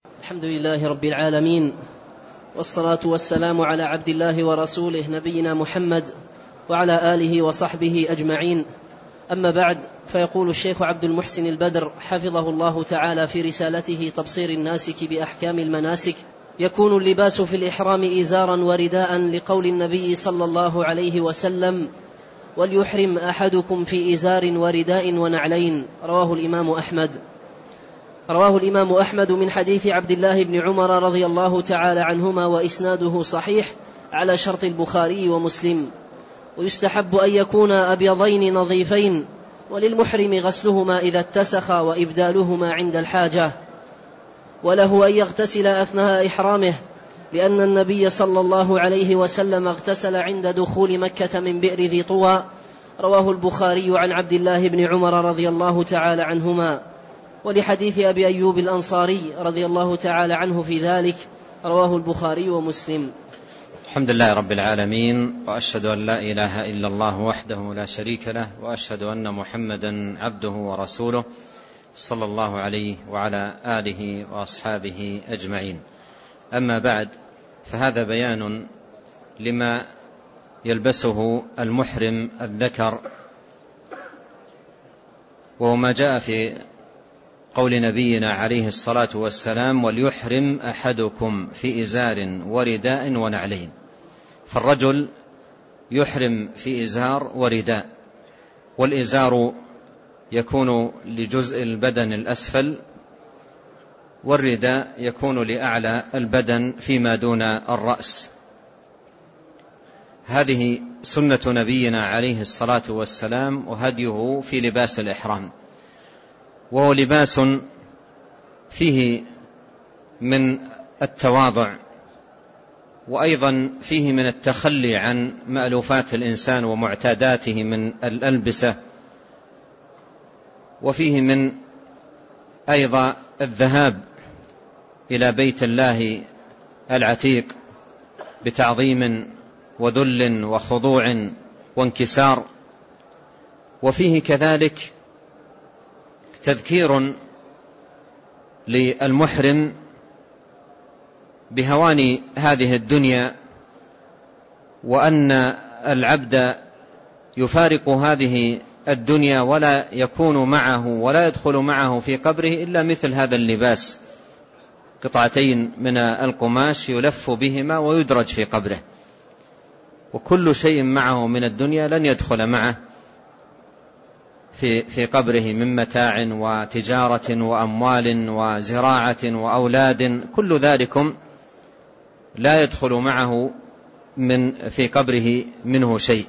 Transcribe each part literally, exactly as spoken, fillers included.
الحمد لله رب العالمين، والصلاة والسلام على عبد الله ورسوله نبينا محمد وعلى آله وصحبه أجمعين. أما بعد، فيقول الشيخ عبد المحسن البدر حفظه الله تعالى في رسالته تبصير الناسك بأحكام المناسك: يكون اللباس في الإحرام إزارا ورداء، لقول النبي صلى الله عليه وسلم: وليحرم أحدكم في إزار ورداء ونعلين. رواه الإمام أحمد رواه الإمام أحمد من حديث عبد الله بن عمر رضي الله تعالى عنهما، وإسناده صحيح على شرط البخاري ومسلم. ويستحب أن يكون أبيضين نظيفين، وللمحرم غسلهما إذا اتسخ وإبدالهما عند الحاجة، وله أن يغتسل أثناء إحرامه، لأن النبي صلى الله عليه وسلم اغتسل عند دخول مكة من بئر ذي طوى. رواه البخاري عن عبد الله بن عمر رضي الله تعالى عنهما. ولحديث أبي أيوب الأنصاري رضي الله تعالى عنه في ذلك، رواه البخاري ومسلم. الحمد لله رب العالمين، وأشهد أن لا إله إلا الله وحده لا شريك له، وأشهد أن محمدا عبده ورسوله صلى الله عليه وعلى آله وأصحابه أجمعين. أما بعد، فهذا بيان لما يلبسه المحرم الذكر، وهو ما جاء في قول نبينا عليه الصلاة والسلام: وليحرم أحدكم في إزار ورداء ونعلين. فالرجل يحرم في إزار ورداء، والإزار يكون لجزء البدن الأسفل، والرداء يكون لأعلى البدن فيما دون الرأس. هذه سنة نبينا عليه الصلاة والسلام وهديه في لباس الإحرام، وهو لباس فيه من التواضع، وأيضا فيه من التخلي عن مألوفات الإنسان ومعتاداته من الألبسة، وفيه من أيضا الذهاب إلى بيت الله العتيق بتعظيم وذل وخضوع وانكسار، وفيه كذلك تذكير للمحرم بهوان هذه الدنيا، وأن العبد يفارق هذه الدنيا ولا يكون معه ولا يدخل معه في قبره إلا مثل هذا اللباس، قطعتين من القماش يلف بهما ويدرج في قبره، وكل شيء معه من الدنيا لن يدخل معه في في قبره من متاع وتجارة وأموال وزراعة وأولاد، كل ذلكم لا يدخل معه من في قبره منه شيء.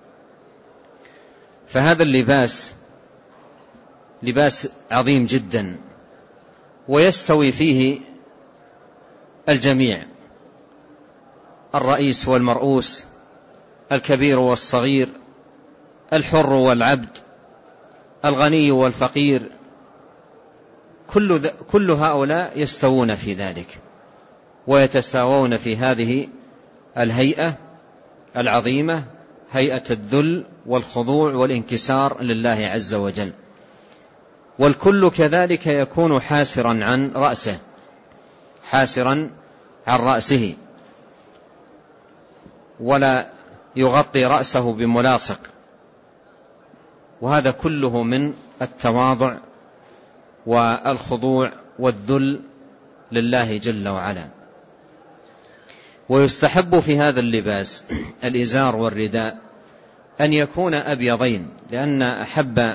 فهذا اللباس لباس عظيم جدا، ويستوي فيه الجميع: الرئيس والمرؤوس، الكبير والصغير، الحر والعبد، الغني والفقير، كل, كل هؤلاء يستوون في ذلك، ويتساوون في هذه الهيئة العظيمة، هيئة الذل والخضوع والانكسار لله عز وجل. والكل كذلك يكون حاسرا عن رأسه حاسرا عن رأسه ولا يغطي رأسه بملاصق، وهذا كله من التواضع والخضوع والذل لله جل وعلا. ويستحب في هذا اللباس الإزار والرداء أن يكون أبيضين، لأن أحب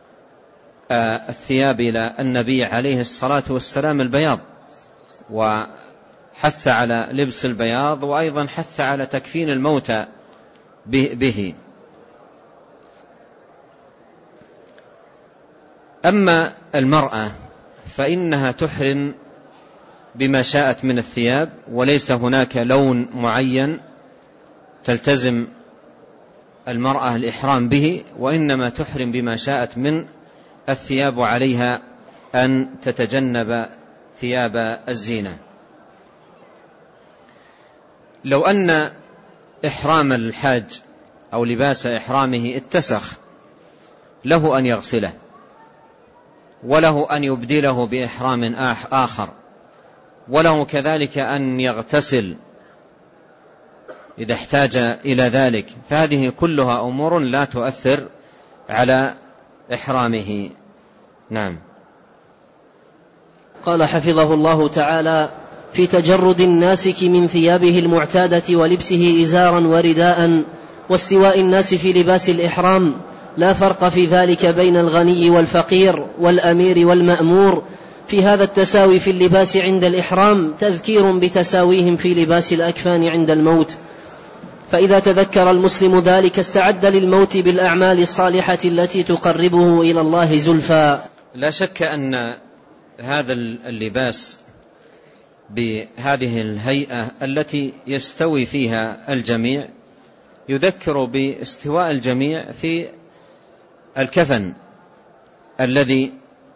الثياب إلى النبي عليه الصلاة والسلام البياض، وحث على لبس البياض، وأيضا حث على تكفين الموتى به. أما المرأة فإنها تحرم بما شاءت من الثياب، وليس هناك لون معين تلتزم المرأة الإحرام به، وإنما تحرم بما شاءت من الثياب، عليها أن تتجنب ثياب الزينة. لو أن إحرام الحاج أو لباس إحرامه اتسخ، له أن يغسله، وله أن يبدله بإحرام آخر، وله كذلك أن يغتسل إذا احتاج إلى ذلك، فهذه كلها أمور لا تؤثر على إحرامه. نعم. قال حفظه الله تعالى: في تجرد الناسك من ثيابه المعتادة ولبسه إزارا ورداء واستواء الناس في لباس الإحرام، لا فرق في ذلك بين الغني والفقير والأمير والمأمور. في هذا التساوي في اللباس عند الإحرام تذكير بتساويهم في لباس الأكفان عند الموت، فإذا تذكر المسلم ذلك استعد للموت بالأعمال الصالحة التي تقربه إلى الله زلفى. لا شك أن هذا اللباس بهذه الهيئة التي يستوي فيها الجميع يذكر باستواء الجميع في الكفن الذي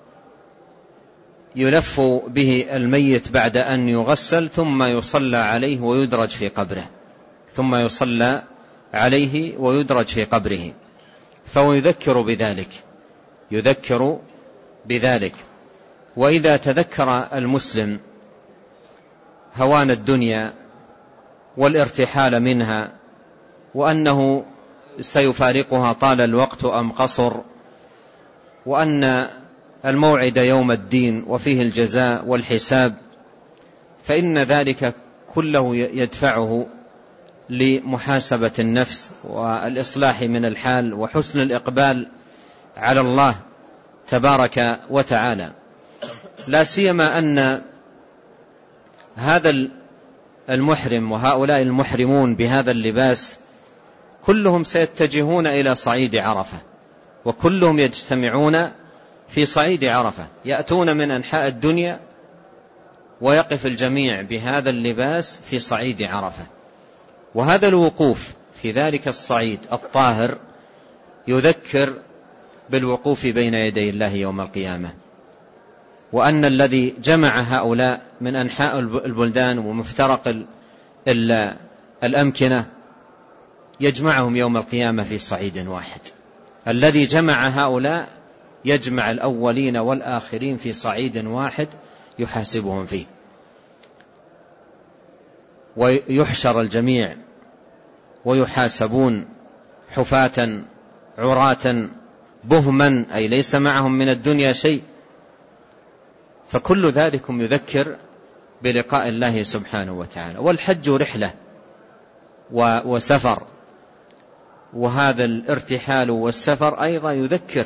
يلف به الميت بعد أن يغسل ثم يصلى عليه ويدرج في قبره ثم يصلى عليه ويدرج في قبره فهو يذكر بذلك يذكر بذلك وإذا تذكر المسلم هوان الدنيا والارتحال منها وأنه سيفارقها طال الوقت أم قصر، وأن الموعد يوم الدين وفيه الجزاء والحساب، فإن ذلك كله يدفعه لمحاسبة النفس والإصلاح من الحال وحسن الإقبال على الله تبارك وتعالى. لا سيما أن هذا المحرم وهؤلاء المحرمون بهذا اللباس كلهم سيتجهون إلى صعيد عرفة، وكلهم يجتمعون في صعيد عرفة، يأتون من أنحاء الدنيا ويقف الجميع بهذا اللباس في صعيد عرفة. وهذا الوقوف في ذلك الصعيد الطاهر يذكر بالوقوف بين يدي الله يوم القيامة، وأن الذي جمع هؤلاء من أنحاء البلدان ومفترق الأمكنة يجمعهم يوم القيامة في صعيد واحد. الذي جمع هؤلاء يجمع الأولين والآخرين في صعيد واحد يحاسبهم فيه، ويحشر الجميع ويحاسبون حفاة عراة بهما، أي ليس معهم من الدنيا شيء. فكل ذلكم يذكر بلقاء الله سبحانه وتعالى. والحج رحلة وسفر، وهذا الارتحال والسفر أيضا يذكر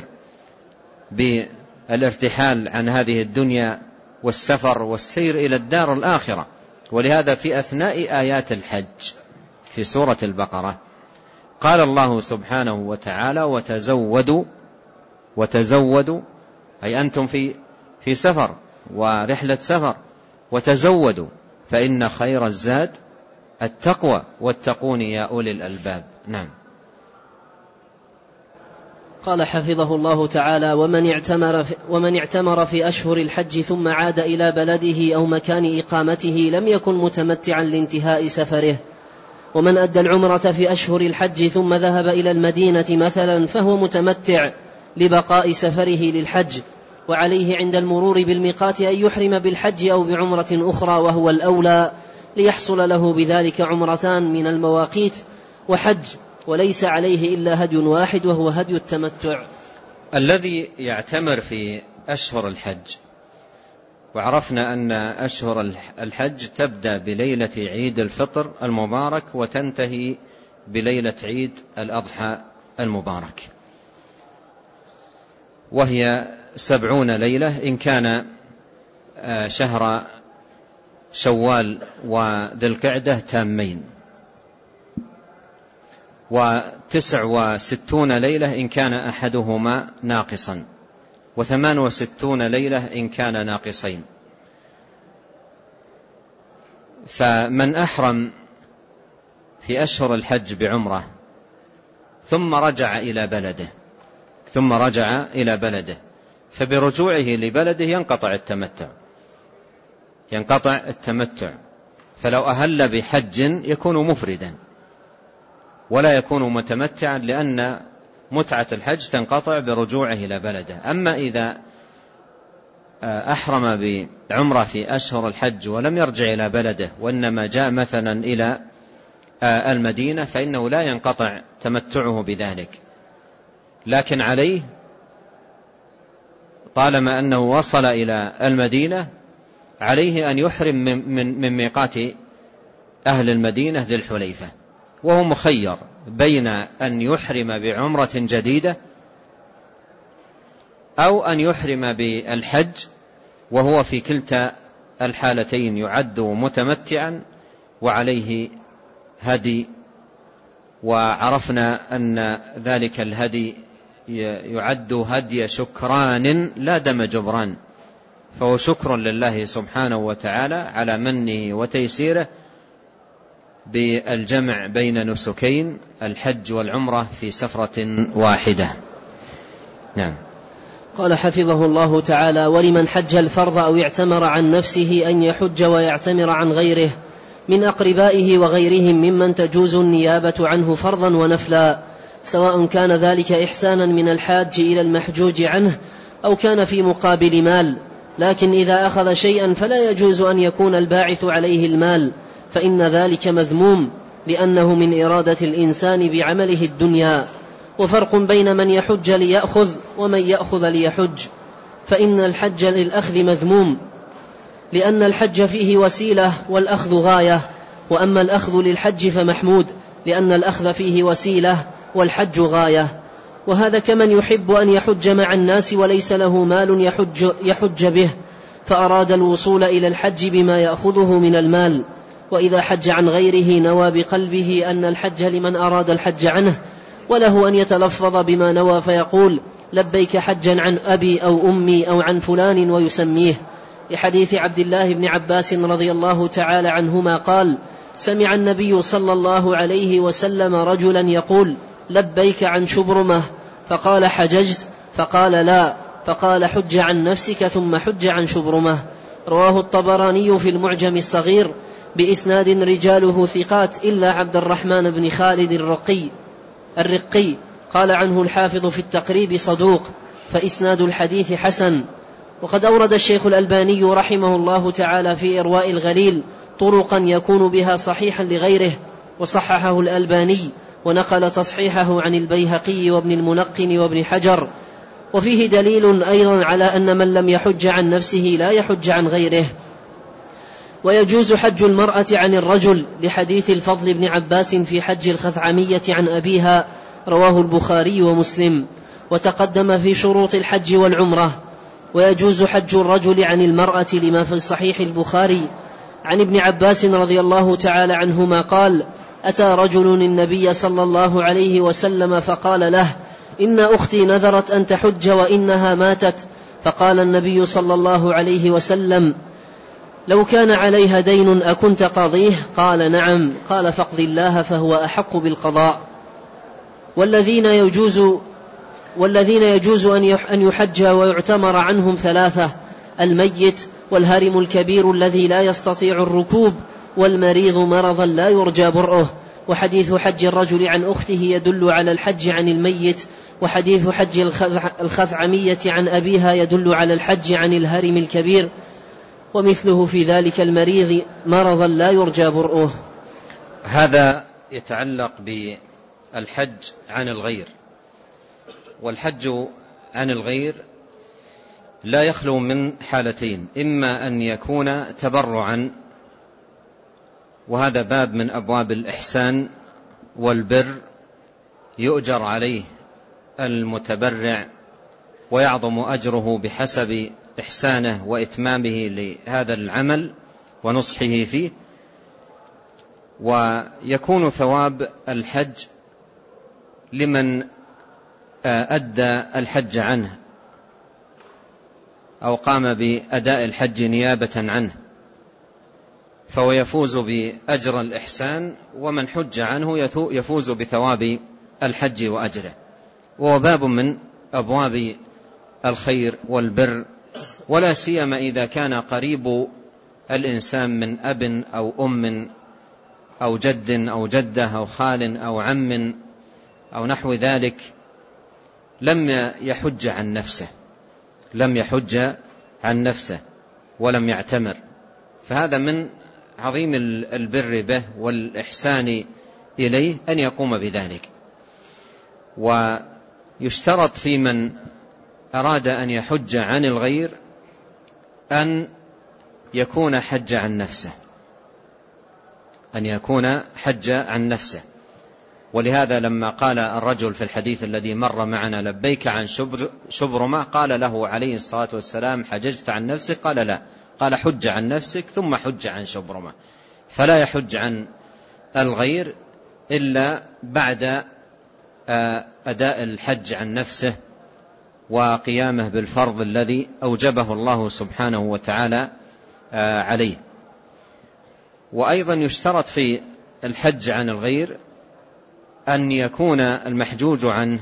بالارتحال عن هذه الدنيا والسفر والسير إلى الدار الآخرة. ولهذا في أثناء آيات الحج في سورة البقرة قال الله سبحانه وتعالى: وتزودوا وتزودوا أي أنتم في في سفر ورحلة سفر، وتزودوا فإن خير الزاد التقوى واتقون يا أولي الألباب. نعم. قال حفظه الله تعالى: ومن اعتمر في, ومن اعتمر في أشهر الحج ثم عاد إلى بلده أو مكان إقامته لم يكن متمتعا لانتهاء سفره. ومن أدى العمرة في أشهر الحج ثم ذهب إلى المدينة مثلا فهو متمتع لبقاء سفره للحج، وعليه عند المرور بالميقات أن يحرم بالحج أو بعمرة أخرى، وهو الأولى، ليحصل له بذلك عمرتان من المواقيت وحج، وليس عليه إلا هدي واحد وهو هدي التمتع. الذي يعتمر في أشهر الحج، وعرفنا أن أشهر الحج تبدأ بليلة عيد الفطر المبارك وتنتهي بليلة عيد الأضحى المبارك، وهي سبعون ليلة إن كان شهر شوال وذي القعدة تامين، وتسع وستون ليلة إن كان أحدهما ناقصا، وثمان وستون ليلة إن كان ناقصين. فمن أحرم في أشهر الحج بعمرة ثم رجع إلى بلده ثم رجع إلى بلده فبرجوعه لبلده ينقطع التمتع ينقطع التمتع فلو أهل بحج يكون مفردا ولا يكون متمتعا، لأن متعة الحج تنقطع برجوعه إلى بلده. أما إذا أحرم بعمرة في أشهر الحج ولم يرجع إلى بلده وإنما جاء مثلا إلى المدينة فإنه لا ينقطع تمتعه بذلك، لكن عليه طالما أنه وصل إلى المدينة عليه أن يحرم من, من ميقات أهل المدينة ذي الحليفة، وهو مخير بين أن يحرم بعمرة جديدة أو أن يحرم بالحج، وهو في كلتا الحالتين يعد متمتعا وعليه هدي. وعرفنا أن ذلك الهدي يعد هدي شكران لا دم جبران، فهو شكر لله سبحانه وتعالى على منه وتيسيره بالجمع بين نسكين الحج والعمرة في سفرة واحدة. نعم. قال حفظه الله تعالى: ولمن حج الفرض أو اعتمر عن نفسه أن يحج ويعتمر عن غيره من أقربائه وغيرهم ممن تجوز النيابة عنه فرضا ونفلا، سواء كان ذلك إحسانا من الحاج إلى المحجوج عنه أو كان في مقابل مال، لكن إذا أخذ شيئا فلا يجوز أن يكون الباعث عليه المال، فإن ذلك مذموم لأنه من إرادة الإنسان بعمله الدنيا. وفرق بين من يحج ليأخذ ومن يأخذ ليحج، فإن الحج للأخذ مذموم لأن الحج فيه وسيلة والأخذ غاية، وأما الأخذ للحج فمحمود لأن الأخذ فيه وسيلة والحج غاية. وهذا كمن يحب أن يحج مع الناس وليس له مال يحج, يحج به فأراد الوصول إلى الحج بما يأخذه من المال، وإذا حج عن غيره نوى بقلبه أن الحج لمن أراد الحج عنه، وله أن يتلفظ بما نوى فيقول: لبيك حجا عن أبي أو أمي أو عن فلان ويسميه، لحديث عبد الله بن عباس رضي الله تعالى عنهما قال: سمع النبي صلى الله عليه وسلم رجلا يقول: لبيك عن شبرمة، فقال: حججت؟ فقال: لا، فقال: حج عن نفسك ثم حج عن شبرمة. رواه الطبراني في المعجم الصغير بإسناد رجاله ثقات إلا عبد الرحمن بن خالد الرقي الرقي قال عنه الحافظ في التقريب صدوق، فإسناد الحديث حسن. وقد أورد الشيخ الألباني رحمه الله تعالى في إرواء الغليل طرقا يكون بها صحيحا لغيره، وصححه الألباني ونقل تصحيحه عن البيهقي وابن المنقن وابن حجر. وفيه دليل أيضا على أن من لم يحج عن نفسه لا يحج عن غيره. ويجوز حج المرأة عن الرجل لحديث الفضل بن عباس في حج الخثعمية عن أبيها، رواه البخاري ومسلم، وتقدم في شروط الحج والعمرة. ويجوز حج الرجل عن المرأة لما في صحيح البخاري عن ابن عباس رضي الله تعالى عنهما قال: أتى رجل النبي صلى الله عليه وسلم فقال له: إن أختي نذرت أن تحج وإنها ماتت، فقال النبي صلى الله عليه وسلم: لو كان عليها دين أكنت قاضيه؟ قال: نعم. قال: فاقض الله فهو أحق بالقضاء. والذين يجوز والذين يجوز أن يحج ويعتمر عنهم ثلاثة: الميت، والهرم الكبير الذي لا يستطيع الركوب، والمريض مرضا لا يرجى برؤه. وحديث حج الرجل عن أخته يدل على الحج عن الميت، وحديث حج الخثعمية عن أبيها يدل على الحج عن الهرم الكبير، ومثله في ذلك المريض مرضا لا يرجى برؤه. هذا يتعلق بالحج عن الغير. والحج عن الغير لا يخلو من حالتين: إما أن يكون تبرعا، وهذا باب من أبواب الإحسان والبر يؤجر عليه المتبرع ويعظم أجره بحسب إحسانه وإتمامه لهذا العمل ونصحه فيه. ويكون ثواب الحج لمن أدى الحج عنه أو قام بأداء الحج نيابة عنه، فهو يفوز بأجر الإحسان، ومن حج عنه يفوز بثواب الحج وأجره. وهو باب من أبواب الخير والبر، ولا سيما إذا كان قريب الإنسان من أب أو أم أو جد أو جدة أو خال أو عم أو نحو ذلك لم يحج عن نفسه لم يحج عن نفسه ولم يعتمر، فهذا من عظيم البر به والإحسان إليه أن يقوم بذلك. ويشترط في من أراد أن يحج عن الغير أن يكون حج عن نفسه، أن يكون حج عن نفسه. ولهذا لما قال الرجل في الحديث الذي مر معنا لبيك عن شبر شبرمة، قال له عليه الصلاة والسلام حججت عن نفسك؟ قال لا، قال حج عن نفسك ثم حج عن شبرمة. فلا يحج عن الغير إلا بعد أداء الحج عن نفسه وقيامه بالفرض الذي أوجبه الله سبحانه وتعالى عليه. وأيضا يشترط في الحج عن الغير أن يكون المحجوج عنه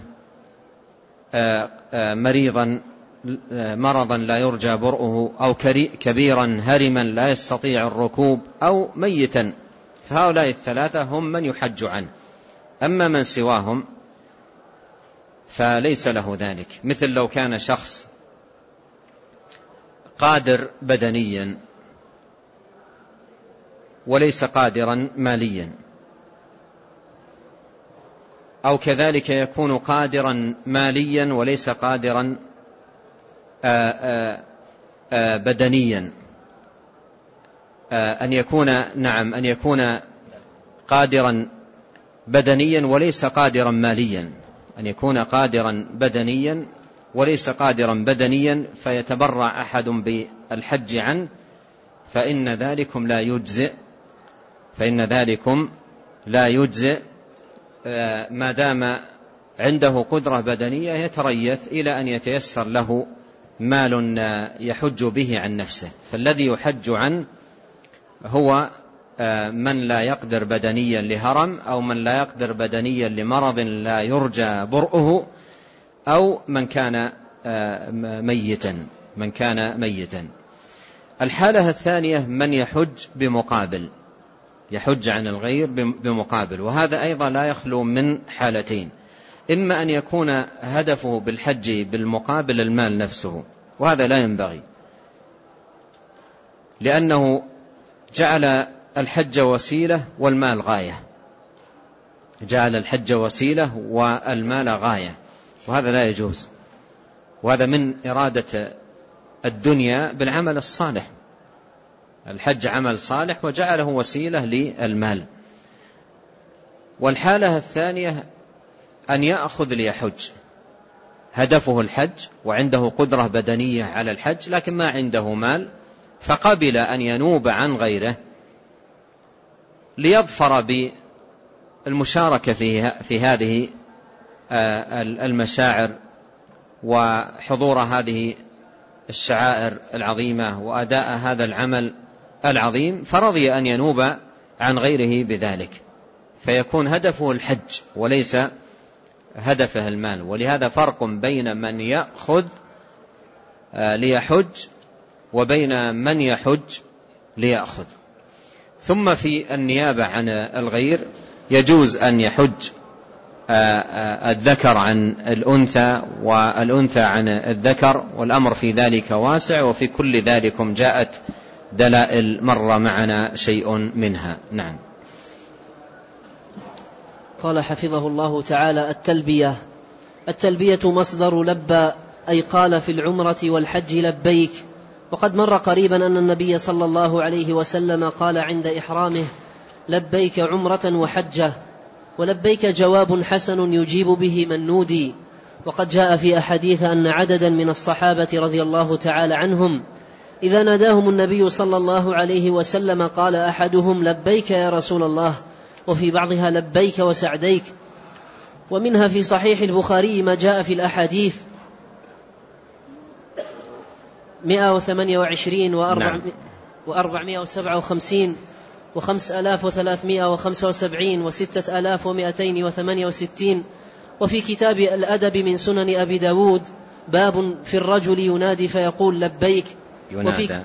مريضا مرضا لا يرجى برؤه، أو كبيرا هرما لا يستطيع الركوب، أو ميتا، فهؤلاء الثلاثة هم من يحج عنه. أما من سواهم فليس له ذلك، مثل لو كان شخص قادر بدنيا وليس قادرا ماليا، أو كذلك يكون قادرا ماليا وليس قادرا آآ آآ بدنيا، أن يكون نعم أن يكون قادرا بدنيا وليس قادرا ماليا، أن يكون قادرا بدنيا وليس قادرا بدنيا فيتبرع أحد بالحج عنه، فإن ذلكم لا يجزئ فإن ذلكم لا يجزئ ما دام عنده قدرة بدنية يتريث إلى أن يتيسر له مال يحج به عن نفسه. فالذي يحج عنه هو من لا يقدر بدنيا لهرم، أو من لا يقدر بدنيا لمرض لا يرجى برؤه، أو من كان ميتا من كان ميتا. الحالة الثانية من يحج بمقابل، يحج عن الغير بمقابل، وهذا أيضا لا يخلو من حالتين: إما أن يكون هدفه بالحج بالمقابل المال نفسه، وهذا لا ينبغي، لأنه جعل الحج وسيلة والمال غاية، جعل الحج وسيلة والمال غاية، وهذا لا يجوز، وهذا من إرادة الدنيا بالعمل الصالح. الحج عمل صالح وجعله وسيلة للمال. والحالة الثانية أن يأخذ ليحج، هدفه الحج وعنده قدرة بدنية على الحج لكن ما عنده مال، فقبل أن ينوب عن غيره ليظفر بالمشاركة في هذه المشاعر وحضور هذه الشعائر العظيمة وأداء هذا العمل العظيم، فرضي أن ينوب عن غيره بذلك، فيكون هدفه الحج وليس هدفه المال. ولهذا فرق بين من يأخذ ليحج وبين من يحج ليأخذ. ثم في النيابة عن الغير يجوز أن يحج الذكر عن الأنثى والأنثى عن الذكر، والأمر في ذلك واسع، وفي كل ذلكم جاءت دلائل مر معنا شيء منها. نعم. قال حفظه الله تعالى: التلبية. التلبية مصدر لبى، أي قال في العمرة والحج لبيك. وقد مر قريبا أن النبي صلى الله عليه وسلم قال عند إحرامه: لبيك عمرة وحجة. ولبيك جواب حسن يجيب به من نودي. وقد جاء في أحاديث أن عددا من الصحابة رضي الله تعالى عنهم إذا ناداهم النبي صلى الله عليه وسلم قال أحدهم: لبيك يا رسول الله، وفي بعضها لبيك وسعديك. ومنها في صحيح البخاري ما جاء في الأحاديث مئة وثمانية وعشرين وأربعمائة وسبعة وخمسين وخمس آلاف وثلاثمائة وخمسة وسبعين وستة آلاف ومائتين وثمانية وستين. وفي كتاب الأدب من سنن أبي داود باب في الرجل ينادي فيقول لبيك. ينادى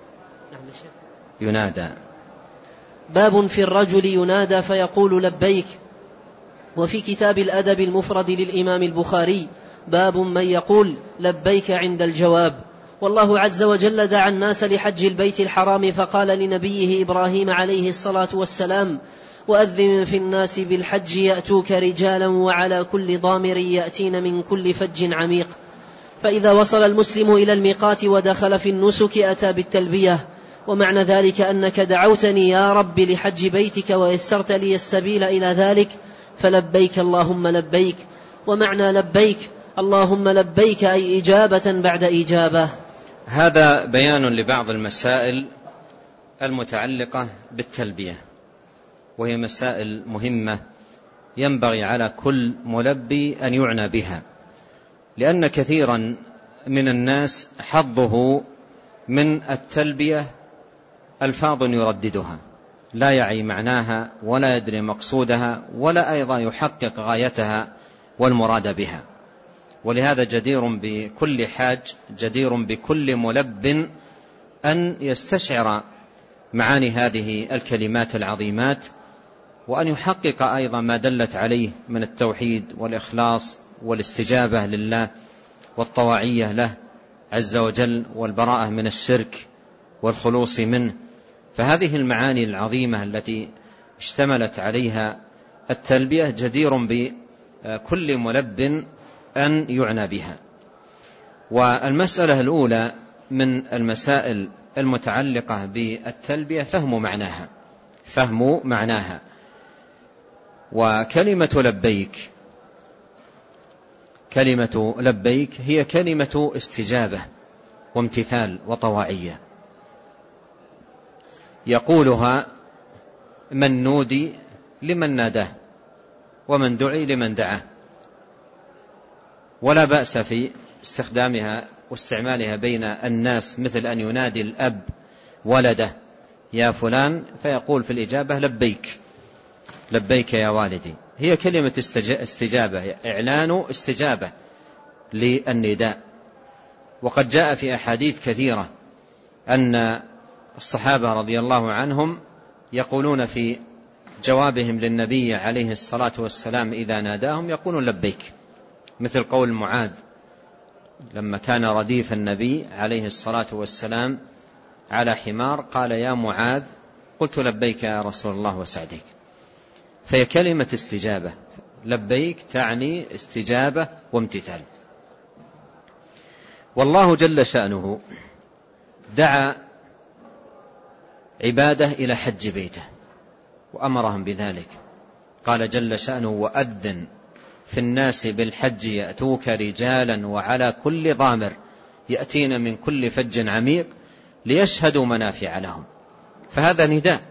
ينادى باب في الرجل ينادى فيقول لبيك. وفي كتاب الأدب المفرد للإمام البخاري باب من يقول لبيك عند الجواب. والله عز وجل دعا الناس لحج البيت الحرام فقال لنبيه إبراهيم عليه الصلاة والسلام: وأذن في الناس بالحج يأتوك رجالا وعلى كل ضامر يأتين من كل فج عميق. فإذا وصل المسلم إلى الميقات ودخل في النسك أتى بالتلبية، ومعنى ذلك أنك دعوتني يا رب لحج بيتك ويسرت لي السبيل إلى ذلك، فلبيك اللهم لبيك. ومعنى لبيك اللهم لبيك أي إجابة بعد إجابة. هذا بيان لبعض المسائل المتعلقة بالتلبية، وهي مسائل مهمة ينبغي على كل ملبي أن يعنى بها، لأن كثيرا من الناس حظه من التلبية ألفاظ يرددها لا يعي معناها ولا يدري مقصودها ولا أيضا يحقق غايتها والمراد بها. ولهذا جدير بكل حاج، جدير بكل ملب أن يستشعر معاني هذه الكلمات العظيمات، وأن يحقق أيضا ما دلت عليه من التوحيد والإخلاص والاستجابة لله والطواعية له عز وجل والبراءة من الشرك والخلوص منه. فهذه المعاني العظيمة التي اشتملت عليها التلبية جدير بكل ملب أن يعنى بها. والمسألة الأولى من المسائل المتعلقة بالتلبية فهم معناها فهم معناها وكلمة لبيك كلمة لبيك هي كلمة استجابة وامتثال وطواعية، يقولها من نودي لمن ناداه ومن دعي لمن دعاه، ولا بأس في استخدامها واستعمالها بين الناس، مثل أن ينادي الأب ولده يا فلان فيقول في الإجابة لبيك لبيك يا والدي. هي كلمة استجابة، إعلان استجابة للنداء. وقد جاء في أحاديث كثيرة أن الصحابة رضي الله عنهم يقولون في جوابهم للنبي عليه الصلاة والسلام إذا ناداهم يقولون لبيك، مثل قول معاذ لما كان رديف النبي عليه الصلاة والسلام على حمار قال يا معاذ قلت لبيك يا رسول الله وسعديك. فهي كلمة استجابة، لبيك تعني استجابة وامتثال. والله جل شأنه دعا عباده إلى حج بيته وأمرهم بذلك، قال جل شأنه وأذن في الناس بالحج يأتوك رجالا وعلى كل ضامر يأتين من كل فج عميق ليشهدوا منافع لهم. فهذا نداء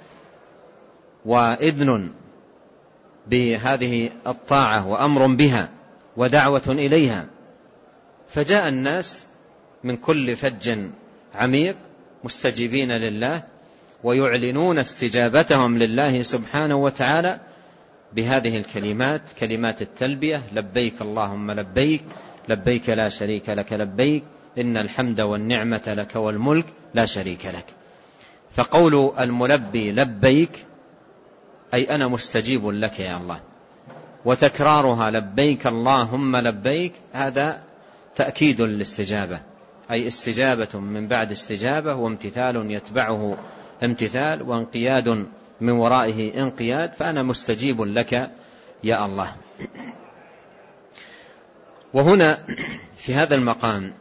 وإذن بهذه الطاعة وأمر بها ودعوة إليها، فجاء الناس من كل فج عميق مستجيبين لله ويعلنون استجابتهم لله سبحانه وتعالى بهذه الكلمات، كلمات التلبية: لبيك اللهم لبيك لبيك لا شريك لك لبيك إن الحمد والنعمة لك والملك لا شريك لك. فقول الملبي لبيك أي أنا مستجيب لك يا الله، وتكرارها لبيك اللهم لبيك هذا تأكيد للاستجابة، أي استجابة من بعد استجابة، وامتثال يتبعه امتثال، وانقياد من ورائه انقياد، فأنا مستجيب لك يا الله. وهنا في هذا المقام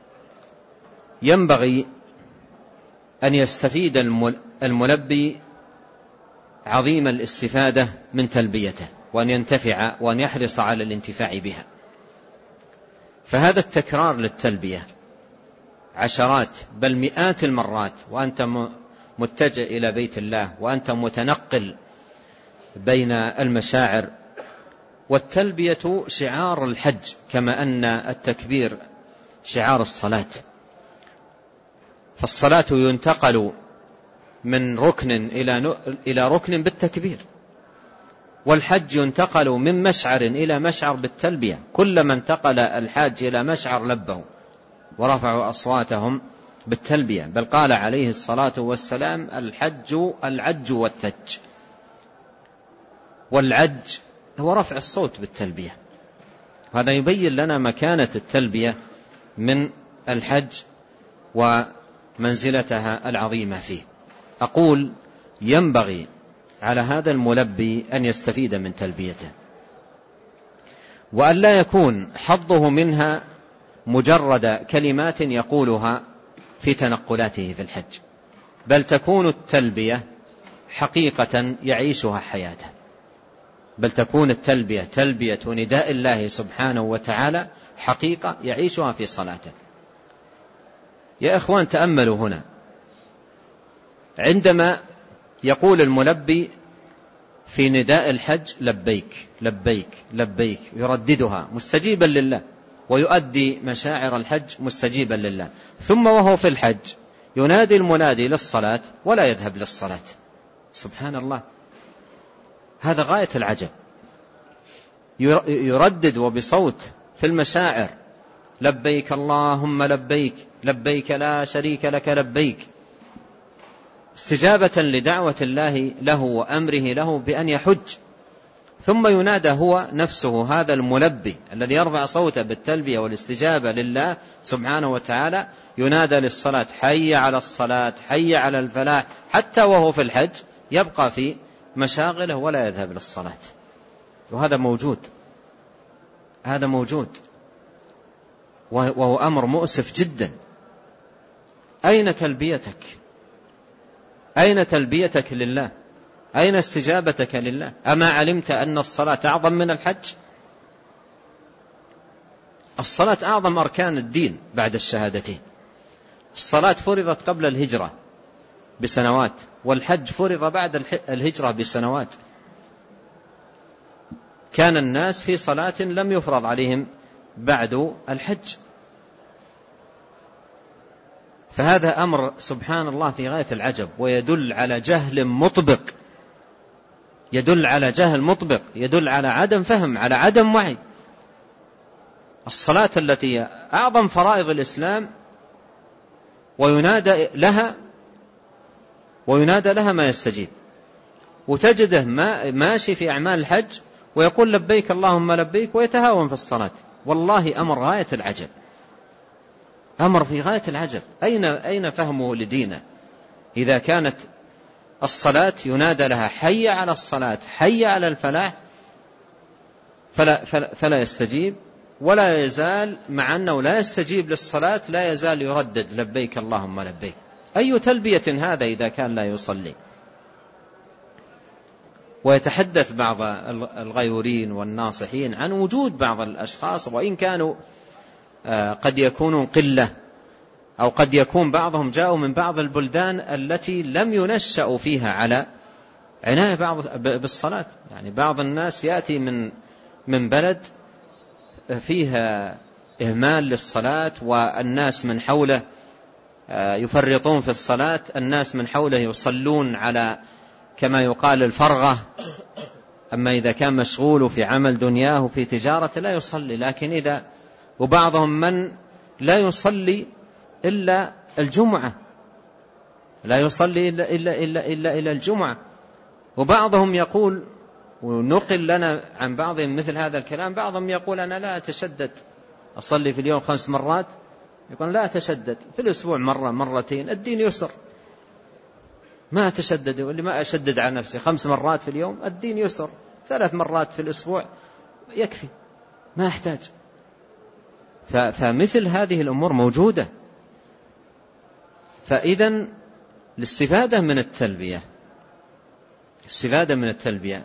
ينبغي أن يستفيد الملبي عظيم الاستفادة من تلبيته، وأن ينتفع وأن يحرص على الانتفاع بها. فهذا التكرار للتلبية عشرات بل مئات المرات وأنت متجه إلى بيت الله وأنت متنقل بين المشاعر. والتلبية شعار الحج كما أن التكبير شعار الصلاة، فالصلاة ينتقل من ركن إلى ركن بالتكبير، والحج ينتقل من مشعر إلى مشعر بالتلبية. كلما انتقل الحاج إلى مشعر لبوا ورفعوا أصواتهم بالتلبية، بل قال عليه الصلاة والسلام الحج العج والثج، والعج هو رفع الصوت بالتلبية. هذا يبين لنا مكانة التلبية من الحج ومنزلتها العظيمة فيه. أقول ينبغي على هذا الملبي أن يستفيد من تلبيته، وأن لا يكون حظه منها مجرد كلمات يقولها في تنقلاته في الحج، بل تكون التلبية حقيقة يعيشها حياته، بل تكون التلبية تلبية نداء الله سبحانه وتعالى حقيقة يعيشها في صلاته. يا إخوان تأملوا هنا، عندما يقول الملبي في نداء الحج لبيك لبيك لبيك يرددها مستجيبا لله، ويؤدي مشاعر الحج مستجيبا لله، ثم وهو في الحج ينادي المنادي للصلاة ولا يذهب للصلاة. سبحان الله، هذا غاية العجب. يردد وبصوت في المشاعر لبيك اللهم لبيك لبيك لا شريك لك لبيك، استجابة لدعوة الله له وأمره له بأن يحج. ثم ينادى هو نفسه هذا الملبي الذي يرفع صوته بالتلبية والاستجابة لله سبحانه وتعالى، ينادى للصلاة حي على الصلاة حي على الفلاح، حتى وهو في الحج يبقى في مشاغله ولا يذهب للصلاة. وهذا موجود، هذا موجود، وهو أمر مؤسف جدا. أين تلبيتك؟ أين تلبيتك لله؟ أين استجابتك لله؟ أما علمت أن الصلاة أعظم من الحج؟ الصلاة أعظم أركان الدين بعد الشهادتين. الصلاة فرضت قبل الهجرة بسنوات، والحج فرض بعد الهجرة بسنوات. كان الناس في صلاة لم يفرض عليهم بعد الحج. فهذا أمر سبحان الله في غاية العجب، ويدل على جهل مطبق، يدل على جهل مطبق، يدل على عدم فهم، على عدم وعي. الصلاة التي أعظم فرائض الإسلام وينادى لها وينادى لها ما يستجيب، وتجده ماشي في أعمال الحج ويقول لبيك اللهم لبيك ويتهاون في الصلاة. والله أمر غاية العجب، أمر في غاية العجب. أين أين فهمه لدينه إذا كانت الصلاة ينادى لها حي على الصلاة حي على الفلاح فلا, فلا, فلا يستجيب، ولا يزال مع أنه لا يستجيب للصلاة لا يزال يردد لبيك اللهم لبيك. أي تلبية هذا إذا كان لا يصلي؟ ويتحدث بعض الغيورين والناصحين عن وجود بعض الأشخاص، وإن كانوا قد يكونوا قلة، أو قد يكون بعضهم جاءوا من بعض البلدان التي لم ينشأوا فيها على عناية بعض بالصلاة. يعني بعض الناس يأتي من من بلد فيها إهمال للصلاة، والناس من حوله يفرطون في الصلاة، الناس من حوله يصلون على كما يقال الفرغة، أما إذا كان مشغول في عمل دنياه في تجارة لا يصلي. لكن إذا وبعضهم من لا يصلي إلا الجمعة، لا يصلي إلا, إلا, إلا, إلا, إلا الجمعة. وبعضهم يقول، ونقل لنا عن بعضهم مثل هذا الكلام، بعضهم يقول أنا لا أتشدد أصلي في اليوم خمس مرات، يقول لا أتشدد في الأسبوع مرة مرتين، الدين يسر، ما أتشدد، واللي ما أشدد على نفسي خمس مرات في اليوم الدين يسر، ثلاث مرات في الأسبوع يكفي، ما أحتاج. فمثل هذه الأمور موجودة. فإذا الاستفادة من التلبية، الاستفادة من التلبية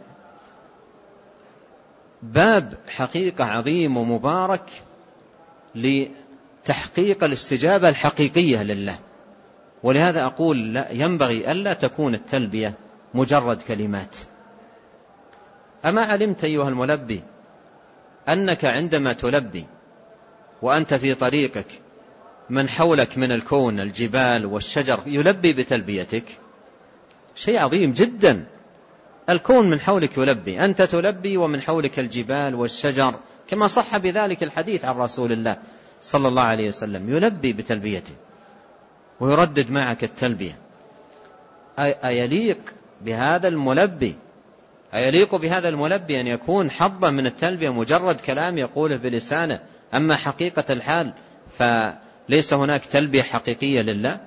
باب حقيقة عظيم ومبارك لتحقيق الاستجابة الحقيقية لله. ولهذا أقول لا ينبغي ألا تكون التلبية مجرد كلمات. أما علمت أيها الملبي أنك عندما تلبي وأنت في طريقك من حولك من الكون الجبال والشجر يلبي بتلبيتك؟ شيء عظيم جدا. الكون من حولك يلبي، أنت تلبي ومن حولك الجبال والشجر، كما صح بذلك الحديث عن رسول الله صلى الله عليه وسلم، يلبي بتلبيته ويردد معك التلبية. أيليق بهذا الملبي أيليق بهذا الملبي أن يكون حظا من التلبية مجرد كلام يقوله بلسانه، أما حقيقة الحال ليس هناك تلبية حقيقية لله.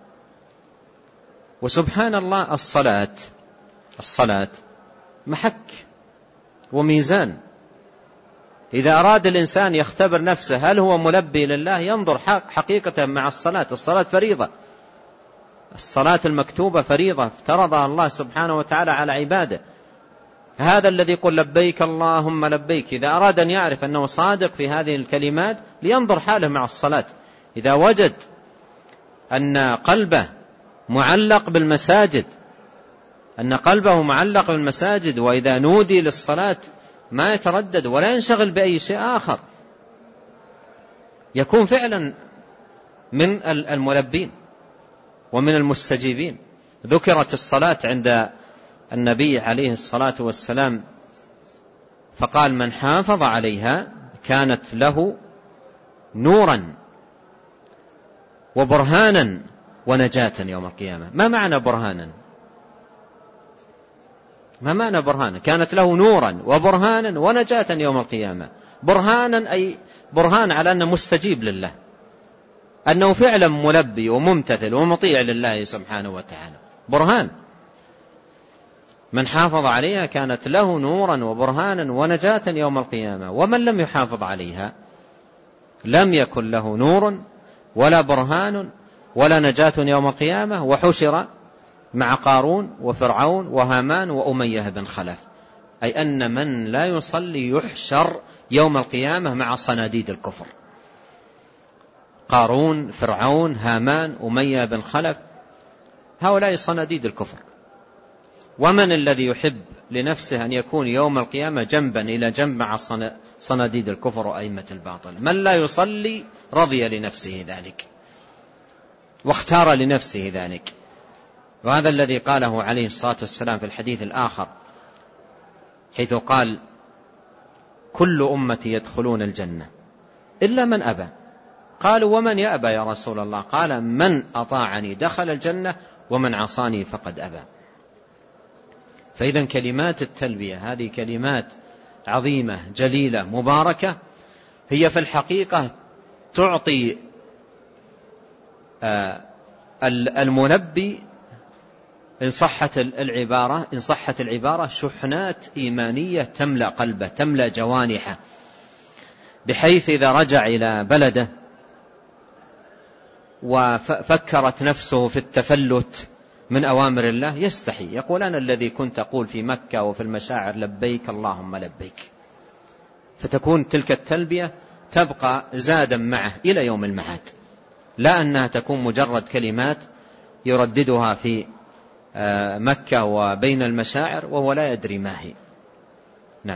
وسبحان الله الصلاة الصلاة محك وميزان. إذا أراد الإنسان يختبر نفسه هل هو ملبي لله ينظر حقيقة مع الصلاة. الصلاة فريضة، الصلاة المكتوبة فريضة افترضها الله سبحانه وتعالى على عباده. هذا الذي يقول لبيك اللهم لبيك إذا أراد أن يعرف أنه صادق في هذه الكلمات لينظر حاله مع الصلاة. إذا وجد أن قلبه معلق بالمساجد أن قلبه معلق بالمساجد وإذا نودي للصلاة ما يتردد ولا ينشغل بأي شيء آخر، يكون فعلا من الملبين ومن المستجيبين. ذكرت الصلاة عند النبي عليه الصلاة والسلام فقال من حافظ عليها كانت له نورا وبرهانا ونجاة يوم القيامة. ما معنى برهانا؟ ما معنى برهانا؟ كانت له نورا وبرهانا ونجاة يوم القيامة. برهانا أي برهان على أنه مستجيب لله، أنه فعلا ملبي وممتثل ومطيع لله سبحانه وتعالى. برهان من حافظ عليها كانت له نورا وبرهانا ونجاة يوم القيامة. ومن لم يحافظ عليها لم يكن له نور ولا برهان ولا نجاة يوم القيامة، وحشر مع قارون وفرعون وهامان وأمية بن خلف. أي أن من لا يصلي يحشر يوم القيامة مع صناديد الكفر. قارون، فرعون، هامان، أمية بن خلف، هؤلاء صناديد الكفر. ومن الذي يحب لنفسه أن يكون يوم القيامة جنبا إلى جنب مع صناديد الكفر وأئمة الباطل؟ من لا يصلي رضي لنفسه ذلك واختار لنفسه ذلك. وهذا الذي قاله عليه الصلاة والسلام في الحديث الآخر حيث قال كل أمتي يدخلون الجنة إلا من أبى. قالوا ومن يأبى يا رسول الله؟ قال من أطاعني دخل الجنة ومن عصاني فقد أبى. فإذا كلمات التلبية هذه كلمات عظيمة جليلة مباركة، هي في الحقيقة تعطي الملبي إن صحت العبارة إن صحت العبارة شحنات إيمانية تملأ قلبه تملأ جوانحه، بحيث إذا رجع إلى بلده وفكرت نفسه في التفلت من أوامر الله يستحي، يقول أنا الذي كنت أقول في مكة وفي المشاعر لبيك اللهم لبيك. فتكون تلك التلبية تبقى زادا معه إلى يوم المعاد، لا أنها تكون مجرد كلمات يرددها في مكة وبين المشاعر وهو لا يدري ما هي. نعم.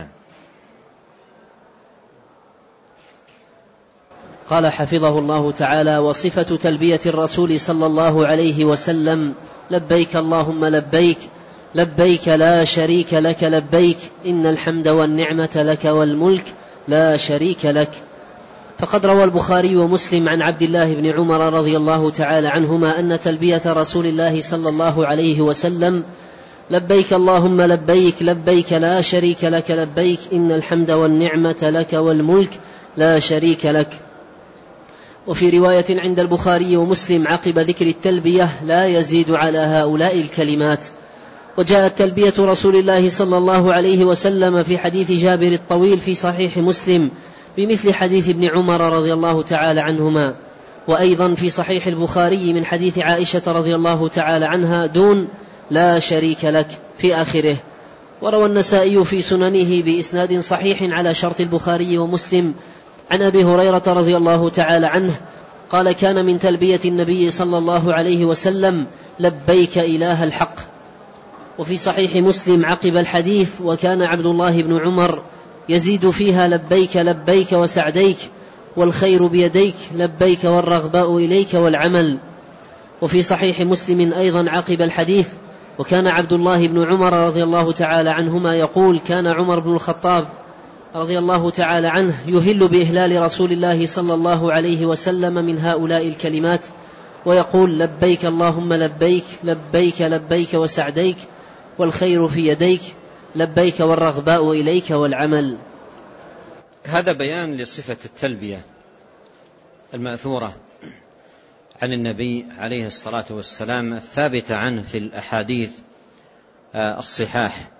قال حفظه الله تعالى: وصفة تلبية الرسول صلى الله عليه وسلم: لبيك اللهم لبيك لبيك لا شريك لك لبيك إن الحمد والنعمة لك والملك لا شريك لك. فقد روى البخاري ومسلم عن عبد الله بن عمر رضي الله تعالى عنهما أن تلبية رسول الله صلى الله عليه وسلم: لبيك اللهم لبيك لبيك لا شريك لك لبيك إن الحمد والنعمة لك والملك لا شريك لك. وفي رواية عند البخاري ومسلم عقب ذكر التلبية: لا يزيد على هؤلاء الكلمات. وجاءت تلبية رسول الله صلى الله عليه وسلم في حديث جابر الطويل في صحيح مسلم بمثل حديث ابن عمر رضي الله تعالى عنهما، وأيضا في صحيح البخاري من حديث عائشة رضي الله تعالى عنها دون لا شريك لك في آخره. وروى النسائي في سننه بإسناد صحيح على شرط البخاري ومسلم عن أبي هريرة رضي الله تعالى عنه قال: كان من تلبية النبي صلى الله عليه وسلم: لبيك إله الحق. وفي صحيح مسلم عقب الحديث: وكان عبد الله بن عمر يزيد فيها: لبيك لبيك وسعديك والخير بيديك لبيك والرغباء إليك والعمل. وفي صحيح مسلم أيضا عقب الحديث: وكان عبد الله بن عمر رضي الله تعالى عنهما يقول: كان عمر بن الخطاب رضي الله تعالى عنه يهل بإهلال رسول الله صلى الله عليه وسلم من هؤلاء الكلمات ويقول: لبيك اللهم لبيك لبيك لبيك وسعديك والخير في يديك لبيك والرغباء إليك والعمل. هذا بيان لصفة التلبية المأثورة عن النبي عليه الصلاة والسلام الثابتة عنه في الأحاديث الصحاح.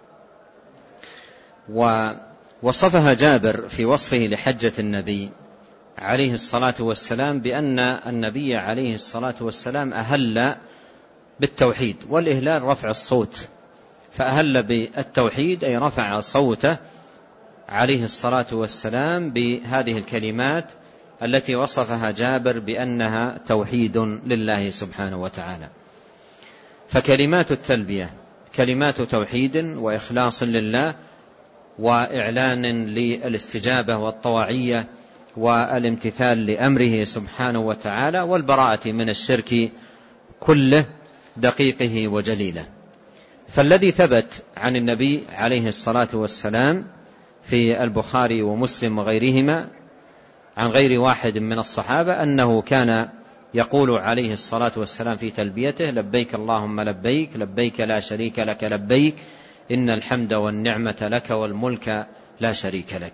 ووصفها جابر في وصفه لحجة النبي عليه الصلاة والسلام بأن النبي عليه الصلاة والسلام أهل بالتوحيد، والإهلال رفع الصوت، فأهل بالتوحيد أي رفع صوته عليه الصلاة والسلام بهذه الكلمات التي وصفها جابر بأنها توحيد لله سبحانه وتعالى. فكلمات التلبية كلمات توحيد وإخلاص لله وإعلان للاستجابة والطواعية والامتثال لأمره سبحانه وتعالى والبراءة من الشرك كله دقيقه وجليله. فالذي ثبت عن النبي عليه الصلاة والسلام في البخاري ومسلم وغيرهما عن غير واحد من الصحابة أنه كان يقول عليه الصلاة والسلام في تلبيته: لبيك اللهم لبيك، لبيك لا شريك لك لبيك، إن الحمد والنعمة لك والملك لا شريك لك.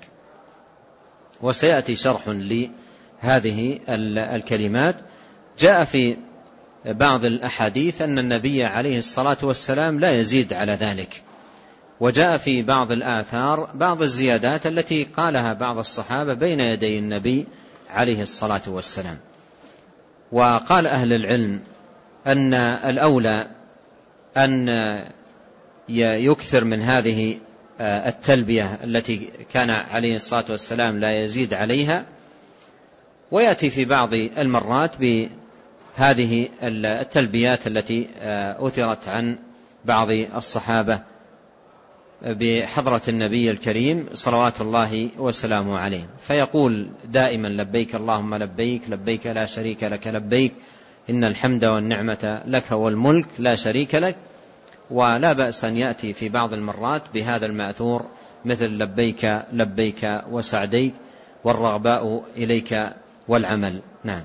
وسيأتي شرح لهذه الكلمات. جاء في بعض الأحاديث أن النبي عليه الصلاة والسلام لا يزيد على ذلك، وجاء في بعض الآثار بعض الزيادات التي قالها بعض الصحابة بين يدي النبي عليه الصلاة والسلام. وقال أهل العلم أن الأولى أن يكثر من هذه التلبية التي كان عليه الصلاة والسلام لا يزيد عليها، ويأتي في بعض المرات بهذه التلبيات التي أثرت عن بعض الصحابة بحضرة النبي الكريم صلوات الله وسلامه عليه، فيقول دائما: لبيك اللهم لبيك، لبيك لا شريك لك لبيك، إن الحمد والنعمة لك والملك لا شريك لك. ولا بأس أن يأتي في بعض المرات بهذا المأثور مثل لبيك لبيك وسعديك والرغباء إليك والعمل. نعم.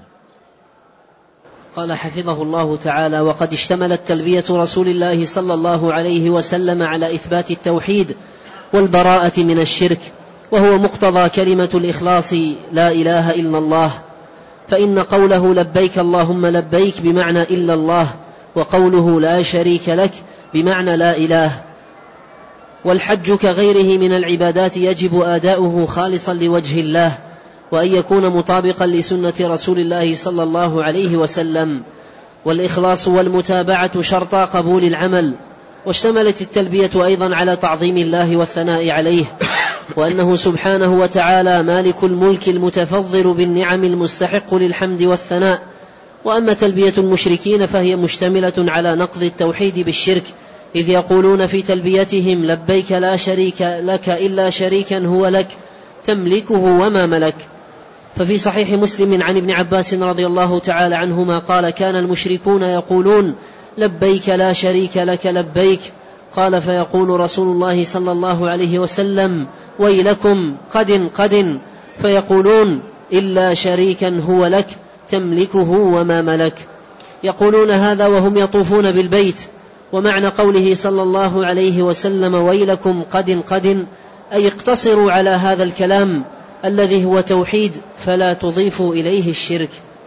قال حفظه الله تعالى: وقد اشتملت تلبية رسول الله صلى الله عليه وسلم على إثبات التوحيد والبراءة من الشرك، وهو مقتضى كلمة الإخلاص لا إله إلا الله، فإن قوله لبيك اللهم لبيك بمعنى إلا الله، وقوله لا شريك لك بمعنى لا إله. والحج كغيره من العبادات يجب أداؤه خالصا لوجه الله، وأن يكون مطابقا لسنة رسول الله صلى الله عليه وسلم. والإخلاص والمتابعة شرطا قبول العمل. واشتملت التلبية أيضا على تعظيم الله والثناء عليه، وأنه سبحانه وتعالى مالك الملك المتفضل بالنعم المستحق للحمد والثناء. وأما تلبية المشركين فهي مشتملة على نقض التوحيد بالشرك، إذ يقولون في تلبيتهم: لبيك لا شريك لك إلا شريكا هو لك تملكه وما ملك. ففي صحيح مسلم عن ابن عباس رضي الله تعالى عنهما قال: كان المشركون يقولون: لبيك لا شريك لك لبيك. قال: فيقول رسول الله صلى الله عليه وسلم: ويلكم قد قد. فيقولون: إلا شريكا هو لك تملكه وما ملك. يقولون هذا وهم يطوفون بالبيت. ومعنى قوله صلى الله عليه وسلم: ويلكم قد قد، أي اقتصروا على هذا الكلام الذي هو توحيد فلا تضيفوا إليه الشرك.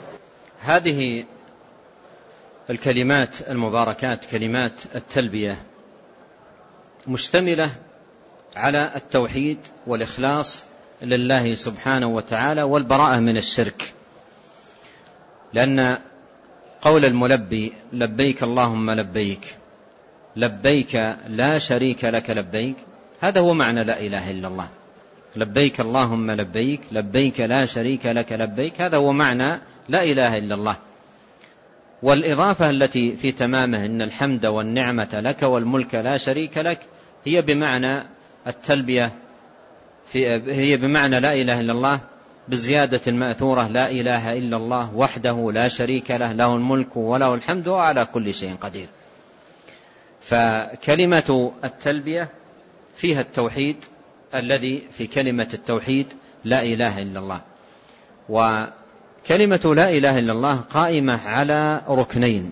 هذه الكلمات المباركات كلمات التلبية مشتملة على التوحيد والإخلاص لله سبحانه وتعالى والبراءة من الشرك، لأن قول الملبي: لبيك اللهم لبيك، لبيك لا شريك لك لبيك، هذا هو معنى لا إله إلا الله. لبيك اللهم لبيك، لبيك لا شريك لك لبيك، هذا هو معنى لا إله إلا الله. والإضافة التي في تمامه: إن الحمد والنعمة لك والملك لا شريك لك، هي بمعنى التلبية، في هي بمعنى لا إله إلا الله بزيادة المأثورة: لا إله إلا الله وحده لا شريك له، له الملك وله الحمد وعلى كل شيء قدير. فكلمة التلبية فيها التوحيد الذي في كلمة التوحيد لا إله إلا الله. وكلمة لا إله إلا الله قائمة على ركنين: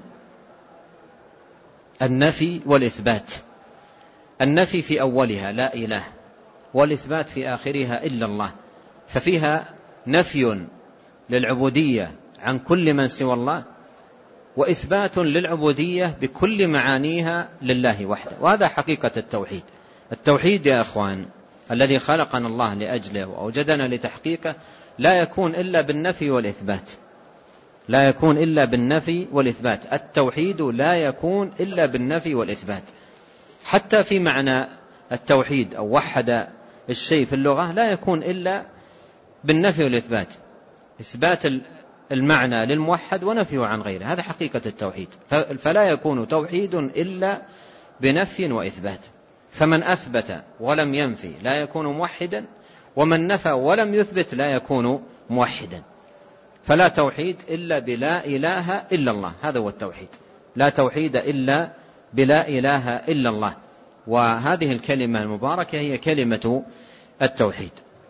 النفي والإثبات. النفي في أولها لا إله، والإثبات في آخرها إلا الله، ففيها نفي للعبودية عن كل من سوى الله، وإثبات للعبودية بكل معانيها لله وحده. وهذا حقيقة التوحيد. التوحيد يا أخوان الذي خلقنا الله لأجله وأوجدنا لتحقيقه لا يكون إلا بالنفي والإثبات، لا يكون إلا بالنفي والإثبات. التوحيد لا يكون إلا بالنفي والإثبات. حتى في معنى التوحيد أو وحد الشيء في اللغة لا يكون إلا بالنفي والإثبات، إثبات المعنى للموحد ونفيه عن غيره، هذا حقيقة التوحيد. فلا يكون توحيد إلا بنفي وإثبات. فمن أثبت ولم ينفي لا يكون موحدا، ومن نفى ولم يثبت لا يكون موحدا. فلا توحيد إلا بلا إله إلا الله، هذا هو التوحيد. لا توحيد إلا بلا إله إلا الله. وهذه الكلمة المباركة هي كلمة التوحيد.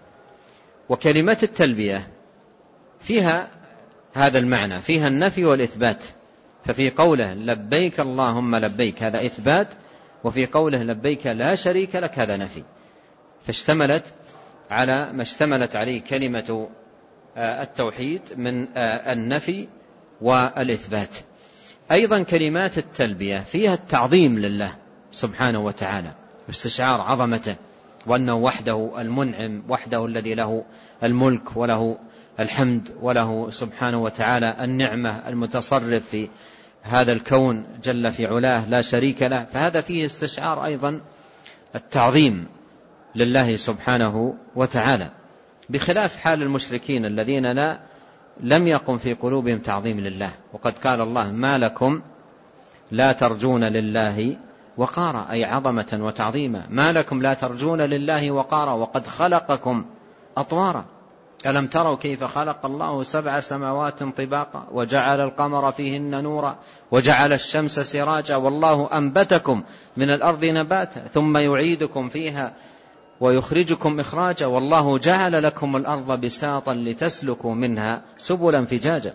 وكلمة التلبية فيها هذا المعنى، فيها النفي والإثبات. ففي قوله لبيك اللهم لبيك هذا إثبات، وفي قوله لبيك لا شريك لك هذا نفي. فاشتملت على ما اشتملت عليه كلمة التوحيد من النفي والإثبات. أيضا كلمات التلبية فيها التعظيم لله سبحانه وتعالى، واستشعار عظمته، وأنه وحده المنعم، وحده الذي له الملك وله الحمد، وله سبحانه وتعالى النعمة، المتصرف في هذا الكون جل في علاه لا شريك له. فهذا فيه استشعار أيضا التعظيم لله سبحانه وتعالى، بخلاف حال المشركين الذين لا لم يقم في قلوبهم تعظيم لله. وقد قال الله ما لكم لا ترجون لله وقارا، أي عظمة وتعظيما. ما لكم لا ترجون لله وقارا وقد خلقكم أطوارا. ألم تروا كيف خلق الله سبع سماوات طباقا وجعل القمر فيهن نورا وجعل الشمس سراجا والله أنبتكم من الأرض نباتا ثم يعيدكم فيها ويخرجكم إخراجا والله جعل لكم الأرض بساطا لتسلكوا منها سبلا فجاجا.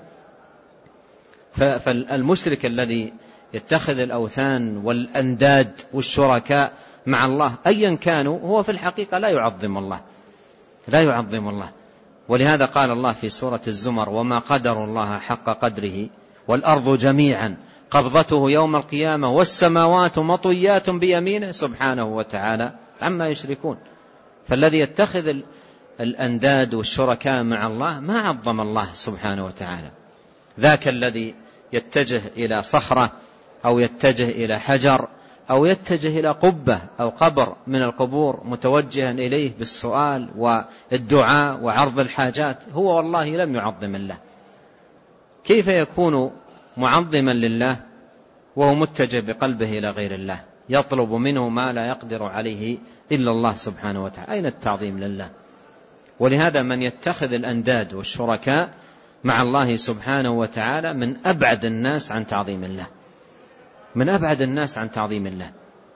فالمشرك الذي يتخذ الأوثان والأنداد والشركاء مع الله أيا كانوا هو في الحقيقة لا يعظم الله، لا يعظم الله. ولهذا قال الله في سورة الزمر وما قدر الله حق قدره والأرض جميعا قبضته يوم القيامة والسماوات مطويات بيمينه سبحانه وتعالى عما يشركون. فالذي يتخذ الأنداد والشركاء مع الله ما عظم الله سبحانه وتعالى. ذاك الذي يتجه إلى صخرة أو يتجه إلى حجر أو يتجه إلى قبة أو قبر من القبور متوجها إليه بالسؤال والدعاء وعرض الحاجات، هو والله لم يعظم الله. كيف يكون معظما لله وهو متجه بقلبه إلى غير الله، يطلب منه ما لا يقدر عليه إلا الله سبحانه وتعالى؟ أين التعظيم لله؟ ولهذا من يتخذ الأنداد والشركاء مع الله سبحانه وتعالى من أبعد الناس عن تعظيم الله، من أبعد الناس عن تعظيم الله.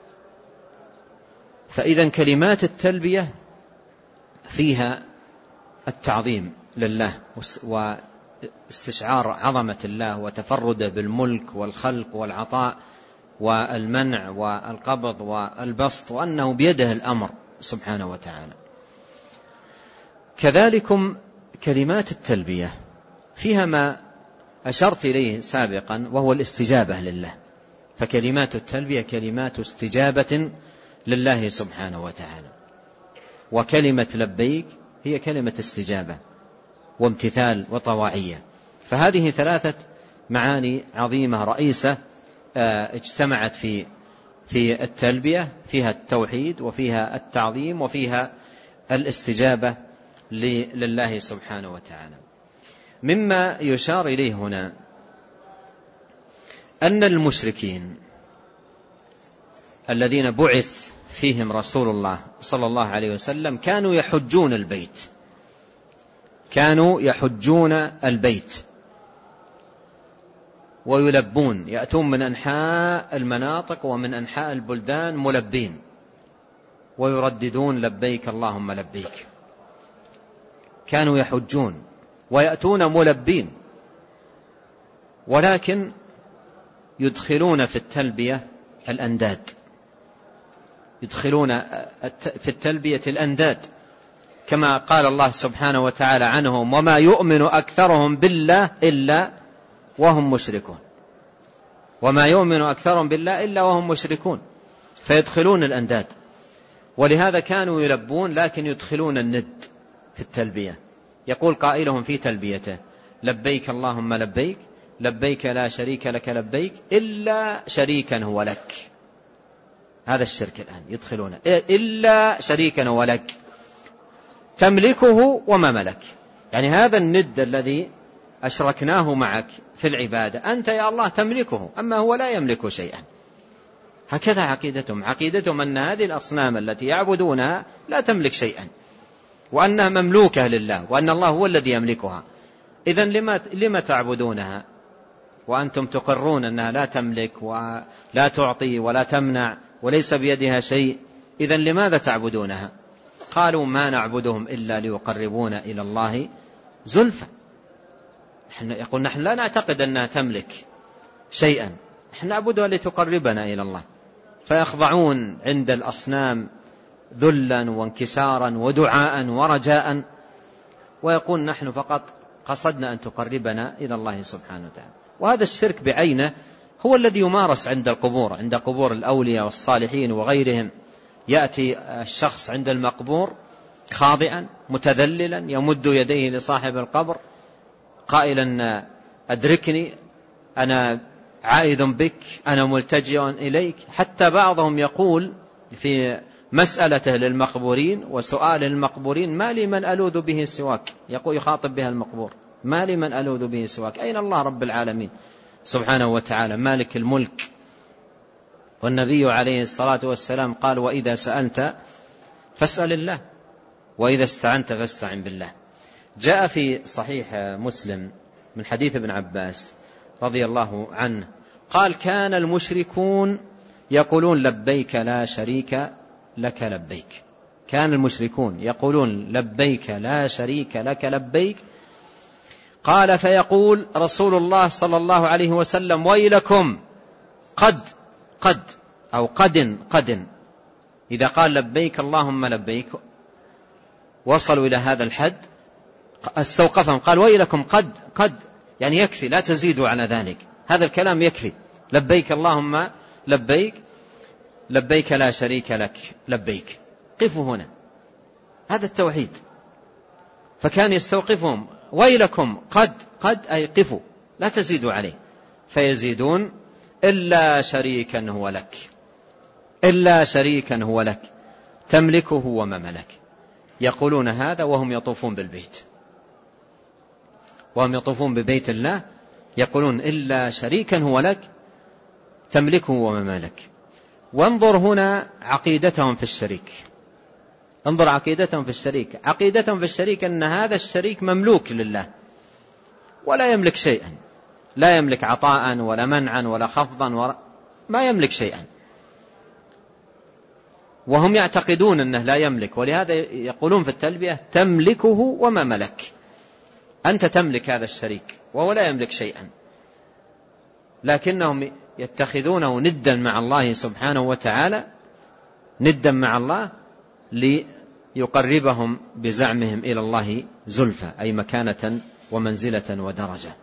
فإذا كلمات التلبية فيها التعظيم لله واستشعار عظمة الله وتفرده بالملك والخلق والعطاء والمنع والقبض والبسط، وأنه بيده الأمر سبحانه وتعالى. كذلكم كلمات التلبية فيها ما أشرت إليه سابقا وهو الاستجابة لله. فكلمات التلبية كلمات استجابة لله سبحانه وتعالى، وكلمة لبيك هي كلمة استجابة وامتثال وطواعية. فهذه ثلاثة معاني عظيمة رئيسة اجتمعت في في التلبية، فيها التوحيد وفيها التعظيم وفيها الاستجابة لله سبحانه وتعالى. مما يشار إليه هنا أن المشركين الذين بعث فيهم رسول الله صلى الله عليه وسلم كانوا يحجون البيت، كانوا يحجون البيت ويلبون، يأتون من أنحاء المناطق ومن أنحاء البلدان ملبين ويرددون لبيك اللهم لبيك. كانوا يحجون ويأتون ملبين، ولكن يدخلون في التلبية الأنداد، يدخلون في التلبية الأنداد كما قال الله سبحانه وتعالى عنهم: وما يؤمن أكثرهم بالله إلا وهم مشركون. وما يؤمن أكثرهم بالله إلا وهم مشركون، فيدخلون الأنداد. ولهذا كانوا يلبون لكن يدخلون الند في التلبية. يقول قائلهم في تلبيته: لبيك اللهم لبيك، لبيك لا شريك لك لبيك، إلا شريكا هو لك. هذا الشرك الآن يدخلونه، إلا شريكا هو لك تملكه وما ملك. يعني هذا الند الذي أشركناه معك في العبادة أنت يا الله تملكه، أما هو لا يملك شيئا. هكذا عقيدتهم. عقيدتهم أن هذه الأصنام التي يعبدونها لا تملك شيئا، وأنها مملوكة لله، وأن الله هو الذي يملكها. إذن لما, لما تعبدونها وأنتم تقرون أنها لا تملك ولا تعطي ولا تمنع وليس بيدها شيء؟ إذن لماذا تعبدونها؟ قالوا: ما نعبدهم إلا ليقربونا إلى الله زلفى. يقول: نحن لا نعتقد أنها تملك شيئا، نحن نعبدها لتقربنا إلى الله. فيخضعون عند الأصنام ذلا وانكسارا ودعاء ورجاء، ويقول: نحن فقط قصدنا أن تقربنا إلى الله سبحانه وتعالى. وهذا الشرك بعينه هو الذي يمارس عند القبور، عند قبور الأولياء والصالحين وغيرهم. يأتي الشخص عند المقبور خاضعا متذللا يمد يديه لصاحب القبر قائلا: أدركني، أنا عائذ بك، أنا ملتجئ إليك. حتى بعضهم يقول في مسألته للمقبورين وسؤال المقبورين: ما لي من ألوذ به سواك. يقول يخاطب بها المقبور: ما لي من ألوذ به سواك. أين الله رب العالمين سبحانه وتعالى مالك الملك؟ والنبي عليه الصلاة والسلام قال: وإذا سألت فاسأل الله، وإذا استعنت فاستعن بالله. جاء في صحيح مسلم من حديث ابن عباس رضي الله عنه قال: كان المشركون يقولون: لبيك لا شريك لك لبيك. كان المشركون يقولون: لبيك لا شريك لك لبيك. قال: فيقول رسول الله صلى الله عليه وسلم: ويلكم، قد قد أو قد قد. إذا قال لبيك اللهم لبيك وصلوا إلى هذا الحد استوقفهم، قال: ويلكم قد قد، يعني يكفي، لا تزيدوا على ذلك، هذا الكلام يكفي. لبيك اللهم لبيك، لبيك لا شريك لك لبيك. قفوا هنا، هذا التوحيد. فكان يستوقفهم: ويلكم قد قد، أي قفوا لا تزيدوا عليه. فيزيدون: إلا شريكا هو لك، إلا شريكا هو لك تملكه وما ملك. يقولون هذا وهم يطوفون بالبيت، وهم يطوفون ببيت الله، يقولون: إلا شريكا هو لك تملكه وما ملك. وانظر هنا عقيدتهم في الشريك، انظر عقيدتهم في الشريك. عقيدتهم في الشريك أن هذا الشريك مملوك لله ولا يملك شيئا، لا يملك عطاء ولا منعا ولا خفضا ولا ما يملك شيئا، وهم يعتقدون أنه لا يملك. ولهذا يقولون في التلبية: تملكه وما ملك. أنت تملك هذا الشريك وهو لا يملك شيئا، لكنهم يتخذونه ندا مع الله سبحانه وتعالى، ندا مع الله ليقربهم بزعمهم إلى الله زلفى، أي مكانة ومنزلة ودرجة.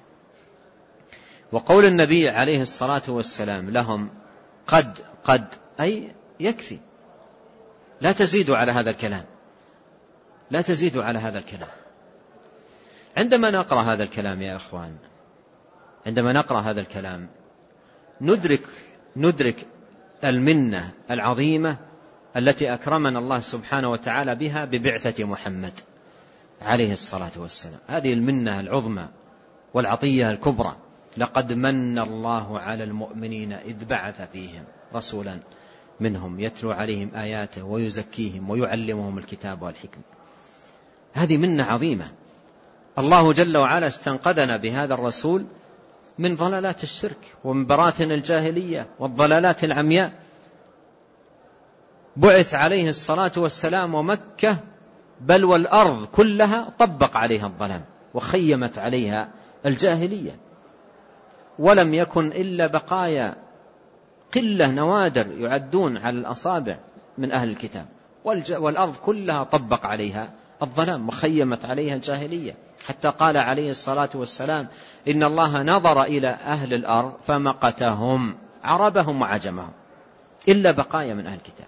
وقول النبي عليه الصلاة والسلام لهم: قد قد، أي يكفي، لا تزيدوا على هذا الكلام، لا تزيدوا على هذا الكلام. عندما نقرأ هذا الكلام يا أخوان، عندما نقرأ هذا الكلام ندرك ندرك المنة العظيمة التي أكرمنا الله سبحانه وتعالى بها ببعثة محمد عليه الصلاة والسلام. هذه المنة العظمى والعطية الكبرى. لقد من الله على المؤمنين إذ بعث فيهم رسولا منهم يتلو عليهم آياته ويزكيهم ويعلمهم الكتاب والحكمة. هذه منة عظيمة. الله جل وعلا استنقذنا بهذا الرسول من ضلالات الشرك ومن براثن الجاهلية والضلالات العمياء. بعث عليه الصلاة والسلام ومكة بل والأرض كلها طبق عليها الظلام وخيمت عليها الجاهلية، ولم يكن إلا بقايا قلة نوادر يعدون على الأصابع من أهل الكتاب، والأرض كلها طبق عليها الظلام وخيمت عليها الجاهلية، حتى قال عليه الصلاة والسلام إن الله نظر إلى أهل الأرض فمقتهم عربهم وعجمهم إلا بقايا من أهل الكتاب،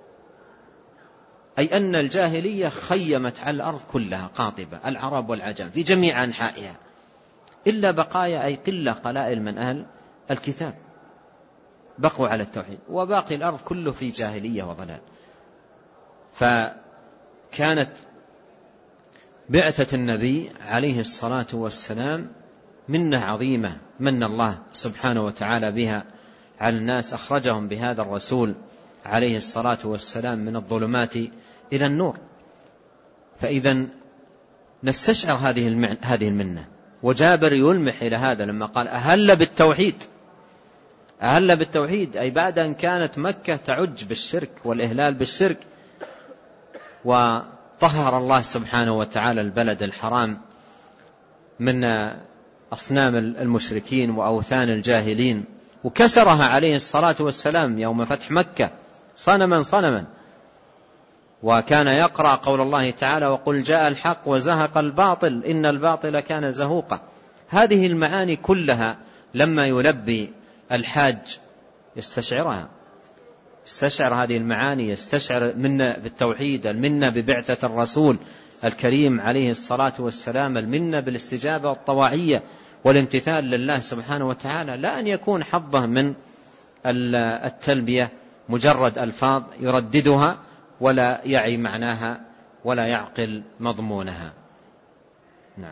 أي أن الجاهلية خيمت على الأرض كلها قاطبة، العرب والعجم في جميع أنحائها، إلا بقايا أي قلة قلائل من أهل الكتاب بقوا على التوحيد، وباقي الأرض كله في جاهلية وضلال. فكانت بعثة النبي عليه الصلاة والسلام منة عظيمة من الله سبحانه وتعالى بها على الناس، أخرجهم بهذا الرسول عليه الصلاة والسلام من الظلمات إلى النور. فإذا نستشعر هذه هذه المنة، وجابر يلمح إلى هذا لما قال أهل بالتوحيد، أهل بالتوحيد أي بعد أن كانت مكة تعج بالشرك والإهلال بالشرك، وطهر الله سبحانه وتعالى البلد الحرام من أصنام المشركين وأوثان الجاهلين، وكسرها عليه الصلاة والسلام يوم فتح مكة صنما صنما، وكان يقرأ قول الله تعالى وقل جاء الحق وزهق الباطل إن الباطل كان زهوقا. هذه المعاني كلها لما يلبي الحاج يستشعرها، يستشعر هذه المعاني، يستشعر منا بالتوحيد، المنة ببعثة الرسول الكريم عليه الصلاة والسلام، المنة بالاستجابة والطواعية والامتثال لله سبحانه وتعالى، لا أن يكون حظه من التلبية مجرد ألفاظ يرددها ولا يعي معناها ولا يعقل مضمونها. نعم.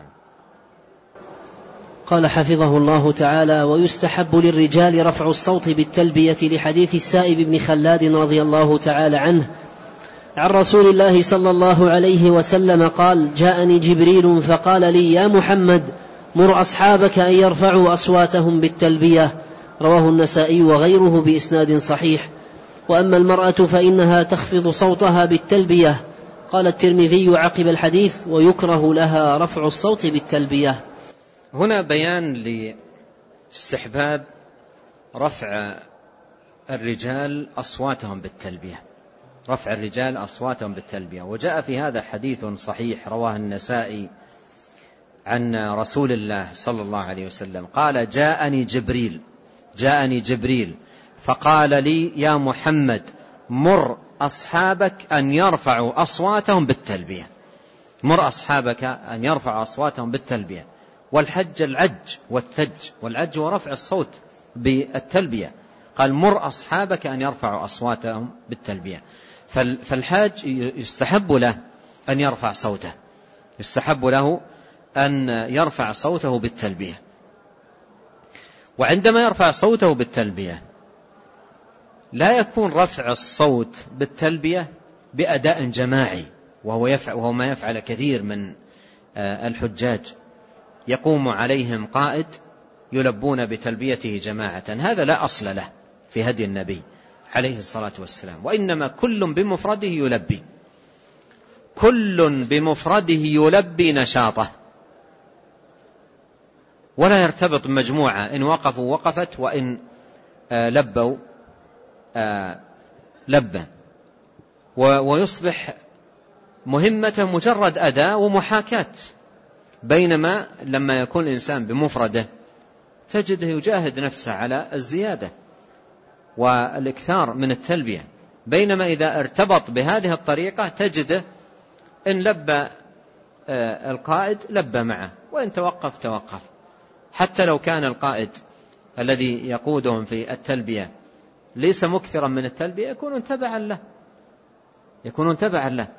قال حفظه الله تعالى: ويستحب للرجال رفع الصوت بالتلبية لحديث السائب بن خلاد رضي الله تعالى عنه عن رسول الله صلى الله عليه وسلم قال: جاءني جبريل فقال لي: يا محمد مر أصحابك أن يرفعوا أصواتهم بالتلبية. رواه النسائي وغيره بإسناد صحيح. وأما المرأة فإنها تخفض صوتها بالتلبية. قال الترمذي عقب الحديث: ويكره لها رفع الصوت بالتلبية. هنا بيان لاستحباب رفع الرجال أصواتهم بالتلبية، رفع الرجال أصواتهم بالتلبية. وجاء في هذا حديث صحيح رواه النسائي عن رسول الله صلى الله عليه وسلم قال: جاءني جبريل جاءني جبريل فقال لي: يا محمد مر أصحابك أن يرفعوا أصواتهم بالتلبية. مر أصحابك أن يرفعوا أصواتهم بالتلبية. والحج العج والتج، والعج ورفع الصوت بالتلبية. قال: مر أصحابك أن يرفعوا أصواتهم بالتلبية. فالحاج يستحب له أن يرفع صوته، يستحب له أن يرفع صوته بالتلبية. وعندما يرفع صوته بالتلبية لا يكون رفع الصوت بالتلبية بأداء جماعي، وهو, يفعل وهو ما يفعل كثير من الحجاج، يقوم عليهم قائد يلبون بتلبيته جماعة. هذا لا أصل له في هدي النبي عليه الصلاة والسلام، وإنما كل بمفرده يلبي، كل بمفرده يلبي نشاطه، ولا يرتبط بمجموعة، إن وقفوا وقفت، وإن لبوا لبة، ويصبح مهمته مجرد أداء ومحاكاة. بينما لما يكون الإنسان بمفرده تجده يجاهد نفسه على الزيادة والإكثار من التلبية، بينما إذا ارتبط بهذه الطريقة تجده إن لبى القائد لبى معه، وإن توقف توقف، حتى لو كان القائد الذي يقودهم في التلبية ليس مكثرا من التلبية يكون تبعا له يكون تبعا له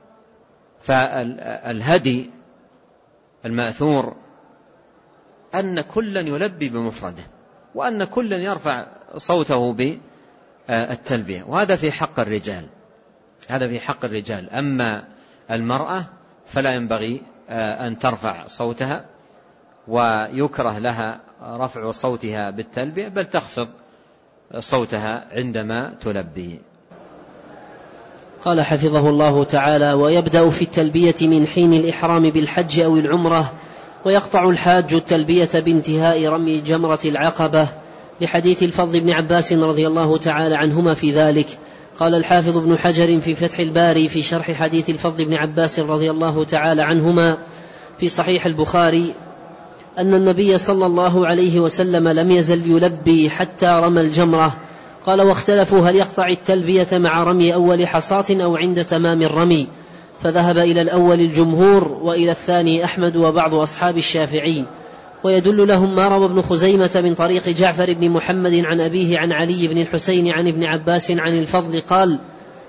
فالهدي المأثور أن كلا يلبي بمفرده، وأن كلا يرفع صوته بالتلبية، وهذا في حق الرجال هذا في حق الرجال. أما المرأة فلا ينبغي أن ترفع صوتها، ويكره لها رفع صوتها بالتلبية، بل تخفض صوتها عندما تلبي. قال حفظه الله تعالى: ويبدأ في التلبية من حين الإحرام بالحج أو العمرة، ويقطع الحاج التلبية بانتهاء رمي جمرة العقبة، لحديث الفضل بن عباس رضي الله تعالى عنهما في ذلك. قال الحافظ ابن حجر في فتح الباري في شرح حديث الفضل بن عباس رضي الله تعالى عنهما في صحيح البخاري أن النبي صلى الله عليه وسلم لم يزل يلبي حتى رمى الجمرة. قال واختلفوا هل يقطع التلبية مع رمي أول حصاة أو عند تمام الرمي، فذهب إلى الأول الجمهور وإلى الثاني أحمد وبعض أصحاب الشافعي. ويدل لهم ما روى ابن خزيمة من طريق جعفر بن محمد عن أبيه عن علي بن الحسين عن ابن عباس عن الفضل قال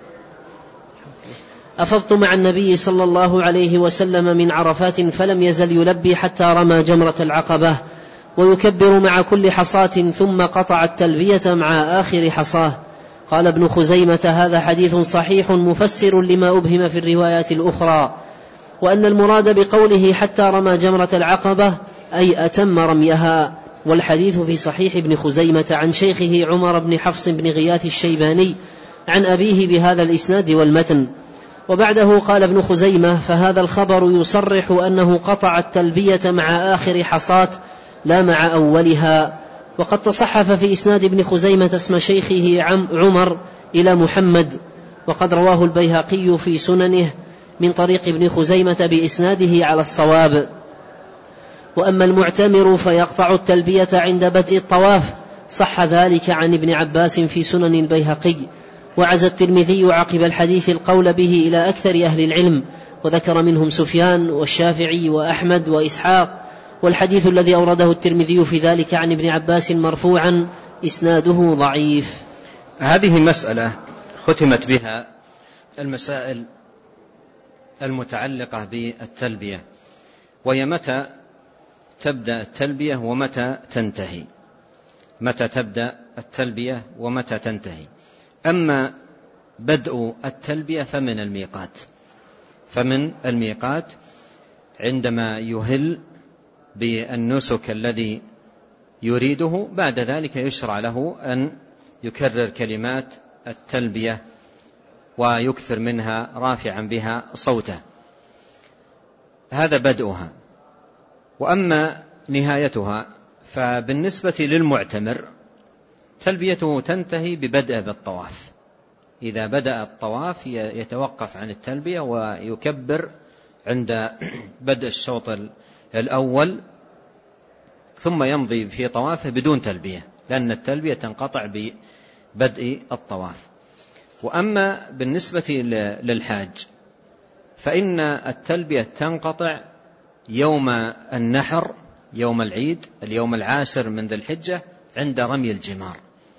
أفضت مع النبي صلى الله عليه وسلم من عرفات فلم يزل يلبي حتى رمى جمرة العقبة ويكبر مع كل حصاة ثم قطع التلبية مع آخر حصاه. قال ابن خزيمة هذا حديث صحيح مفسر لما أبهم في الروايات الأخرى، وأن المراد بقوله حتى رمى جمرة العقبة أي أتم رميها. والحديث في صحيح ابن خزيمة عن شيخه عمر بن حفص بن غياث الشيباني عن أبيه بهذا الإسناد والمتن. وبعده قال ابن خزيمة فهذا الخبر يصرح أنه قطع التلبية مع آخر حصاة لا مع أولها. وقد تصحف في إسناد ابن خزيمة اسم شيخه عمر إلى محمد، وقد رواه البيهقي في سننه من طريق ابن خزيمة بإسناده على الصواب. وأما المعتمر فيقطع التلبية عند بدء الطواف، صح ذلك عن ابن عباس في سنن البيهقي. وعزى الترمذي عقب الحديث القول به إلى أكثر أهل العلم، وذكر منهم سفيان والشافعي وأحمد وإسحاق. والحديث الذي أورده الترمذي في ذلك عن ابن عباس مرفوعا إسناده ضعيف. هذه مسألة ختمت بها المسائل المتعلقة بالتلبية، وهي متى تبدأ التلبية ومتى تنتهي، متى تبدأ التلبية ومتى تنتهي. أما بدء التلبية فمن الميقات، فمن الميقات عندما يهل بالنسك الذي يريده، بعد ذلك يشرع له أن يكرر كلمات التلبية ويكثر منها رافعا بها صوته، هذا بدءها. وأما نهايتها فبالنسبة للمعتمر تلبيته تنتهي ببدء بالطواف. إذا بدأ الطواف يتوقف عن التلبية ويكبر عند بدء الشوط الأول، ثم يمضي في طوافه بدون تلبية، لأن التلبية تنقطع ببدء الطواف. وأما بالنسبة للحاج فإن التلبية تنقطع يوم النحر، يوم العيد، اليوم العاشر من ذي الحجة، عند رمي الجمار،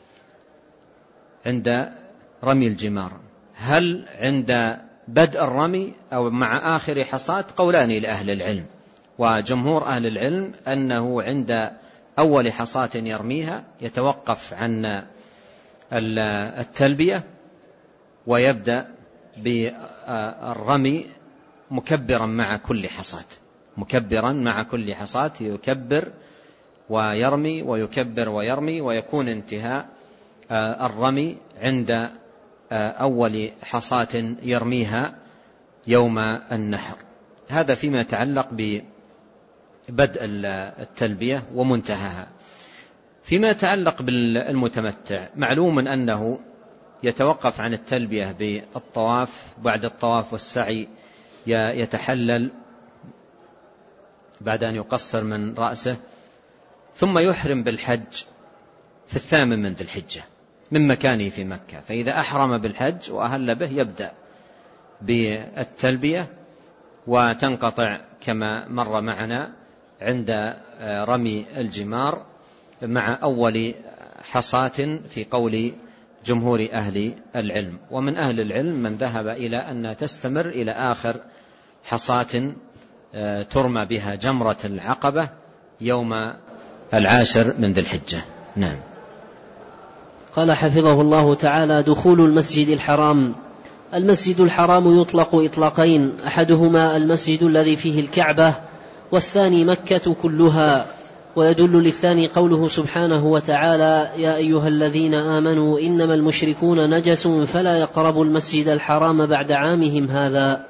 عند رمي الجمار. هل عند بدء الرمي أو مع آخر حصاة؟ قولان لأهل العلم، وجمهور أهل العلم أنه عند أول حصاة يرميها يتوقف عن التلبية ويبدأ بالرمي مكبرا مع كل حصاة، مكبرا مع كل حصاة، يكبر ويرمي ويكبر ويرمي، ويكون انتهاء الرمي عند أول حصاة يرميها يوم النحر. هذا فيما يتعلق ببدء التلبية ومنتهاها. فيما يتعلق بالمتمتع معلوم أنه يتوقف عن التلبية بالطواف، بعد الطواف والسعي يتحلل بعد أن يقصر من رأسه، ثم يحرم بالحج في الثامن من ذي الحجة من مكانه في مكة. فإذا أحرم بالحج وأهل به يبدأ بالتلبية وتنقطع كما مر معنا عند رمي الجمار مع أول حصاة في قول جمهور أهل العلم. ومن أهل العلم من ذهب إلى أن تستمر إلى آخر حصاة ترمى بها جمرة العقبة يوم العاشر من ذي الحجة. نعم. قال حفظه الله تعالى: دخول المسجد الحرام. المسجد الحرام يطلق إطلاقين، أحدهما المسجد الذي فيه الكعبة، والثاني مكة كلها. ويدل للثاني قوله سبحانه وتعالى: يا أيها الذين آمنوا إنما المشركون نجس فلا يقربوا المسجد الحرام بعد عامهم هذا.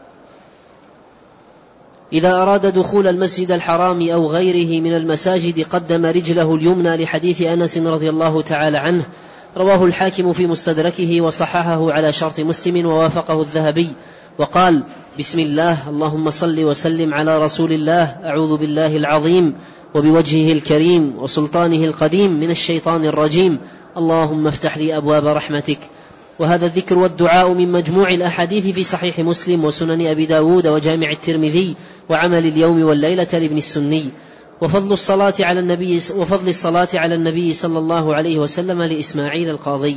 إذا أراد دخول المسجد الحرام أو غيره من المساجد قدم رجله اليمنى لحديث أنس رضي الله تعالى عنه رواه الحاكم في مستدركه وصححه على شرط مسلم ووافقه الذهبي، وقال: بسم الله، اللهم صل وسلم على رسول الله، أعوذ بالله العظيم وبوجهه الكريم وسلطانه القديم من الشيطان الرجيم، اللهم افتح لي أبواب رحمتك. وهذا الذكر والدعاء من مجموع الأحاديث في صحيح مسلم وسنن أبي داود وجامع الترمذي وعمل اليوم والليلة لابن السني. وفضل الصلاة على النبي وفضل الصلاة على النبي صلى الله عليه وسلم لإسماعيل القاضي.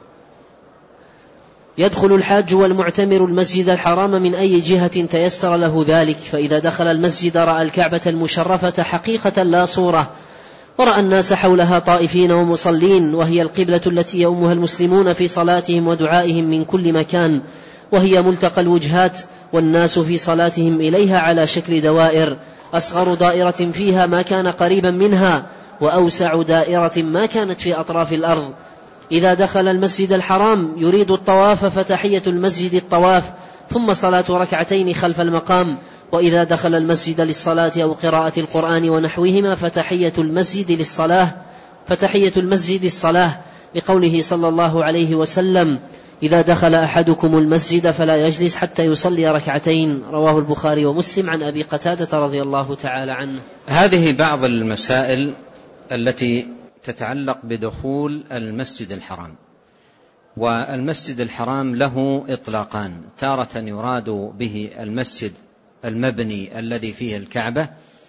يدخل الحاج والمعتمر المسجد الحرام من أي جهة تيسر له ذلك، فإذا دخل المسجد رأى الكعبة المشرفة حقيقة لا صورة، ورأى الناس حولها طائفين ومصلين، وهي القبلة التي يؤمها المسلمون في صلاتهم ودعائهم من كل مكان، وهي ملتقى الوجهات، والناس في صلاتهم إليها على شكل دوائر، أصغر دائرة فيها ما كان قريبا منها، وأوسع دائرة ما كانت في أطراف الأرض. إذا دخل المسجد الحرام يريد الطواف فتحية المسجد الطواف، ثم صلاة ركعتين خلف المقام. وإذا دخل المسجد للصلاة أو قراءة القرآن ونحوهما فتحية المسجد للصلاة فتحية المسجد الصلاة، لقوله صلى الله عليه وسلم: إذا دخل أحدكم المسجد فلا يجلس حتى يصلي ركعتين. رواه البخاري ومسلم عن أبي قتادة رضي الله تعالى عنه. هذه بعض المسائل التي تتعلق بدخول المسجد الحرام. والمسجد الحرام له إطلاقان: تارة يراد به المسجد المبني الذي فيه الكعبة،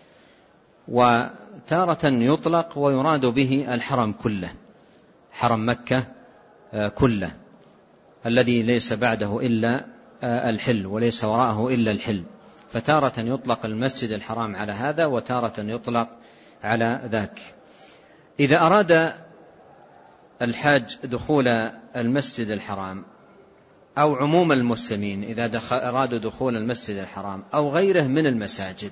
وتارة يطلق ويراد به الحرم كله، حرم مكة كله الذي ليس بعده إلا الحل وليس وراءه إلا الحل. فتارة يطلق المسجد الحرام على هذا، وتارة يطلق على ذاك. إذا أراد الحاج دخول المسجد الحرام أو عموم المسلمين إذا أرادوا دخول المسجد الحرام أو غيره من المساجد،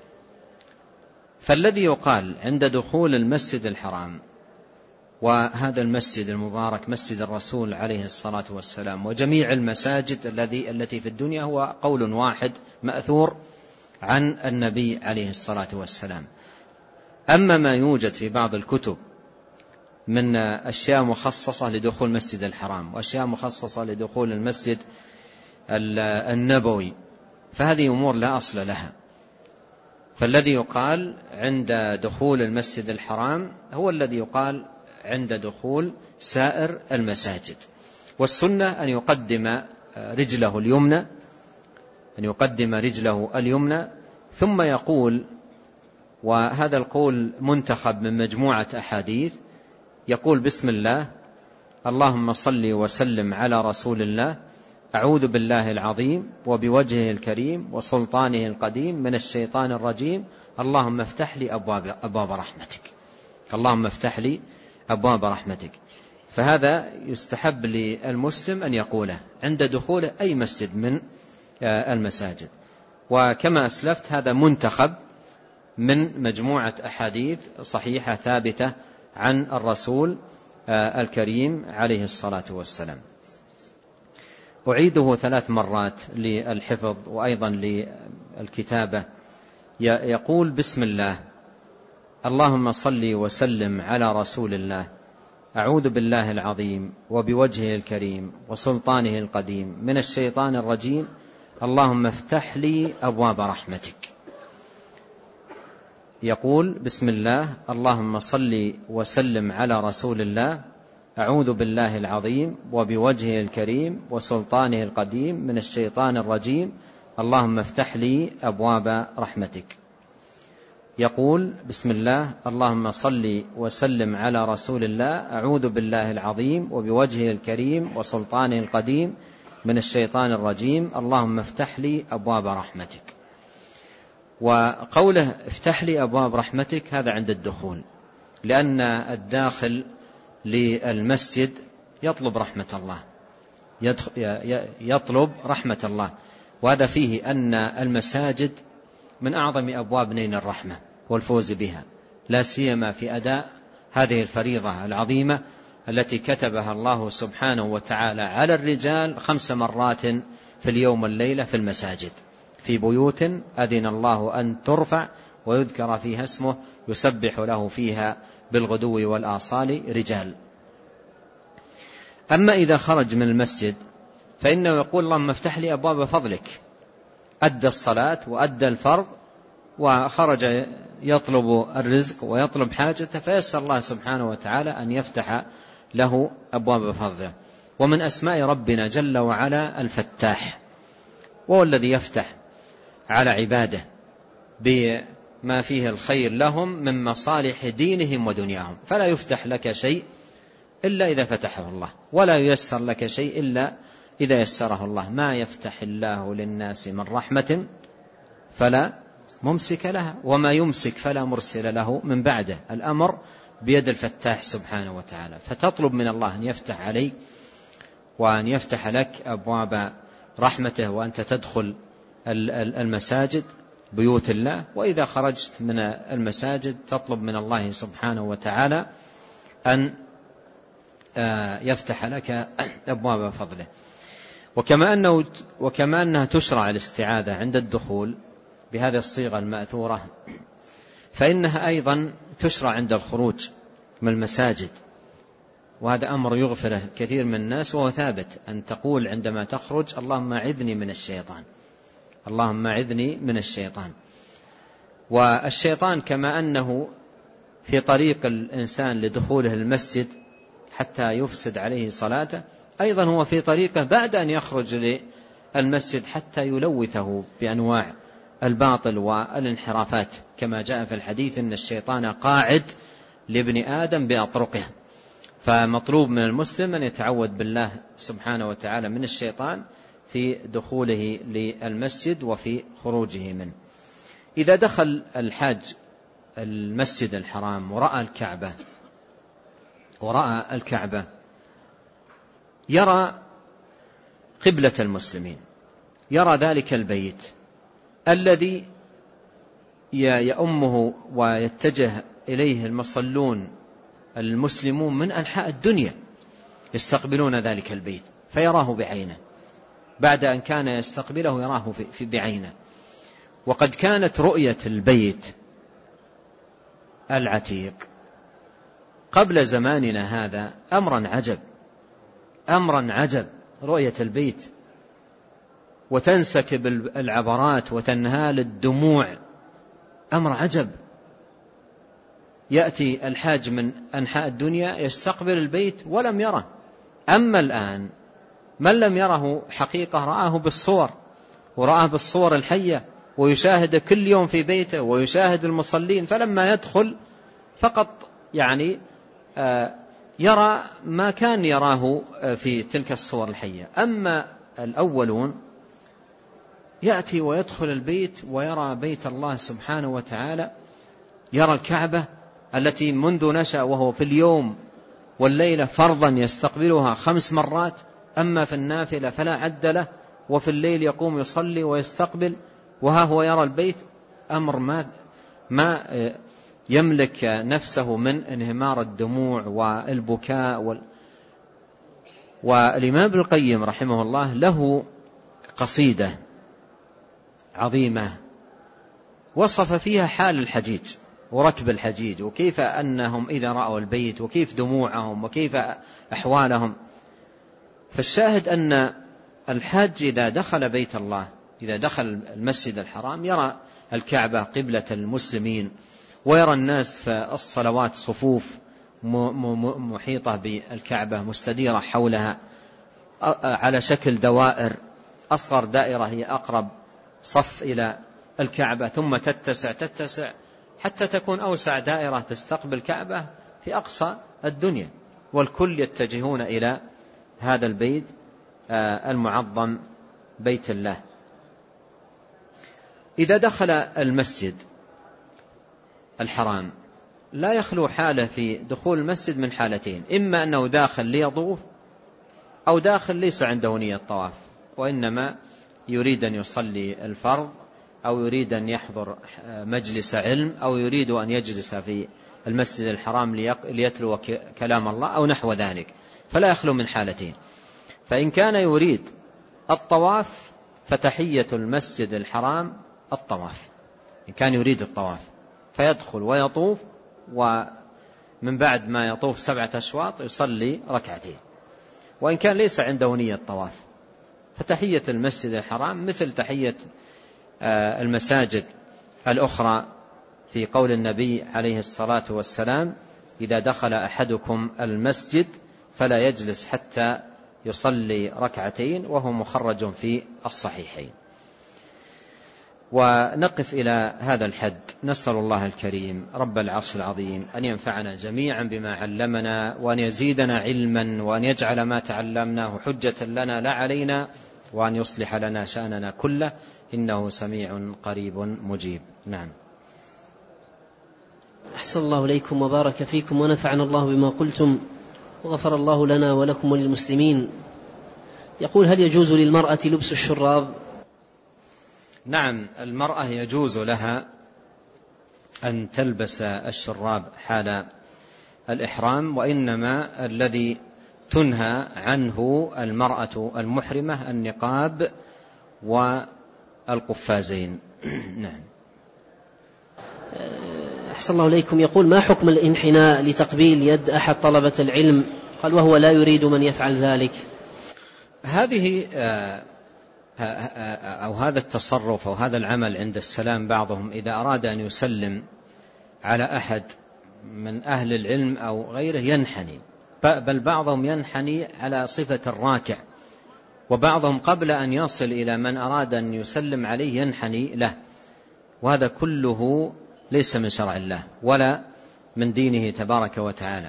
فالذي يقال عند دخول المسجد الحرام، وهذا المسجد المبارك مسجد الرسول عليه الصلاة والسلام وجميع المساجد الذي التي في الدنيا، هو قول واحد مأثور عن النبي عليه الصلاة والسلام. أما ما يوجد في بعض الكتب من أشياء مخصصة لدخول المسجد الحرام وأشياء مخصصة لدخول المسجد النبوي، فهذه أمور لا أصل لها. فالذي يقال عند دخول المسجد الحرام هو الذي يقال عند دخول سائر المساجد. والسنة أن يقدم رجله اليمنى أن يقدم رجله اليمنى ثم يقول، وهذا القول منتخب من مجموعة أحاديث، يقول: بسم الله، اللهم صل وسلم على رسول الله، أعوذ بالله العظيم وبوجهه الكريم وسلطانه القديم من الشيطان الرجيم، اللهم افتح لي أبواب, أبواب رحمتك اللهم افتح لي أبواب رحمتك. فهذا يستحب للمسلم أن يقوله عند دخوله أي مسجد من المساجد. وكما أسلفت هذا منتخب من مجموعة أحاديث صحيحة ثابتة عن الرسول الكريم عليه الصلاة والسلام. أعيده ثلاث مرات للحفظ وأيضا للكتابة. يقول: بسم الله، اللهم صل وسلم على رسول الله، أعوذ بالله العظيم وبوجهه الكريم وسلطانه القديم من الشيطان الرجيم، اللهم افتح لي أبواب رحمتك. يقول: بسم الله، اللهم صل وسلم على رسول الله، أعوذ بالله العظيم وبوجهه الكريم وسلطانه القديم من الشيطان الرجيم، اللهم افتح لي أبواب رحمتك. يقول: بسم الله، اللهم صل وسلم على رسول الله، أعوذ بالله العظيم وبوجهه الكريم وسلطانه القديم من الشيطان الرجيم، اللهم افتح لي أبواب رحمتك. وقوله افتح لي أبواب رحمتك هذا عند الدخول، لأن الداخل للمسجد يطلب رحمة الله يطلب رحمة الله وهذا فيه أن المساجد من أعظم أبواب نيل الرحمة والفوز بها، لا سيما في أداء هذه الفريضة العظيمة التي كتبها الله سبحانه وتعالى على الرجال خمس مرات في اليوم والليلة في المساجد، في بيوت أذن الله أن ترفع ويذكر فيها اسمه يسبح له فيها بالغدو والآصال رجال. أما إذا خرج من المسجد فإنه يقول اللهم افتح لي أبواب فضلك، أدى الصلاة وأدى الفرض وخرج يطلب الرزق ويطلب حاجته، فيسأل الله سبحانه وتعالى أن يفتح له أبواب فضله. ومن أسماء ربنا جل وعلا الفتاح، وهو الذي يفتح على عباده بما فيه الخير لهم من مصالح دينهم ودنياهم، فلا يفتح لك شيء إلا إذا فتحه الله، ولا ييسر لك شيء إلا إذا يسره الله. ما يفتح الله للناس من رحمة فلا ممسك لها، وما يمسك فلا مرسل له من بعده. الأمر بيد الفتاح سبحانه وتعالى، فتطلب من الله أن يفتح عليك وأن يفتح لك أبواب رحمته وأنت تدخل المساجد بيوت الله، وإذا خرجت من المساجد تطلب من الله سبحانه وتعالى أن يفتح لك أبواب فضله. وكما أنه وكما أنها تشرع الاستعاذة عند الدخول بهذه الصيغة المأثورة، فإنها أيضا تشرع عند الخروج من المساجد، وهذا أمر يغفره كثير من الناس، وهو ثابت أن تقول عندما تخرج اللهم أعذني من الشيطان، اللهم أعذني من الشيطان. والشيطان كما أنه في طريق الإنسان لدخوله المسجد حتى يفسد عليه صلاته، أيضا هو في طريقه بعد أن يخرج للمسجد حتى يلوثه بأنواع الباطل والانحرافات، كما جاء في الحديث إن الشيطان قاعد لابن آدم بأطرقه. فمطلوب من المسلم أن يتعوذ بالله سبحانه وتعالى من الشيطان في دخوله للمسجد وفي خروجه منه. إذا دخل الحاج المسجد الحرام ورأى الكعبة ورأى الكعبة يرى قبلة المسلمين، يرى ذلك البيت الذي يأمه ويتجه إليه المصلون المسلمون من أنحاء الدنيا، يستقبلون ذلك البيت فيراه بعينه، بعد أن كان يستقبله يراه في بعينه. وقد كانت رؤية البيت العتيق قبل زماننا هذا أمرا عجب، أمرا عجب، رؤية البيت وتنسكب العبرات وتنهال الدموع، أمر عجب. يأتي الحاج من أنحاء الدنيا يستقبل البيت ولم يره. أما الآن من لم يره حقيقة رآه بالصور، ورآه بالصور الحية، ويشاهد كل يوم في بيته ويشاهد المصلين، فلما يدخل فقط يعني يرى ما كان يراه في تلك الصور الحية. أما الأولون يأتي ويدخل البيت ويرى بيت الله سبحانه وتعالى، يرى الكعبة التي منذ نشأ وهو في اليوم والليلة فرضا يستقبلها خمس مرات، أما في النافلة فلا عد له، وفي الليل يقوم يصلي ويستقبل، وها هو يرى البيت. أمر ما, ما يملك نفسه من انهمار الدموع والبكاء وال... والإمام ابن القيم رحمه الله له قصيدة عظيمة وصف فيها حال الحجيج وركب الحجيج، وكيف أنهم إذا رأوا البيت وكيف دموعهم وكيف أحوالهم. فالشاهد أن الحاج إذا دخل بيت الله، إذا دخل المسجد الحرام، يرى الكعبة قبلة المسلمين، ويرى الناس في الصلوات صفوف محيطة بالكعبة مستديرة حولها على شكل دوائر، أصغر دائرة هي أقرب صف إلى الكعبة، ثم تتسع تتسع حتى تكون أوسع دائرة تستقبل الكعبة في أقصى الدنيا، والكل يتجهون إلى هذا البيت المعظم بيت الله. إذا دخل المسجد الحرام لا يخلو حاله في دخول المسجد من حالتين: إما أنه داخل ليطوف، أو داخل ليس عنده نية طواف وإنما يريد أن يصلي الفرض، أو يريد أن يحضر مجلس علم، أو يريد أن يجلس في المسجد الحرام ليتلو كلام الله أو نحو ذلك، فلا يخلو من حالتين. فإن كان يريد الطواف فتحية المسجد الحرام الطواف، إن كان يريد الطواف فيدخل ويطوف، ومن بعد ما يطوف سبعة أشواط يصلي ركعتين. وإن كان ليس عنده نية طواف. فتحية المسجد الحرام مثل تحية المساجد الأخرى، في قول النبي عليه الصلاة والسلام: إذا دخل أحدكم المسجد فلا يجلس حتى يصلي ركعتين، وهو مخرج في الصحيحين. ونقف إلى هذا الحد. نسأل الله الكريم رب العرش العظيم أن ينفعنا جميعا بما علمنا، وأن يزيدنا علما، وأن يجعل ما تعلمناه حجة لنا لا علينا، وأن يصلح لنا شأننا كله، إنه سميع قريب مجيب. نعم. أحسن الله إليكم وبارك فيكم ونفعنا الله بما قلتم وغفر الله لنا ولكم وللمسلمين. يقول: هل يجوز للمرأة لبس الشراب؟ نعم، المرأة يجوز لها أن تلبس الشراب حال الإحرام، وإنما الذي تنهى عنه المرأة المحرمة النقاب والقفازين. نعم. أحسن الله إليكم. يقول: ما حكم الانحناء لتقبيل يد أحد طلبة العلم؟ قال: وهو لا يريد من يفعل ذلك. هذه أو هذا التصرف أو هذا العمل عند السلام، بعضهم إذا أراد أن يسلم على أحد من أهل العلم أو غيره ينحني، بل بعضهم ينحني على صفة الراكع، وبعضهم قبل أن يصل إلى من أراد أن يسلم عليه ينحني له، وهذا كله ليس من شرع الله ولا من دينه تبارك وتعالى،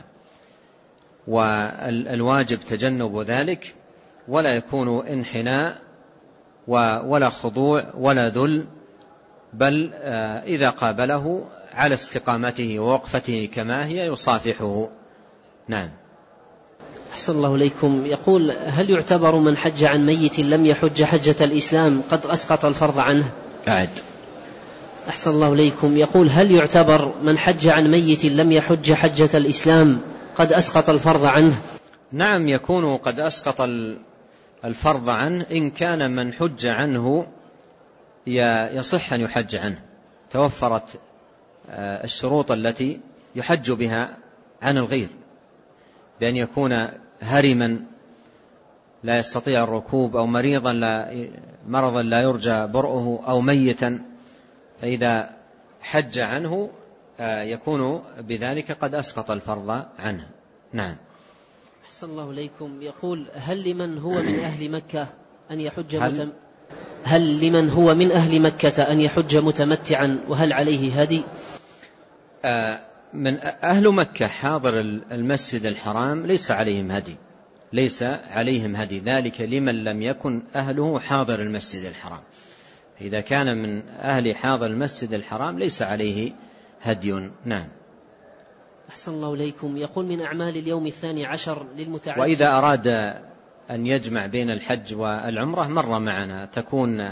والواجب تجنب ذلك، ولا يكون انحناء ولا خضوع ولا ذل، بل إذا قابله على استقامته ووقفته كما هي يصافحه. نعم. أحسن الله إليكم. يقول: هل يعتبر من حج عن ميت لم يحج حجة الإسلام قد أسقط الفرض عنه؟ قاعد. أحسن الله إليكم. يقول: هل يعتبر من حج عن ميت لم يحج حجة الإسلام قد أسقط الفرض عنه؟ نعم، يكون قد أسقط الفرض عنه إن كان من حج عنه يصح أن يحج عنه، توفرت الشروط التي يحج بها عن الغير، بأن يكون هرما لا يستطيع الركوب، أو مريضا لا مرضا لا يرجى برؤه، أو ميتا، فإذا حج عنه يكون بذلك قد أسقط الفرض عنه. نعم. أحسن الله إليكم. يقول: هل لمن هو من أهل مكة أن يحج هل, متم... هل لمن هو من أهل مكة أن يحج متمتعا، وهل عليه هدي؟ آه من أهل مكة حاضر المسجد الحرام ليس عليهم هدي، ليس عليهم هدي، ذلك لمن لم يكن أهله حاضر المسجد الحرام. إذا كان من أهل حاضر المسجد الحرام ليس عليه هدي. نعم. أحسن الله إليكم. يقول: من أعمال اليوم الثاني عشر للمتعجل. وإذا أراد أن يجمع بين الحج والعمرة مر معنا، تكون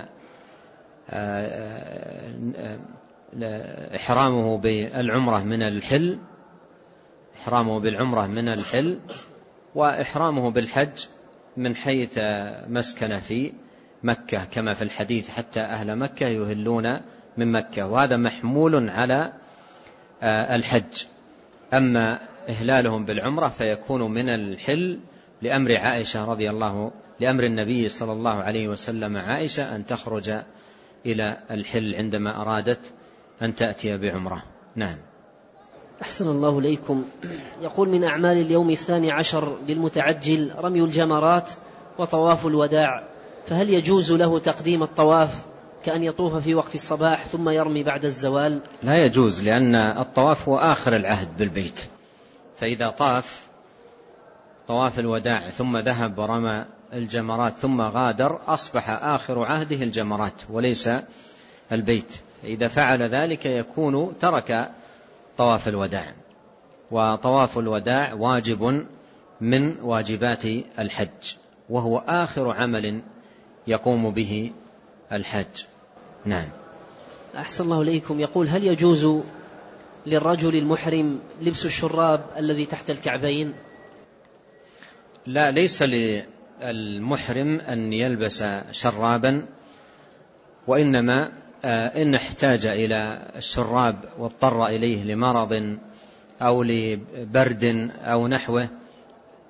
إحرامه بالعمرة من الحل إحرامه بالعمرة من الحل وإحرامه بالحج من حيث مسكن في مكة، كما في الحديث: حتى أهل مكة يهلون من مكة، وهذا محمول على الحج. أما إهلالهم بالعمرة فيكون من الحل لأمر عائشة رضي الله لأمر النبي صلى الله عليه وسلم عائشة أن تخرج إلى الحل عندما أرادت أن تأتي بعمرة. نعم. أحسن الله إليكم. يقول: من أعمال اليوم الثاني عشر للمتعجل رمي الجمرات وطواف الوداع، فهل يجوز له تقديم الطواف كأن يطوف في وقت الصباح ثم يرمي بعد الزوال؟ لا يجوز، لأن الطواف هو آخر العهد بالبيت، فإذا طاف طواف الوداع ثم ذهب ورمى الجمرات ثم غادر أصبح آخر عهده الجمرات وليس البيت، فإذا فعل ذلك يكون ترك طواف الوداع، وطواف الوداع واجب من واجبات الحج، وهو آخر عمل يقوم به الحج. نعم. أحسن الله إليكم. يقول: هل يجوز للرجل المحرم لبس الشراب الذي تحت الكعبين؟ لا، ليس للمحرم أن يلبس شرابا، وإنما إن احتاج إلى الشراب واضطر إليه لمرض أو لبرد أو نحوه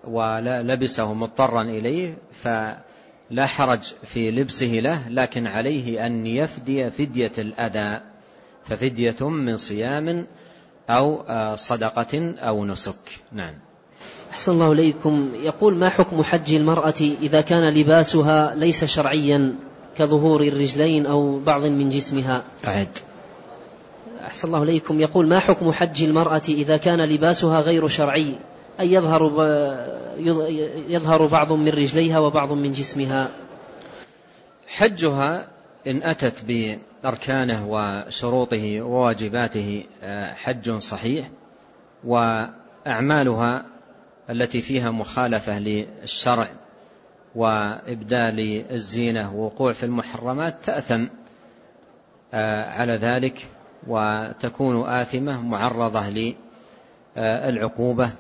ولبسه مضطرا إليه فلا حرج في لبسه له، لكن عليه أن يفدي فدية الأذى، ففدية من صيام أو صدقة أو نسك. نعم. أحسن الله إليكم. يقول: ما حكم حج المرأة إذا كان لباسها ليس شرعيا كظهور الرجلين أو بعض من جسمها؟ أعد. أحسن الله إليكم. يقول: ما حكم حج المرأة إذا كان لباسها غير شرعي، أي يظهر, ب... يظهر بعض من رجليها وبعض من جسمها؟ حجها إن أتت بأركانه وشروطه وواجباته حج صحيح، وأعمالها التي فيها مخالفة للشرع وإبدال الزينة ووقوع في المحرمات تأثم على ذلك وتكون آثمة معرضة للعقوبة.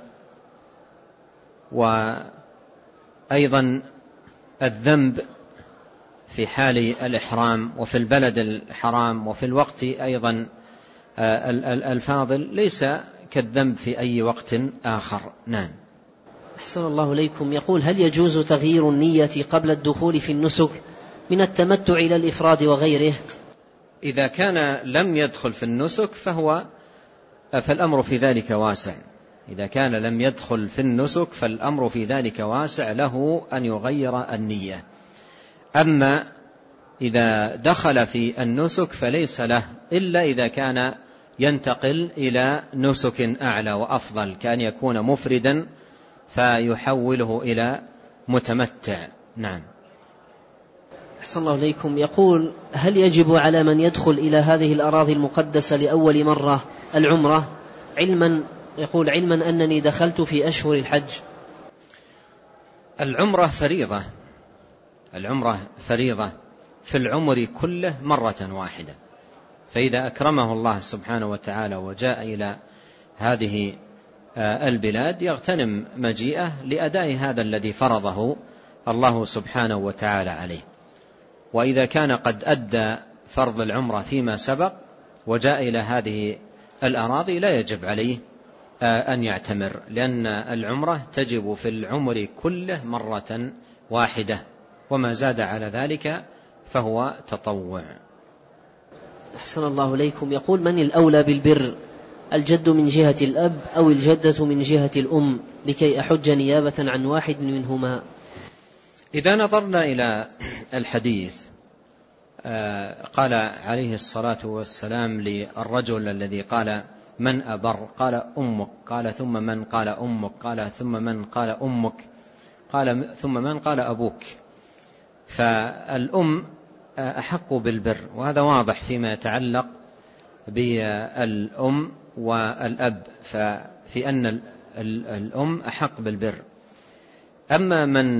وأيضا الذنب في حال الإحرام وفي البلد الحرام وفي الوقت أيضا الفاضل ليس كالذنب في أي وقت آخر. نعم. أحسن الله إليكم. يقول: هل يجوز تغيير النية قبل الدخول في النسك من التمتع إلى الإفراد وغيره؟ إذا كان لم يدخل في النسك فهو فالأمر في ذلك واسع. إذا كان لم يدخل في النسك فالأمر في ذلك واسع، له أن يغير النية. أما إذا دخل في النسك فليس له إلا إذا كان ينتقل إلى نسك أعلى وأفضل، كأن يكون مفردا فيحوله إلى متمتع. نعم. أحسن الله إليكم. يقول: هل يجب على من يدخل إلى هذه الأراضي المقدسة لأول مرة العمرة، علما يقول علما أنني دخلت في أشهر الحج؟ العمرة فريضة، العمرة فريضة في العمر كله مرة واحدة، فإذا أكرمه الله سبحانه وتعالى وجاء إلى هذه البلاد يغتنم مجيئه لأداء هذا الذي فرضه الله سبحانه وتعالى عليه. وإذا كان قد أدى فرض العمرة فيما سبق وجاء إلى هذه الأراضي لا يجب عليه أن يعتمر، لأن العمرة تجب في العمر كله مرة واحدة، وما زاد على ذلك فهو تطوع. أحسن الله إليكم. يقول: من الأولى بالبر، الجد من جهة الأب أو الجدة من جهة الأم، لكي أحج نيابة عن واحد منهما؟ إذا نظرنا إلى الحديث قال عليه الصلاة والسلام للرجل الذي قال: من أبر؟ قال: أمك. قال: ثم من؟ قال: أمك. قال: ثم من؟ قال: أمك. قال: ثم من؟ قال: أبوك. فالأم أحق بالبر، وهذا واضح فيما يتعلق بالأم والأب، ففي أن الأم أحق بالبر. أما من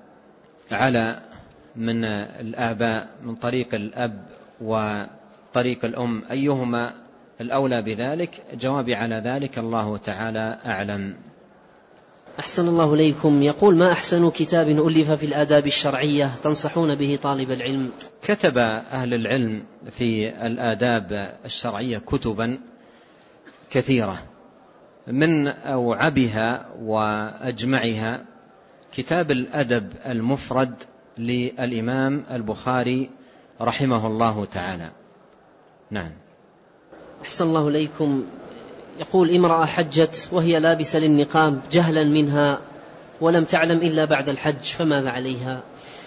على من الآباء من طريق الأب وطريق الأم أيهما الأولى بذلك؟ جوابي على ذلك الله تعالى أعلم. أحسن الله إليكم. يقول: ما أحسن كتاب ألف في الآداب الشرعية تنصحون به طالب العلم؟ كتب أهل العلم في الآداب الشرعية كتبا كثيرة، من أوعبها وأجمعها كتاب الأدب المفرد للإمام البخاري رحمه الله تعالى. نعم. أحسن الله إليكم. يقول: امرأة حجت وهي لابسة للنقاب جهلا منها ولم تعلم إلا بعد الحج، فماذا عليها؟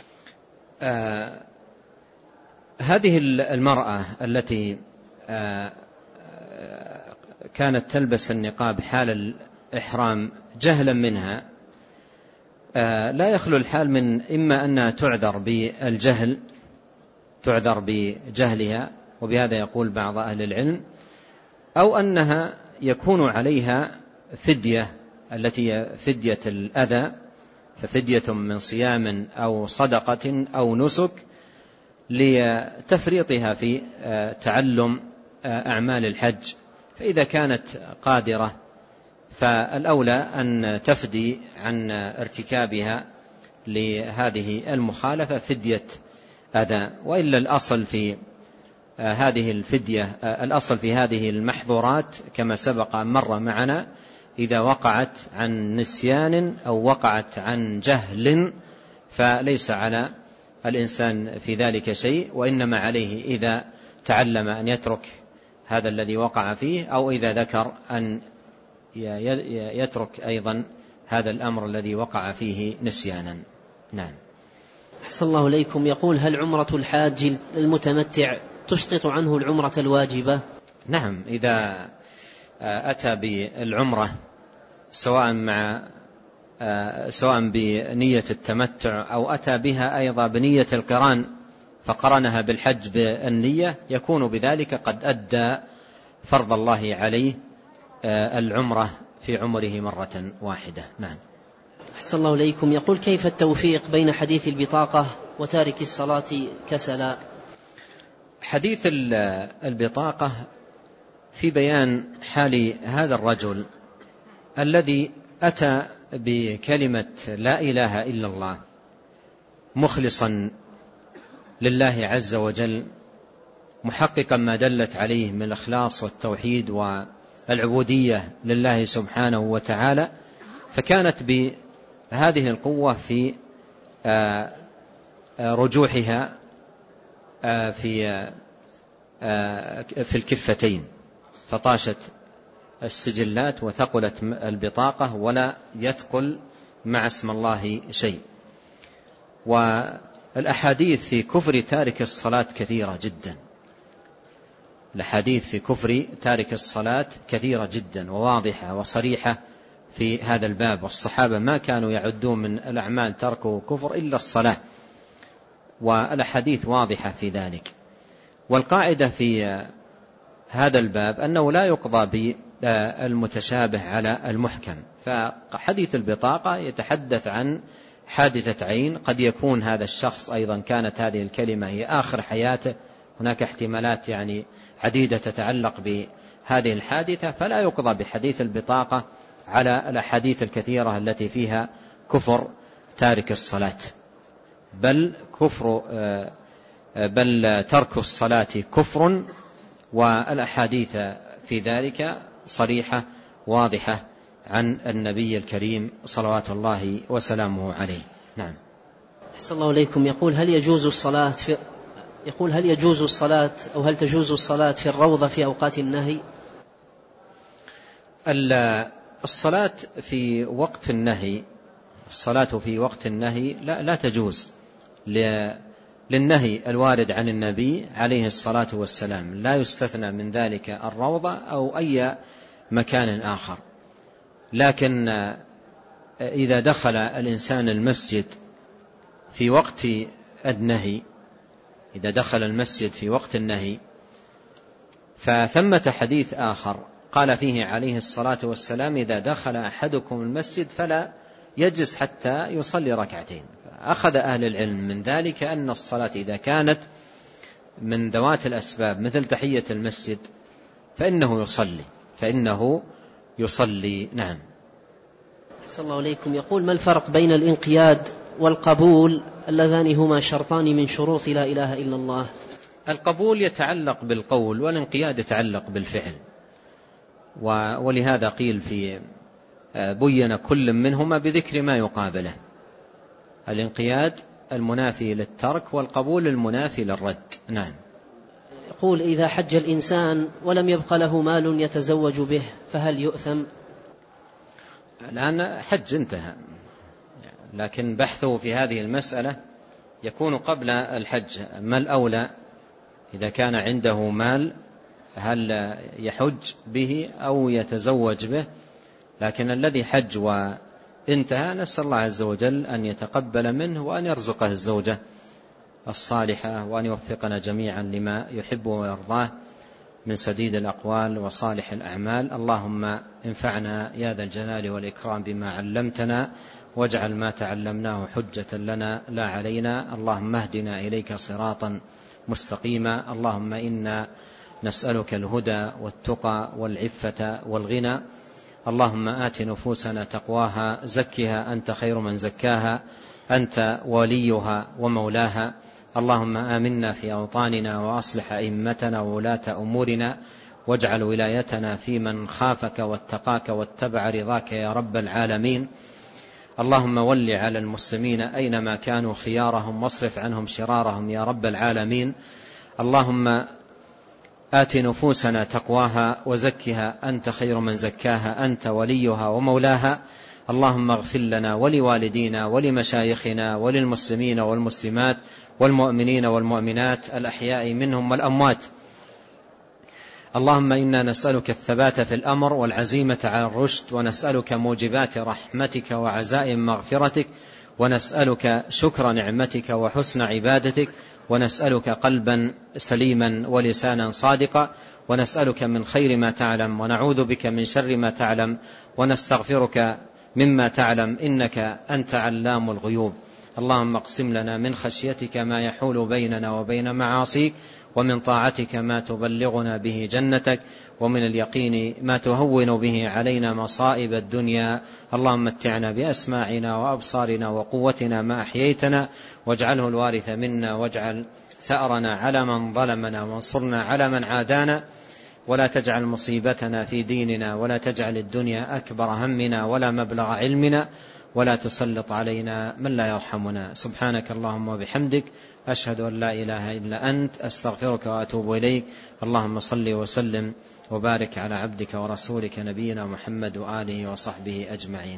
آه هذه المرأة التي آه كانت تلبس النقاب حال الإحرام جهلا منها آه لا يخلو الحال من إما أنها تعذر بالجهل، تعذر بجهلها، وبهذا يقول بعض أهل العلم، أو أنها يكون عليها فدية التي فدية الأذى، ففدية من صيام أو صدقة أو نسك لتفريطها في تعلم أعمال الحج. فإذا كانت قادرة فالأولى أن تفدي عن ارتكابها لهذه المخالفة فدية أذى، وإلا الأصل في هذه الفدية الأصل في هذه المحظورات كما سبق مر معنا إذا وقعت عن نسيان أو وقعت عن جهل فليس على الإنسان في ذلك شيء، وإنما عليه إذا تعلم أن يترك هذا الذي وقع فيه، أو إذا ذكر أن يترك أيضا هذا الأمر الذي وقع فيه نسيانا. نعم. أحسن الله إليكم. يقول: هل عمرة الحاج المتمتع تسقط عنه العمرة الواجبة؟ نعم، إذا أتى بالعمرة سواء مع سواء بنية التمتع أو أتى بها أيضا بنية القران فقرنها بالحج بالنية، يكون بذلك قد أدى فرض الله عليه العمرة في عمره مرة واحدة. نعم. أحسن الله إليكم. يقول: كيف التوفيق بين حديث البطاقة وتارك الصلاة كسلا؟ حديث البطاقة في بيان حال هذا الرجل الذي أتى بكلمة لا إله إلا الله مخلصا لله عز وجل، محققا ما دلت عليه من الإخلاص والتوحيد والعبودية لله سبحانه وتعالى، فكانت بهذه القوة في رجوحها في في الكفتين، فطاشت السجلات وثقلت البطاقة ولا يثقل مع اسم الله شيء. والأحاديث في كفر تارك الصلاة كثيرة جدا، الأحاديث في كفر تارك الصلاة كثيرة جدا وواضحة وصريحة في هذا الباب، والصحابة ما كانوا يعدون من الأعمال تركوا كفر إلا الصلاة، والأحاديث واضحة في ذلك. والقاعدة في هذا الباب أنه لا يقضى بالمتشابه على المحكم، فحديث البطاقة يتحدث عن حادثة عين، قد يكون هذا الشخص أيضا كانت هذه الكلمة هي آخر حياته، هناك احتمالات يعني عديدة تتعلق بهذه الحادثة، فلا يقضى بحديث البطاقة على الأحاديث الكثيرة التي فيها كفر تارك الصلاة، بل كفر بل ترك الصلاة كفر، والأحاديث في ذلك صريحة واضحة عن النبي الكريم صلوات الله وسلامه عليه. نعم. أحسن الله إليكم. يقول: هل يجوز الصلاة في يقول هل يجوز الصلاة أو هل تجوز الصلاة في الروضة في أوقات النهي؟ الصلاة في وقت النهي الصلاة في وقت النهي لا, لا تجوز للنهي الوارد عن النبي عليه الصلاة والسلام، لا يستثنى من ذلك الروضة أو أي مكان آخر. لكن إذا دخل الإنسان المسجد في وقت النهي إذا دخل المسجد في وقت النهي فثمة حديث آخر قال فيه عليه الصلاة والسلام: إذا دخل أحدكم المسجد فلا يجلس حتى يصلي ركعتين. فأخذ أهل العلم من ذلك أن الصلاة إذا كانت من ذوات الأسباب مثل تحية المسجد فإنه يصلي فإنه يصلي. نعم. أحسن الله إليكم. يقول: ما الفرق بين الانقياد والقبول اللذان هما شرطان من شروط لا إله إلا الله؟ القبول يتعلق بالقول والانقياد يتعلق بالفعل، ولهذا قيل في بين كل منهما بذكر ما يقابله، الانقياد المنافي للترك والقبول المنافي للرد. نعم. يقول: إذا حج الإنسان ولم يبق له مال يتزوج به فهل يؤثم؟ الآن حج انتهى، لكن بحثه في هذه المسألة يكون قبل الحج. ما الأولى إذا كان عنده مال، هل يحج به أو يتزوج به؟ لكن الذي حج وانتهى نسأل الله عز وجل أن يتقبل منه وأن يرزقه الزوجة الصالحة، وأن يوفقنا جميعا لما يحب ويرضاه من سديد الأقوال وصالح الأعمال. اللهم انفعنا يا ذا الجلال والإكرام بما علمتنا، واجعل ما تعلمناه حجة لنا لا علينا. اللهم اهدنا إليك صراطا مستقيما. اللهم إنا نسألك الهدى والتقى والعفة والغنى. اللهم آت نفوسنا تقواها، زكها أنت خير من زكاها، أنت وليها ومولاها. اللهم آمنا في أوطاننا وأصلح أئمتنا وولاة أمورنا، واجعل ولايتنا في من خافك واتقاك واتبع رضاك يا رب العالمين. اللهم ول على المسلمين أينما كانوا خيارهم واصرف عنهم شرارهم يا رب العالمين. اللهم آت نفوسنا تقواها وزكها أنت خير من زكاها أنت وليها ومولاها. اللهم اغفر لنا ولوالدينا ولمشايخنا وللمسلمين والمسلمات والمؤمنين والمؤمنات الأحياء منهم والأموات. اللهم إنا نسألك الثبات في الأمر والعزيمة على الرشد، ونسألك موجبات رحمتك وعزائم مغفرتك، ونسألك شكر نعمتك وحسن عبادتك، ونسألك قلبا سليما ولسانا صادقا، ونسألك من خير ما تعلم ونعوذ بك من شر ما تعلم ونستغفرك مما تعلم إنك أنت علام الغيوب. اللهم اقسم لنا من خشيتك ما يحول بيننا وبين معاصيك، ومن طاعتك ما تبلغنا به جنتك، ومن اليقين ما تهون به علينا مصائب الدنيا. اللهم متعنا بأسماعنا وأبصارنا وقوتنا ما أحييتنا، واجعله الوارث منا، واجعل ثأرنا على من ظلمنا، وانصرنا على من عادانا، ولا تجعل مصيبتنا في ديننا، ولا تجعل الدنيا أكبر همنا ولا مبلغ علمنا، ولا تسلط علينا من لا يرحمنا. سبحانك اللهم وبحمدك، أشهد أن لا إله إلا أنت، أستغفرك وأتوب إليك. اللهم صل وسلم وبارك على عبدك ورسولك نبينا محمد وآله وصحبه أجمعين.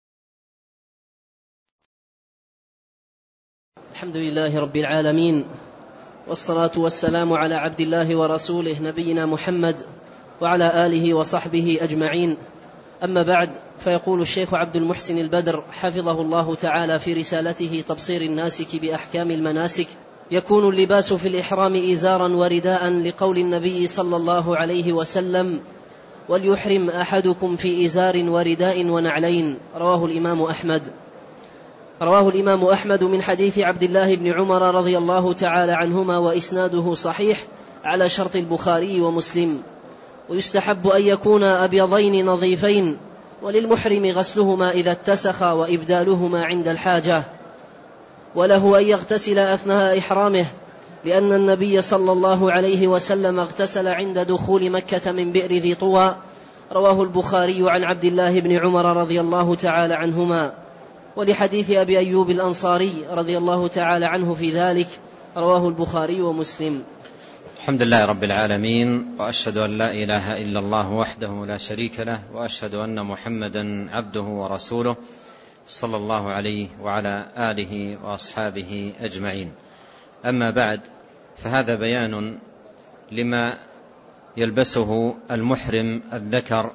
الحمد لله رب العالمين، والصلاة والسلام على عبد الله ورسوله نبينا محمد وعلى آله وصحبه أجمعين. أما بعد، فيقول الشيخ عبد المحسن البدر حفظه الله تعالى في رسالته تبصير الناسك بأحكام المناسك: يكون اللباس في الإحرام إزارا ورداء، لقول النبي صلى الله عليه وسلم: وليحرم أحدكم في إزار ورداء ونعلين. رواه الإمام أحمد رواه الإمام أحمد من حديث عبد الله بن عمر رضي الله تعالى عنهما، وإسناده صحيح على شرط البخاري ومسلم. ويستحب أن يكون أبيضين نظيفين، وللمحرم غسلهما إذا اتسخا وإبدالهما عند الحاجة، وله أن يغتسل أثناء إحرامه، لأن النبي صلى الله عليه وسلم اغتسل عند دخول مكة من بئر ذي طوى. رواه البخاري عن عبد الله بن عمر رضي الله تعالى عنهما. ولحديث أبي أيوب الأنصاري رضي الله تعالى عنه في ذلك، رواه البخاري ومسلم. الحمد لله رب العالمين، وأشهد أن لا إله إلا الله وحده لا شريك له، وأشهد أن محمدا عبده ورسوله صلى الله عليه وعلى آله وأصحابه أجمعين. أما بعد، فهذا بيان لما يلبسه المحرم الذكر،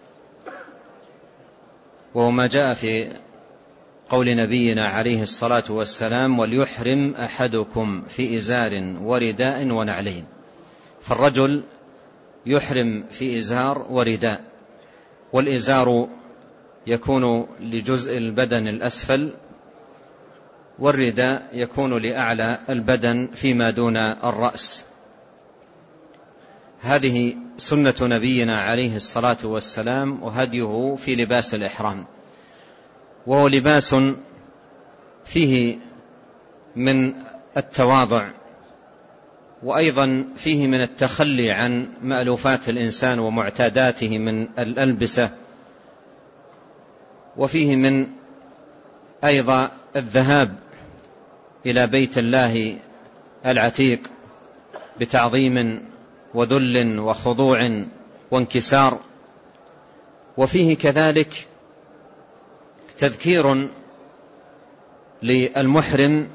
وهو ما جاء في قول نبينا عليه الصلاة والسلام: وليحرم أحدكم في إزار ورداء ونعلين. فالرجل يحرم في إزار ورداء، والإزار يكون لجزء البدن الأسفل، والرداء يكون لأعلى البدن فيما دون الرأس. هذه سنة نبينا عليه الصلاة والسلام وهديه في لباس الإحرام، وهو لباس فيه من التواضع، وأيضا فيه من التخلي عن مألوفات الإنسان ومعتاداته من الألبسة، وفيه من أيضا الذهاب إلى بيت الله العتيق بتعظيم وذل وخضوع وانكسار. وفيه كذلك تذكير للمحرم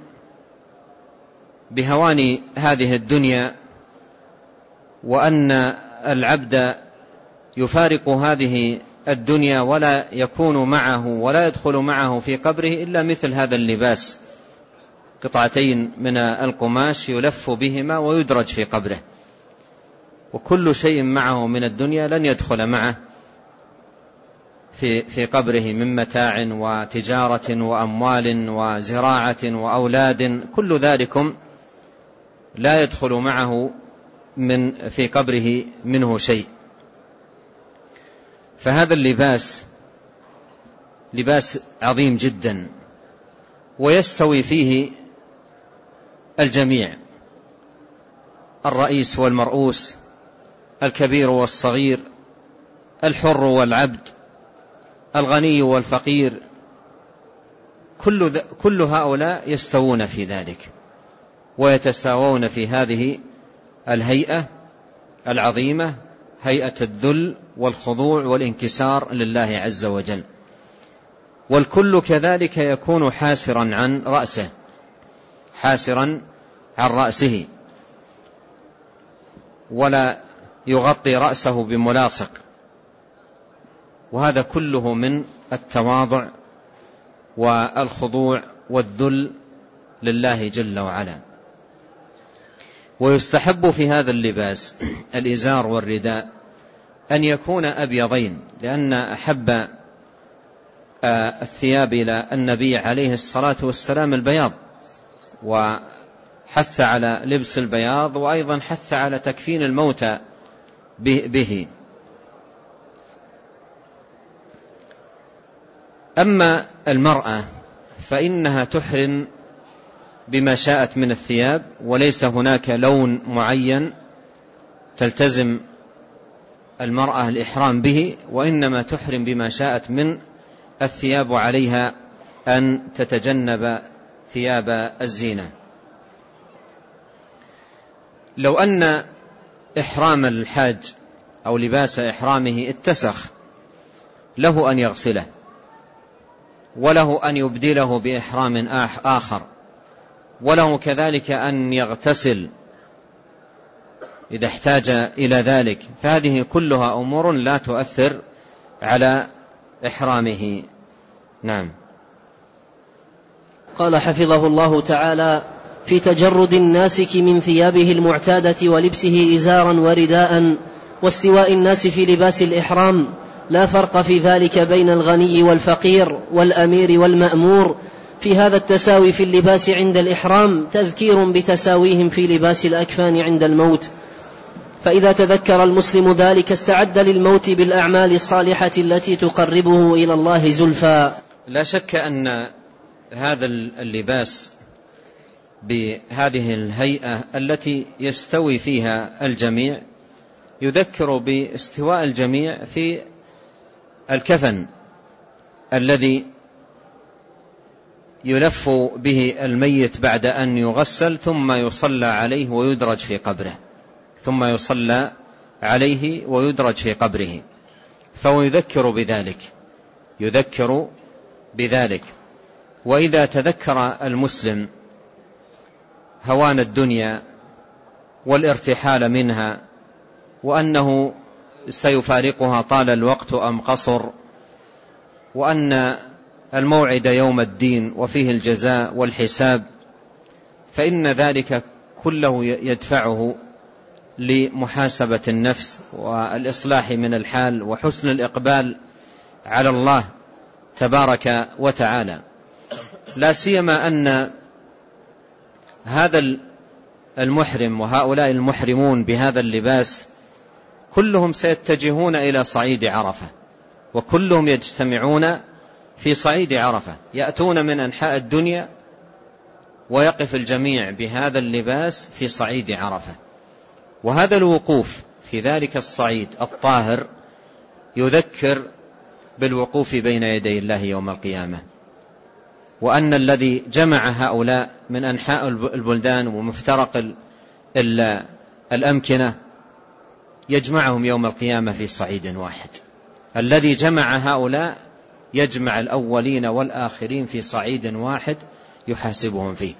بهوان هذه الدنيا، وأن العبد يفارق هذه الدنيا ولا يكون معه ولا يدخل معه في قبره إلا مثل هذا اللباس، قطعتين من القماش يلف بهما ويدرج في قبره، وكل شيء معه من الدنيا لن يدخل معه في في قبره من متاع وتجارة وأموال وزراعة وأولاد، كل ذلكم لا يدخل معه من في قبره منه شيء. فهذا اللباس لباس عظيم جدا، ويستوي فيه الجميع، الرئيس والمرؤوس، الكبير والصغير، الحر والعبد، الغني والفقير، كل, كل هؤلاء يستوون في ذلك ويتساوون في هذه الهيئة العظيمة، هيئة الذل والخضوع والانكسار لله عز وجل. والكل كذلك يكون حاسرا عن رأسه حاسرا عن رأسه ولا يغطي رأسه بملاصق، وهذا كله من التواضع والخضوع والذل لله جل وعلا. ويستحب في هذا اللباس الإزار والرداء أن يكون أبيضين، لأن أحب الثياب إلى النبي عليه الصلاة والسلام البياض، وحث على لبس البياض، وأيضا حث على تكفين الموتى به. أما المرأة فإنها تحرم بما شاءت من الثياب، وليس هناك لون معين تلتزم المرأة الإحرام به، وإنما تحرم بما شاءت من الثياب، عليها أن تتجنب ثياب الزينة. لو أن إحرام الحاج أو لباس إحرامه اتسخ، له أن يغسله، وله أن يبدله بإحرام آخر، وله كذلك أن يغتسل إذا احتاج إلى ذلك، فهذه كلها أمور لا تؤثر على إحرامه. نعم. قال حفظه الله تعالى: في تجرد الناسك من ثيابه المعتادة ولبسه إزارا ورداء، واستواء الناس في لباس الإحرام، لا فرق في ذلك بين الغني والفقير والأمير والمأمور. في هذا التساوي في اللباس عند الإحرام تذكير بتساويهم في لباس الأكفان عند الموت، فإذا تذكر المسلم ذلك استعد للموت بالأعمال الصالحة التي تقربه إلى الله زلفى. لا شك أن هذا اللباس بهذه الهيئة التي يستوي فيها الجميع يذكر باستواء الجميع في الكفن الذي يلف به الميت بعد أن يغسل، ثم يصلى عليه ويدرج في قبره ثم يصلى عليه ويدرج في قبره فهو يذكر بذلك يذكر بذلك وإذا تذكر المسلم هوان الدنيا والارتحال منها، وأنه سيفارقها طال الوقت أم قصر، وأن الموعد يوم الدين وفيه الجزاء والحساب، فإن ذلك كله يدفعه لمحاسبة النفس والإصلاح من الحال وحسن الإقبال على الله تبارك وتعالى. لا سيما أن هذا المحرم وهؤلاء المحرمون بهذا اللباس كلهم سيتجهون إلى صعيد عرفة، وكلهم يجتمعون في صعيد عرفة، يأتون من أنحاء الدنيا ويقف الجميع بهذا اللباس في صعيد عرفة. وهذا الوقوف في ذلك الصعيد الطاهر يذكر بالوقوف بين يدي الله يوم القيامة، وأن الذي جمع هؤلاء من أنحاء البلدان ومفترق الأمكنة يجمعهم يوم القيامة في صعيد واحد. الذي جمع هؤلاء يجمع الأولين والآخرين في صعيد واحد يحاسبهم فيه،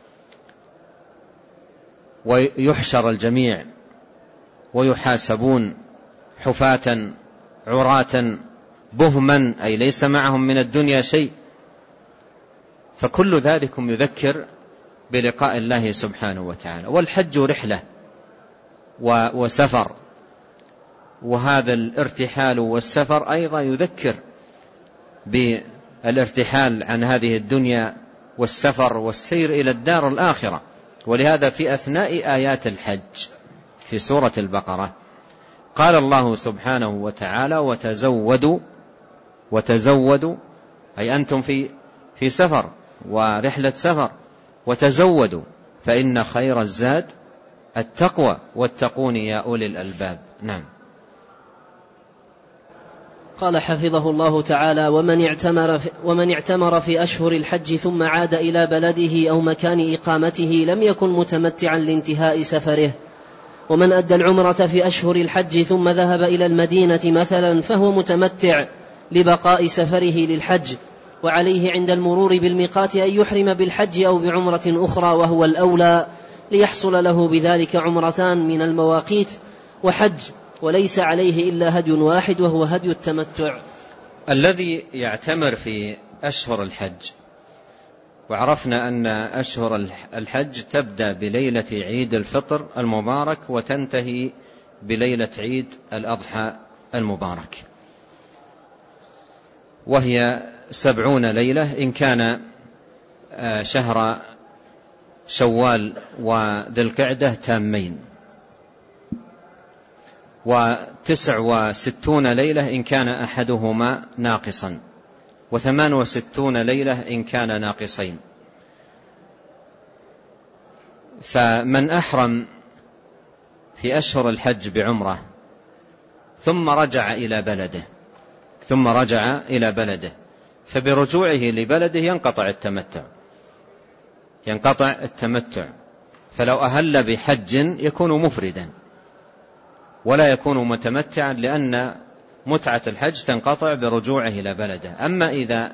ويحشر الجميع ويحاسبون حفاة عراة بهما، أي ليس معهم من الدنيا شيء. فكل ذلكم يذكر بلقاء الله سبحانه وتعالى. والحج رحلة وسفر، وهذا الارتحال والسفر أيضا يذكر بالارتحال عن هذه الدنيا والسفر والسير إلى الدار الآخرة. ولهذا في أثناء آيات الحج في سورة البقرة قال الله سبحانه وتعالى: وتزودوا وتزودوا أي أنتم في في سفر ورحلة سفر، وتزودوا فإن خير الزاد التقوى واتقون يا أولي الألباب. نعم. قال حفظه الله تعالى: ومن اعتمر في, ومن اعتمر في أشهر الحج ثم عاد إلى بلده أو مكان إقامته لم يكن متمتعا لانتهاء سفره. ومن أدى العمرة في أشهر الحج ثم ذهب إلى المدينة مثلا فهو متمتع لبقاء سفره للحج، وعليه عند المرور بالميقات أن يحرم بالحج أو بعمرة أخرى، وهو الأولى، ليحصل له بذلك عمرتان من المواقيت وحج، وليس عليه إلا هدي واحد وهو هدي التمتع. الذي يعتمر في أشهر الحج، وعرفنا أن أشهر الحج تبدأ بليلة عيد الفطر المبارك وتنتهي بليلة عيد الأضحى المبارك، وهي سبعون ليلة إن كان شهر شوال وذي القعدة تامين، وتسع وستون ليلة إن كان أحدهما ناقصا، وثمان وستون ليلة إن كان ناقصين. فمن أحرم في أشهر الحج بعمرة ثم رجع إلى بلده ثم رجع إلى بلده فبرجوعه لبلده ينقطع التمتع ينقطع التمتع فلو أهل بحج يكون مفردا ولا يكون متمتعا، لأن متعة الحج تنقطع برجوعه إلى بلده. أما إذا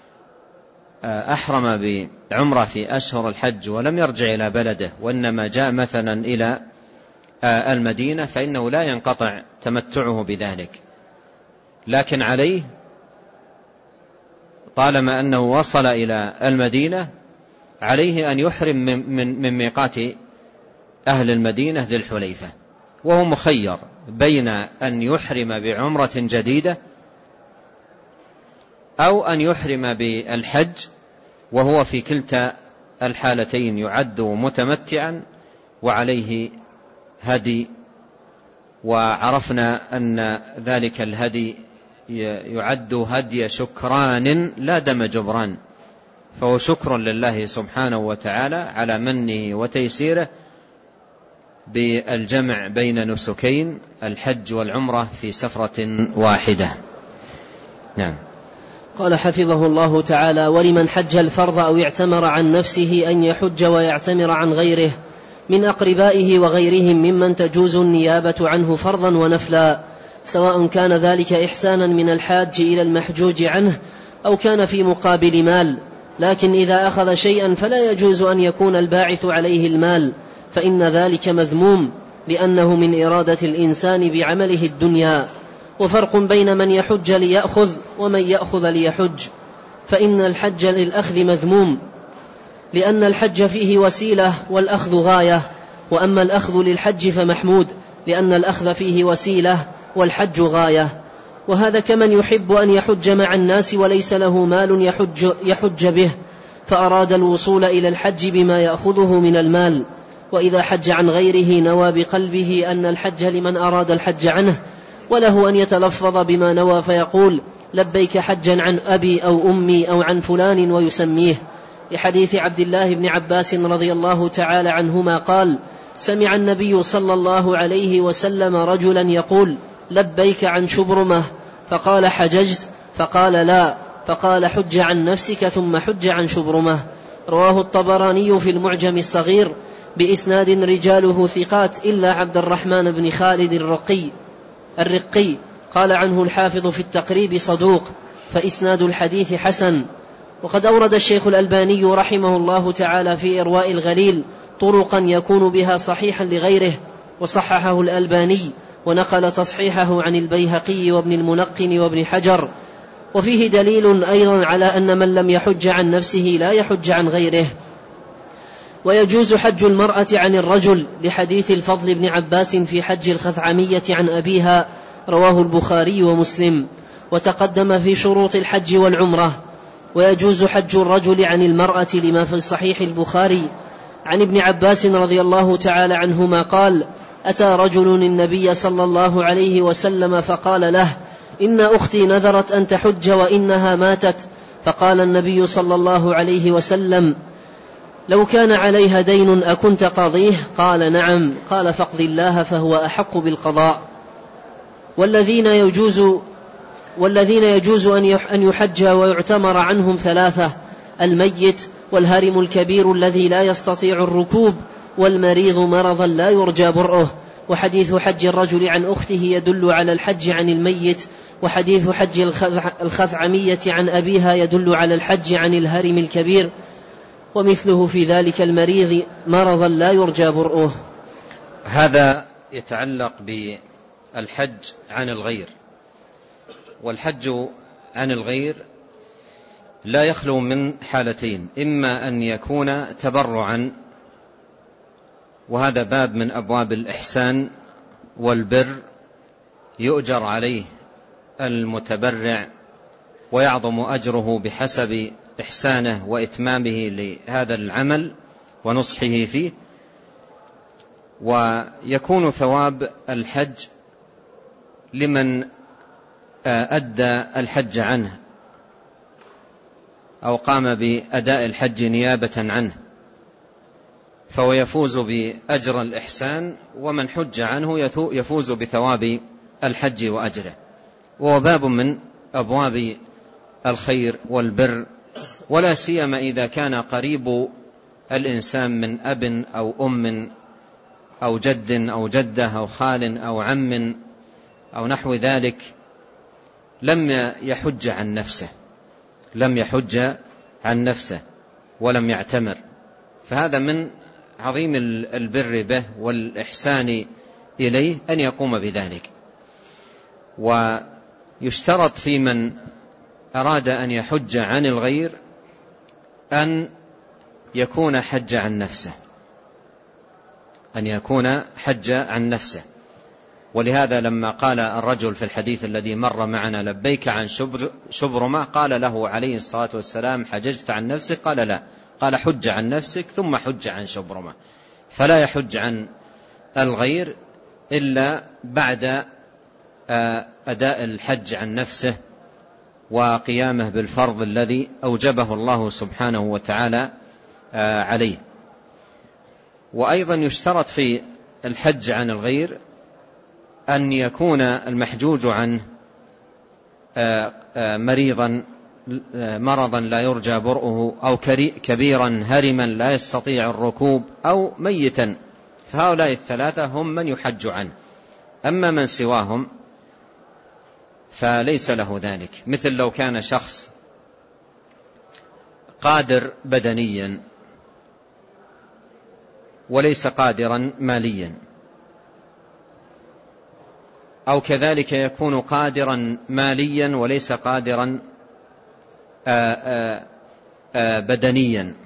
أحرم بعمرة في أشهر الحج ولم يرجع إلى بلده وإنما جاء مثلا إلى المدينة فإنه لا ينقطع تمتعه بذلك، لكن عليه طالما أنه وصل إلى المدينة عليه أن يحرم من, من ميقات أهل المدينة ذي الحليفة، وهو مخير بين أن يحرم بعمرة جديدة أو أن يحرم بالحج، وهو في كلتا الحالتين يعد متمتعا وعليه هدي. وعرفنا أن ذلك الهدي يعد هدي شكران لا دم جبران، فهو شكر لله سبحانه وتعالى على منه وتيسيره بالجمع بين نسكين الحج والعمرة في سفرة واحدة. نعم. قال حفظه الله تعالى: ولمن حج الفرض أو اعتمر عن نفسه أن يحج ويعتمر عن غيره من أقربائه وغيرهم ممن تجوز النيابة عنه فرضا ونفلا، سواء كان ذلك إحسانا من الحاج إلى المحجوج عنه أو كان في مقابل مال، لكن إذا أخذ شيئا فلا يجوز أن يكون الباعث عليه المال، فإن ذلك مذموم لأنه من إرادة الإنسان بعمله الدنيا. وفرق بين من يحج ليأخذ ومن يأخذ ليحج، فإن الحج للأخذ مذموم لأن الحج فيه وسيلة والأخذ غاية، وأما الأخذ للحج فمحمود لأن الأخذ فيه وسيلة والحج غاية. وهذا كمن يحب أن يحج مع الناس وليس له مال يحج, يحج به فأراد الوصول إلى الحج بما يأخذه من المال، وإذا حج عن غيره نوى بقلبه أن الحج لمن أراد الحج عنه، وله أن يتلفظ بما نوى فيقول لبيك حجا عن أبي أو أمي أو عن فلان ويسميه، لحديث عبد الله بن عباس رضي الله تعالى عنهما قال: سمع النبي صلى الله عليه وسلم رجلا يقول لبيك عن شبرمة، فقال حججت؟ فقال لا، فقال حج عن نفسك ثم حج عن شبرمة. رواه الطبراني في المعجم الصغير بإسناد رجاله ثقات إلا عبد الرحمن بن خالد الرقي الرقي قال عنه الحافظ في التقريب صدوق، فإسناد الحديث حسن. وقد أورد الشيخ الألباني رحمه الله تعالى في إرواء الغليل طرقا يكون بها صحيحا لغيره، وصححه الألباني ونقل تصحيحه عن البيهقي وابن المنقن وابن حجر. وفيه دليل أيضا على أن من لم يحج عن نفسه لا يحج عن غيره. ويجوز حج المرأة عن الرجل لحديث الفضل بن عباس في حج الخثعمية عن أبيها، رواه البخاري ومسلم، وتقدم في شروط الحج والعمرة. ويجوز حج الرجل عن المرأة لما في صحيح البخاري عن ابن عباس رضي الله تعالى عنهما قال: أتى رجل النبي صلى الله عليه وسلم فقال له: إن أختي نذرت أن تحج وإنها ماتت، فقال النبي صلى الله عليه وسلم: لو كان عليها دين أكنت قاضيه؟ قال نعم. قال فاقض الله فهو أحق بالقضاء. والذين يجوز والذين يجوز أن يحج ويعتمر عنهم ثلاثة: الميت، والهرم الكبير الذي لا يستطيع الركوب، والمريض مرضا لا يرجى برؤه. وحديث حج الرجل عن أخته يدل على الحج عن الميت، وحديث حج الخثعمية عن أبيها يدل على الحج عن الهرم الكبير، ومثله في ذلك المريض مرضا لا يرجى برؤه. هذا يتعلق بالحج عن الغير. والحج عن الغير لا يخلو من حالتين: إما أن يكون تبرعا، وهذا باب من أبواب الإحسان والبر يؤجر عليه المتبرع ويعظم أجره بحسب إحسانه وإتمامه لهذا العمل ونصحه فيه. ويكون ثواب الحج لمن أدى الحج عنه أو قام بأداء الحج نيابة عنه، فهو يفوز بأجر الإحسان، ومن حج عنه يفوز بثواب الحج وأجره. وهو باب من أبواب الخير والبر، ولا سيما إذا كان قريب الإنسان من أب أو أم أو جد أو جدة أو خال أو عم أو نحو ذلك لم يحج عن نفسه لم يحج عن نفسه ولم يعتمر، فهذا من عظيم البر به والإحسان إليه أن يقوم بذلك. ويشترط في من أراد أن يحج عن الغير أن يكون حج عن نفسه أن يكون حج عن نفسه ولهذا لما قال الرجل في الحديث الذي مر معنا: لبيك عن شبر شبرمة، قال له عليه الصلاة والسلام: حججت عن نفسك؟ قال لا. قال: حج عن نفسك ثم حج عن شبرمة. فلا يحج عن الغير إلا بعد أداء الحج عن نفسه وقيامه بالفرض الذي أوجبه الله سبحانه وتعالى عليه. وأيضا يشترط في الحج عن الغير أن يكون المحجوج عنه مريضا مرضا لا يرجى برؤه، أو كبيرا هرما لا يستطيع الركوب، أو ميتا، فهؤلاء الثلاثة هم من يحج عنه. أما من سواهم فليس له ذلك، مثل لو كان شخص قادر بدنيا وليس قادرا ماليا، أو كذلك يكون قادرا ماليا وليس قادرا آآ آآ بدنيا.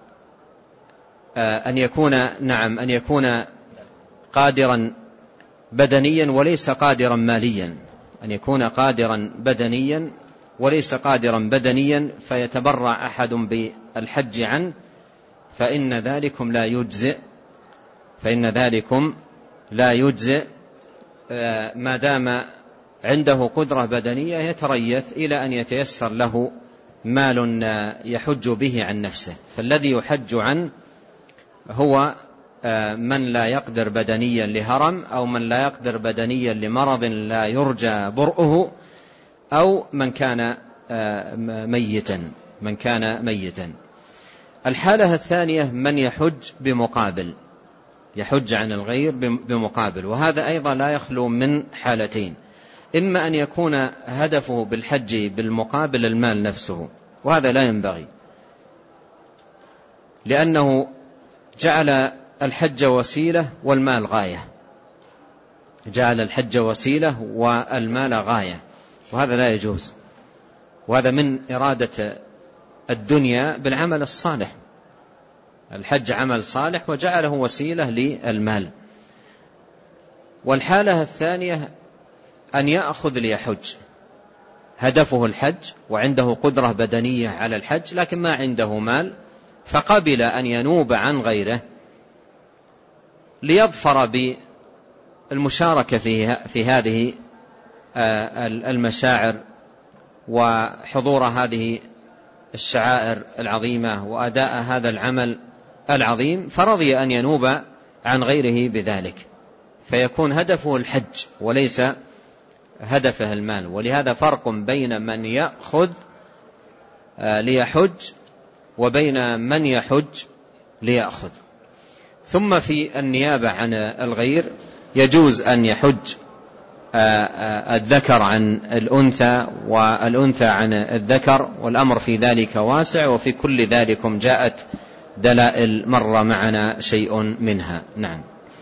أن يكون نعم أن يكون قادرا بدنيا وليس قادرا ماليا، أن يكون قادرا بدنيا وليس قادرا بدنيا فيتبرع أحد بالحج عنه، فإن ذلكم لا يجزئ فإن ذلكم لا يجزئ ما دام عنده قدرة بدنية يتريث إلى أن يتيسر له مال يحج به عن نفسه. فالذي يحج عنه هو من لا يقدر بدنيا لهرم، أو من لا يقدر بدنيا لمرض لا يرجى برؤه، أو من كان ميتا من كان ميتا. الحالة الثانية من يحج بمقابل، يحج عن الغير بمقابل، وهذا أيضا لا يخلو من حالتين: إما أن يكون هدفه بالحج بالمقابل المال نفسه، وهذا لا ينبغي، لأنه جعل الحج وسيلة والمال غاية جعل الحج وسيلة والمال غاية وهذا لا يجوز، وهذا من إرادة الدنيا بالعمل الصالح. الحج عمل صالح وجعله وسيلة للمال. والحالة الثانية أن يأخذ ليحج، هدفه الحج وعنده قدرة بدنية على الحج لكن ما عنده مال، فقبل أن ينوب عن غيره ليظفر بالمشاركة في هذه المشاعر وحضور هذه الشعائر العظيمة وأداء هذا العمل العظيم فرضي أن ينوب عن غيره بذلك، فيكون هدفه الحج وليس هدفه المال. ولهذا فرق بين من يأخذ ليحج وبين من يحج ليأخذ. ثم في النيابة عن الغير يجوز أن يحج الذكر عن الأنثى والأنثى عن الذكر، والأمر في ذلك واسع، وفي كل ذلكم جاءت دلائل مر معنا شيء منها. نعم.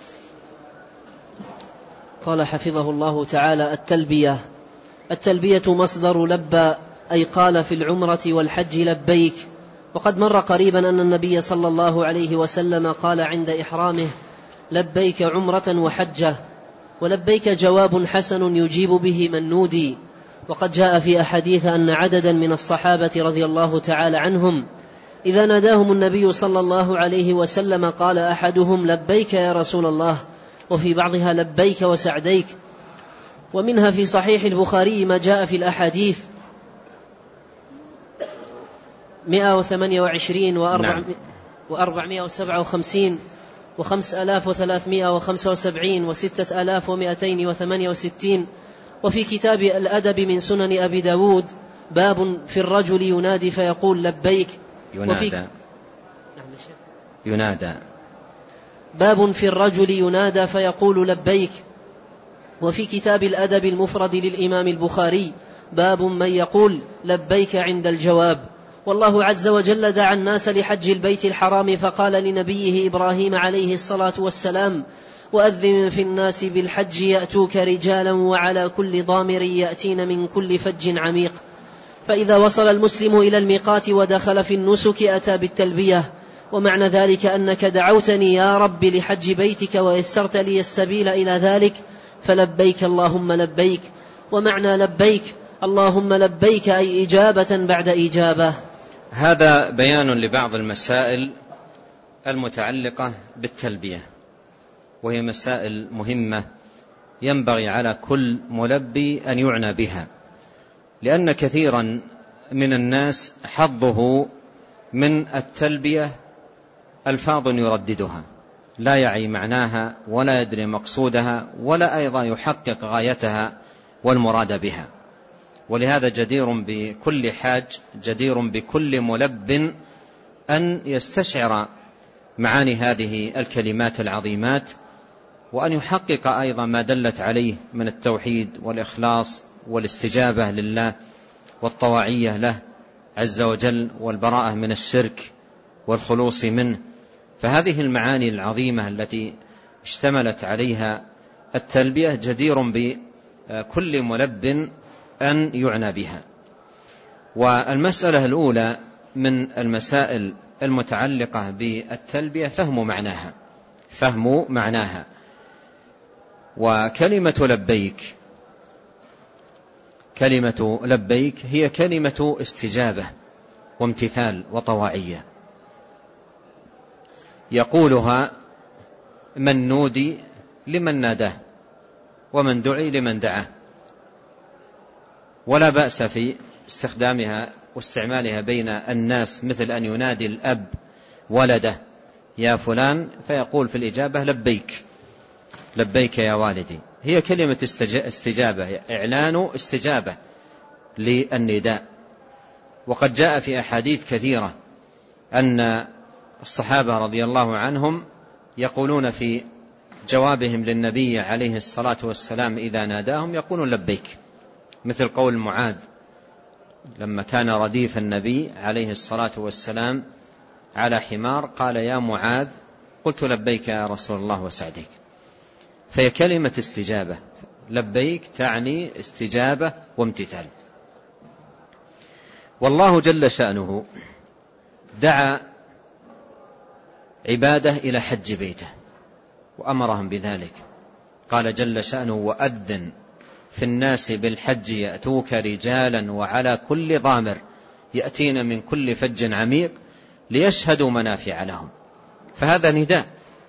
قال حفظه الله تعالى: التلبية. التلبية مصدر لبى، أي قال في العمرة والحج لبيك. وقد مر قريبا أن النبي صلى الله عليه وسلم قال عند إحرامه: لبيك عمرة وحجة. ولبيك جواب حسن يجيب به من نودي. وقد جاء في أحاديث أن عددا من الصحابة رضي الله تعالى عنهم إذا ناداهم النبي صلى الله عليه وسلم قال أحدهم: لبيك يا رسول الله، وفي بعضها لبيك وسعديك. ومنها في صحيح البخاري ما جاء في الأحاديث مئة وثمانية وعشرين وأربعمائة وسبعة وخمسين وخمس آلاف وثلاثمائة وخمسة وسبعين وستة آلاف ومائتين وثمانية وستين. وفي كتاب الأدب من سنن أبي داود باب في الرجل ينادي فيقول لبيك. ينادى ينادى باب في الرجل ينادى فيقول لبيك. وفي كتاب الأدب المفرد للإمام البخاري باب من يقول لبيك عند الجواب. والله عز وجل دعا الناس لحج البيت الحرام فقال لنبيه إبراهيم عليه الصلاة والسلام: وأذن في الناس بالحج يأتوك رجالا وعلى كل ضامر يأتين من كل فج عميق. فإذا وصل المسلم إلى الميقات ودخل في النسك أتى بالتلبية. ومعنى ذلك أنك دعوتني يا رب لحج بيتك ويسرت لي السبيل إلى ذلك، فلبيك اللهم لبيك. ومعنى لبيك اللهم لبيك أي إجابة بعد إجابة. هذا بيان لبعض المسائل المتعلقة بالتلبية، وهي مسائل مهمة ينبغي على كل ملبي أن يعنى بها، لأن كثيرا من الناس حظه من التلبية ألفاظ يرددها لا يعي معناها ولا يدري مقصودها ولا أيضا يحقق غايتها والمراد بها. ولهذا جدير بكل حاج جدير بكل ملب أن يستشعر معاني هذه الكلمات العظيمات، وأن يحقق أيضا ما دلت عليه من التوحيد والإخلاص والاستجابة لله والطواعية له عز وجل والبراءة من الشرك والخلوص منه. فهذه المعاني العظيمة التي اشتملت عليها التلبية جدير بكل ملب أن يعنى بها. والمسألة الأولى من المسائل المتعلقة بالتلبية فهم معناها فهم معناها وكلمة لبيك كلمة لبيك هي كلمة استجابة وامتثال وطواعية، يقولها من نودي لمن ناداه ومن دعي لمن دعاه، ولا بأس في استخدامها واستعمالها بين الناس، مثل أن ينادي الأب ولده يا فلان فيقول في الإجابة لبيك لبيك يا والدي. هي كلمة استجابة، إعلان استجابة للنداء. وقد جاء في أحاديث كثيرة أن الصحابة رضي الله عنهم يقولون في جوابهم للنبي عليه الصلاة والسلام إذا ناداهم يقولون لبيك، مثل قول معاذ لما كان رديف النبي عليه الصلاة والسلام على حمار قال يا معاذ قلت لبيك يا رسول الله وسعديك. فهي كلمة استجابة، لبيك تعني استجابة وامتثال. والله جل شأنه دعا عباده إلى حج بيته وأمرهم بذلك، قال جل شأنه وأذن في الناس بالحج يأتوك رجالا وعلى كل ضامر يأتين من كل فج عميق ليشهدوا منافع لهم. فهذا نداء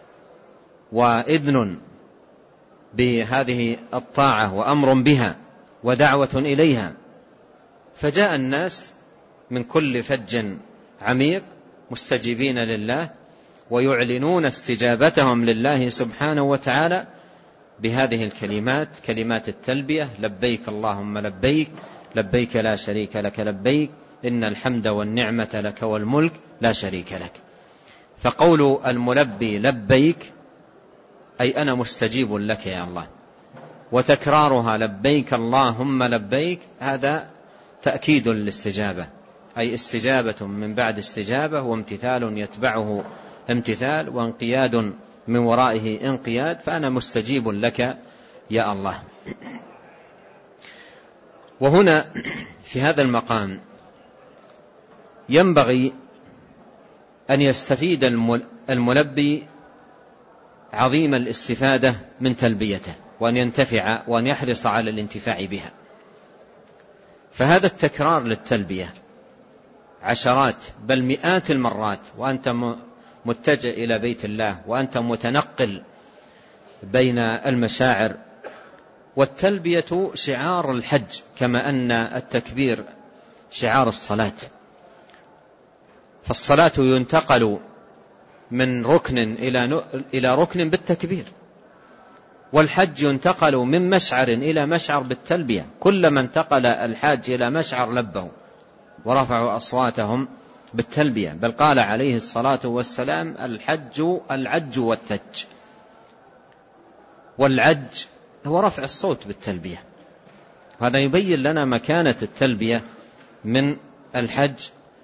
وإذن بهذه الطاعة وأمر بها ودعوة إليها. فجاء الناس من كل فج عميق مستجيبين لله ويعلنون استجابتهم لله سبحانه وتعالى بهذه الكلمات، كلمات التلبية: لبيك اللهم لبيك، لبيك لا شريك لك لبيك، إن الحمد والنعمة لك والملك لا شريك لك. فقول الملبي لبيك أي أنا مستجيب لك يا الله، وتكرارها لبيك اللهم لبيك هذا تأكيد للاستجابة، أي استجابة من بعد استجابة، وامتثال يتبعه امتثال، وانقياد من ورائه انقياد، فأنا مستجيب لك يا الله. وهنا في هذا المقام ينبغي أن يستفيد الملبي عظيم الاستفادة من تلبيته، وأن ينتفع وأن يحرص على الانتفاع بها. فهذا التكرار للتلبية عشرات بل مئات المرات، وأنت متجه إلى بيت الله، وأنت متنقل بين المشاعر. والتلبية شعار الحج، كما أن التكبير شعار الصلاة. فالصلاة ينتقل من ركن إلى ركن بالتكبير، والحج ينتقل من مشعر إلى مشعر بالتلبية. كلما انتقل الحاج إلى مشعر لبوا ورفعوا أصواتهم بالتلبية. بل قال عليه الصلاة والسلام: الحج العج والثج. والعج هو رفع الصوت بالتلبية. هذا يبين لنا مكانة التلبية من الحج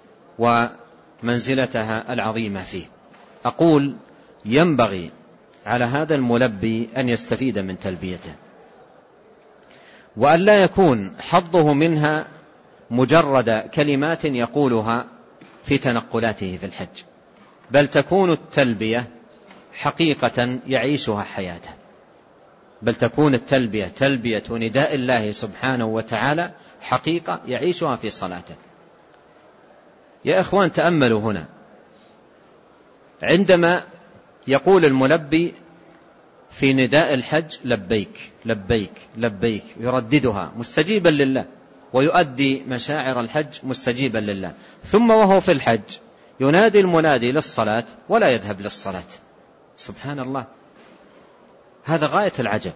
ومنزلتها العظيمة فيه. أقول ينبغي على هذا الملبي أن يستفيد من تلبيته، وأن لا يكون حظه منها مجرد كلمات يقولها في تنقلاته في الحج، بل تكون التلبية حقيقة يعيشها حياته، بل تكون التلبية تلبية نداء الله سبحانه وتعالى حقيقة يعيشها في صلاته. يا إخوان تأملوا هنا، عندما يقول الملبي في نداء الحج لبيك لبيك لبيك، يرددها مستجيبا لله، ويؤدي مشاعر الحج مستجيبا لله، ثم وهو في الحج ينادي المنادي للصلاة ولا يذهب للصلاة. سبحان الله، هذا غاية العجب.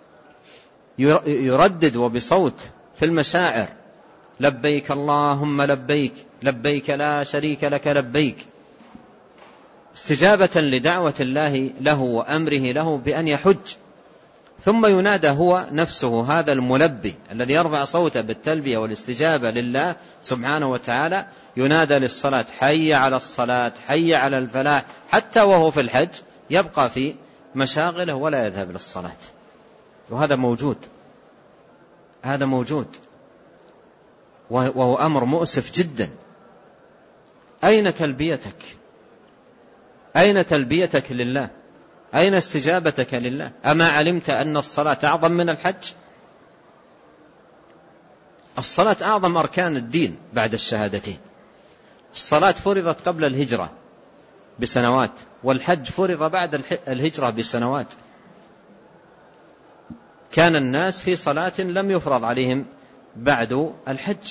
يردد وبصوت في المشاعر: لبيك اللهم لبيك، لبيك لا شريك لك لبيك، استجابة لدعوة الله له وأمره له بأن يحج. ثم ينادى هو نفسه، هذا الملبي الذي يرفع صوته بالتلبية والاستجابة لله سبحانه وتعالى، ينادى للصلاة: حي على الصلاة، حي على الفلاح. حتى وهو في الحج يبقى في مشاغله ولا يذهب للصلاة. وهذا موجود، هذا موجود، وهو أمر مؤسف جدا. أين تلبيتك؟ أين تلبيتك لله؟ أين استجابتك لله؟ أما علمت أن الصلاة أعظم من الحج؟ الصلاة أعظم أركان الدين بعد الشهادتين. الصلاة فرضت قبل الهجرة بسنوات، والحج فرض بعد الهجرة بسنوات. كان الناس في صلاة لم يفرض عليهم بعد الحج.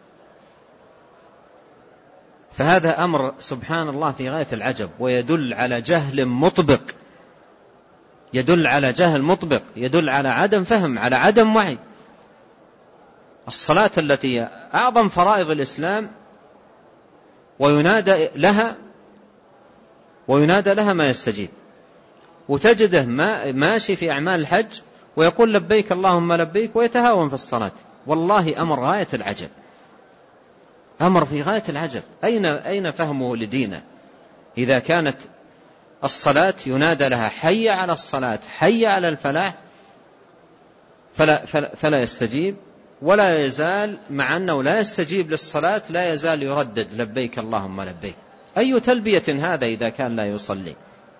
فهذا أمر سبحان الله في غاية العجب، ويدل على جهل مطبق، يدل على جهل مطبق، يدل على عدم فهم، على عدم وعي. الصلاة التي أعظم فرائض الإسلام وينادى لها وينادى لها ما يستجيب، وتجده ما ماشي في أعمال الحج ويقول لبيك اللهم لبيك ويتهاون في الصلاة. والله أمر غاية العجب، أمر في غاية العجب. أين أين فهمه لدينه إذا كانت الصلاة ينادى لها حي على الصلاة، حي على الفلاح، فلا, فلا, فلا يستجيب، ولا يزال مع أنه لا يستجيب للصلاة لا يزال يردد لبيك اللهم لبيك. أي تلبية هذا إذا كان لا يصلي؟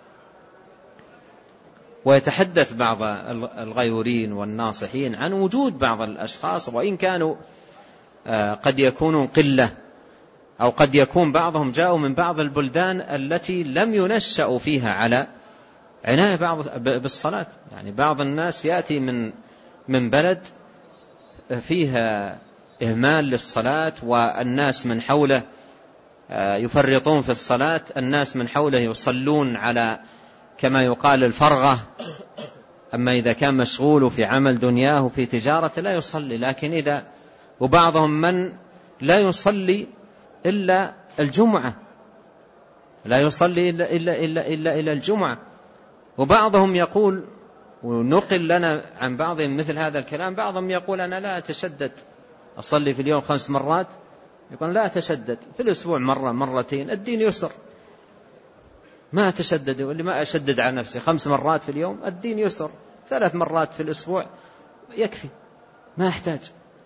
ويتحدث بعض الغيورين والناصحين عن وجود بعض الأشخاص، وإن كانوا قد يكونوا قلة، أو قد يكون بعضهم جاءوا من بعض البلدان التي لم ينشأوا فيها على عناية بعض بالصلاة. يعني بعض الناس يأتي من من بلد فيها إهمال للصلاة، والناس من حوله يفرطون في الصلاة، الناس من حوله يصلون على كما يقال الفرغة، أما إذا كان مشغول في عمل دنياه وفي تجارة لا يصلي. لكن إذا وبعضهم من لا يصلي إلا الجمعة، لا يصلي إلا, إلا, إلا, إلا, إلا الجمعة. وبعضهم يقول، ونقل لنا عن بعضهم مثل هذا الكلام، بعضهم يقول أنا لا أتشدد، أصلي في اليوم خمس مرات، يقول لا أتشدد في الأسبوع مرة مرتين، الدين يسر، ما أتشدد، واللي ما أشدد على نفسي خمس مرات في اليوم، الدين يسر، ثلاث مرات في الأسبوع يكفي، ما أحتاج.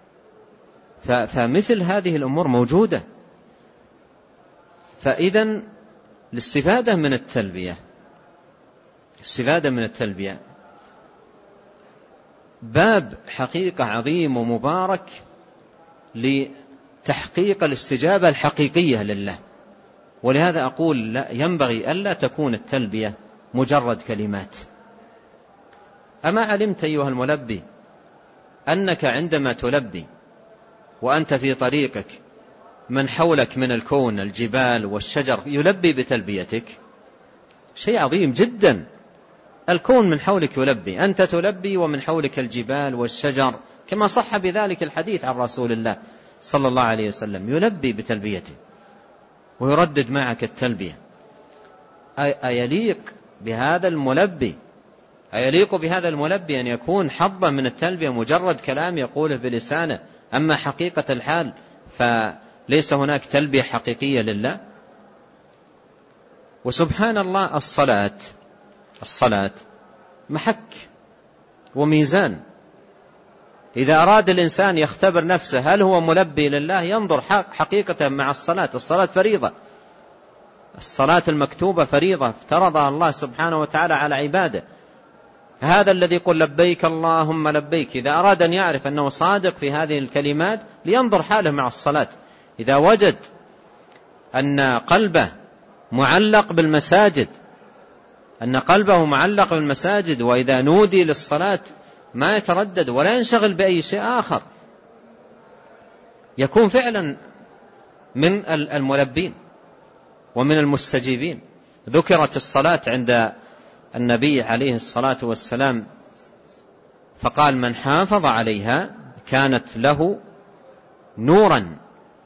فمثل هذه الأمور موجودة. فإذا الاستفادة من التلبية، الاستفادة من التلبية باب حقيقة عظيم ومبارك لتحقيق الاستجابة الحقيقية لله. ولهذا أقول لا ينبغي ألا تكون التلبية مجرد كلمات. أما علمت أيها الملبي أنك عندما تلبي وأنت في طريقك من حولك من الكون الجبال والشجر يلبي بتلبيتك؟ شيء عظيم جدا. الكون من حولك يلبي، أنت تلبي ومن حولك الجبال والشجر، كما صح بذلك الحديث عن رسول الله صلى الله عليه وسلم، يلبي بتلبيته ويردد معك التلبية. أيليق بهذا الملبي أيليق بهذا الملبي أن يكون حظا من التلبية مجرد كلام يقوله بلسانه، أما حقيقة الحال فليس هناك تلبية حقيقية لله؟ وسبحان الله، الصلاة الصلاة محك وميزان. إذا أراد الإنسان يختبر نفسه هل هو ملبي لله ينظر حقيقة مع الصلاة. الصلاة فريضة، الصلاة المكتوبة فريضة افترضها الله سبحانه وتعالى على عباده. هذا الذي يقول لبيك اللهم لبيك، إذا أراد أن يعرف أنه صادق في هذه الكلمات لينظر حاله مع الصلاة. إذا وجد أن قلبه معلق بالمساجد أن قلبه معلق بالمساجد وإذا نودي للصلاة ما يتردد ولا ينشغل بأي شيء آخر، يكون فعلا من الملبين ومن المستجيبين. ذكرت الصلاة عند النبي عليه الصلاة والسلام فقال من حافظ عليها كانت له نورا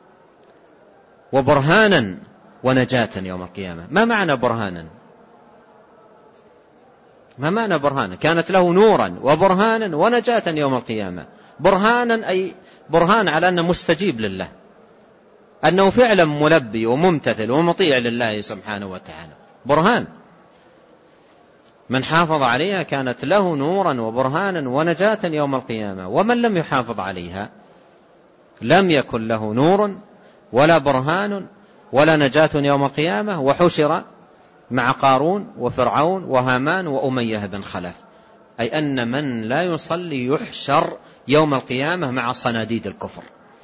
وبرهانا ونجاة يوم القيامة. ما معنى برهانا؟ ما معنى برهانا؟ كانت له نورا وبرهانا ونجاة يوم القيامة. برهانا أي برهان على أنه مستجيب لله، أنه فعلا ملبي وممتثل ومطيع لله سبحانه وتعالى. برهان من حافظ عليها كانت له نورا وبرهانا ونجاة يوم القيامة. ومن لم يحافظ عليها لم يكن له نور ولا برهان ولا نجاة يوم القيامة، وحشر مع قارون وفرعون وهامان وأمية بن خلف. أي أن من لا يصلي يحشر يوم القيامة مع صناديد الكفر،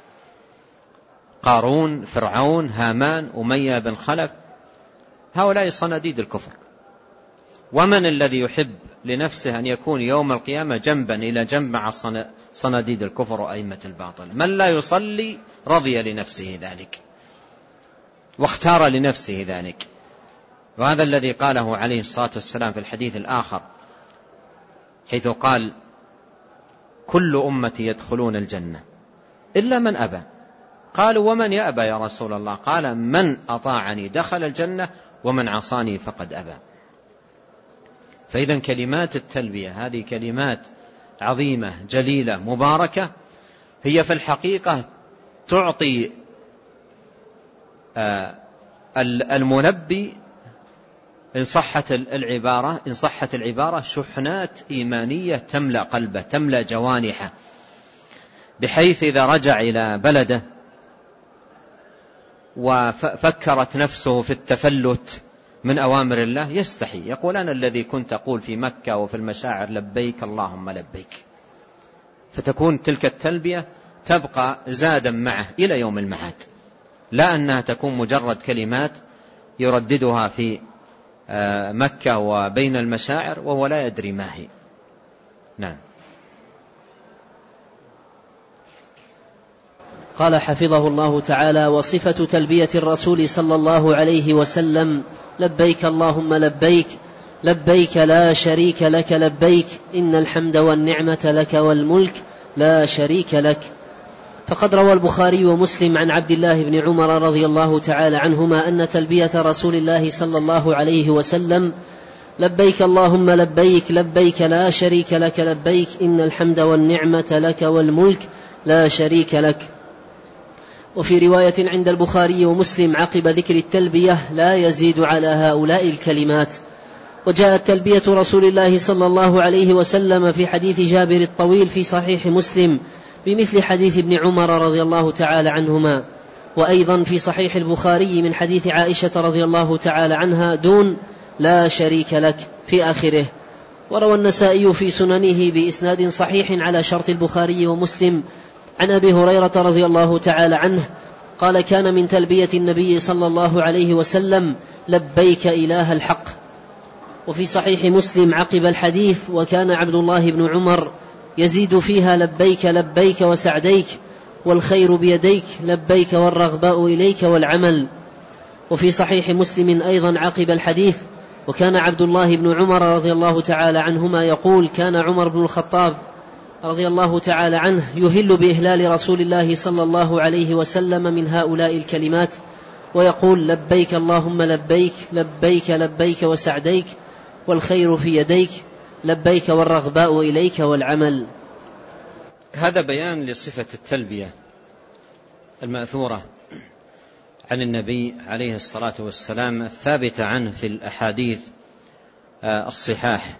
قارون فرعون هامان أمية بن خلف، هؤلاء صناديد الكفر. ومن الذي يحب لنفسه أن يكون يوم القيامة جنبا إلى جنب مع صناديد الكفر وأئمة الباطل؟ من لا يصلي رضي لنفسه ذلك واختار لنفسه ذلك. وهذا الذي قاله عليه الصلاة والسلام في الحديث الآخر حيث قال كل أمتي يدخلون الجنة إلا من أبى. قالوا ومن يأبى يا رسول الله؟ قال من أطاعني دخل الجنة ومن عصاني فقد أبى. فإذا كلمات التلبية هذه كلمات عظيمة جليلة مباركة، هي في الحقيقة تعطي الملبي إن صحت العبارة إن صحت العبارة شحنات إيمانية تملأ قلبه تملأ جوانحه، بحيث إذا رجع إلى بلده وفكرت نفسه في التفلت من أوامر الله يستحي، يقول أنا الذي كنت أقول في مكة وفي المشاعر لبيك اللهم لبيك. فتكون تلك التلبية تبقى زادا معه إلى يوم المعاد، لا أنها تكون مجرد كلمات يرددها في مكة وبين المشاعر وهو لا يدري ما هي. نعم. قال حفظه الله تعالى: وصفة تلبية الرسول صلى الله عليه وسلم: لبيك اللهم لبيك، لبيك لا شريك لك لبيك، إن الحمد والنعمة لك والملك لا شريك لك. فقد روى البخاري ومسلم عن عبد الله بن عمر رضي الله تعالى عنهما أن تلبية رسول الله صلى الله عليه وسلم: لبيك اللهم لبيك، لبيك لا شريك لك لبيك، إن الحمد والنعمة لك والملك لا شريك لك. وفي رواية عند البخاري ومسلم عقب ذكر التلبية: لا يزيد على هؤلاء الكلمات. وجاءت تلبية رسول الله صلى الله عليه وسلم في حديث جابر الطويل في صحيح مسلم بمثل حديث ابن عمر رضي الله تعالى عنهما، وأيضا في صحيح البخاري من حديث عائشة رضي الله تعالى عنها دون لا شريك لك في آخره. وروى النسائي في سننه بإسناد صحيح على شرط البخاري ومسلم عن أبي هريرة رضي الله تعالى عنه قال: كان من تلبية النبي صلى الله عليه وسلم: لبيك إله الحق. وفي صحيح مسلم عقب الحديث: وكان عبد الله بن عمر يزيد فيها: لبيك لبيك وسعديك، والخير بيديك، لبيك والرغباء إليك والعمل. وفي صحيح مسلم أيضا عقب الحديث: وكان عبد الله بن عمر رضي الله تعالى عنهما يقول: كان عمر بن الخطاب رضي الله تعالى عنه يهل بإهلال رسول الله صلى الله عليه وسلم من هؤلاء الكلمات، ويقول: لبيك اللهم لبيك، لبيك لبيك وسعديك، والخير في يديك، لبيك والرغباء إليك والعمل. هذا بيان لصفة التلبية المأثورة عن النبي عليه الصلاة والسلام الثابتة عنه في الأحاديث الصحاح.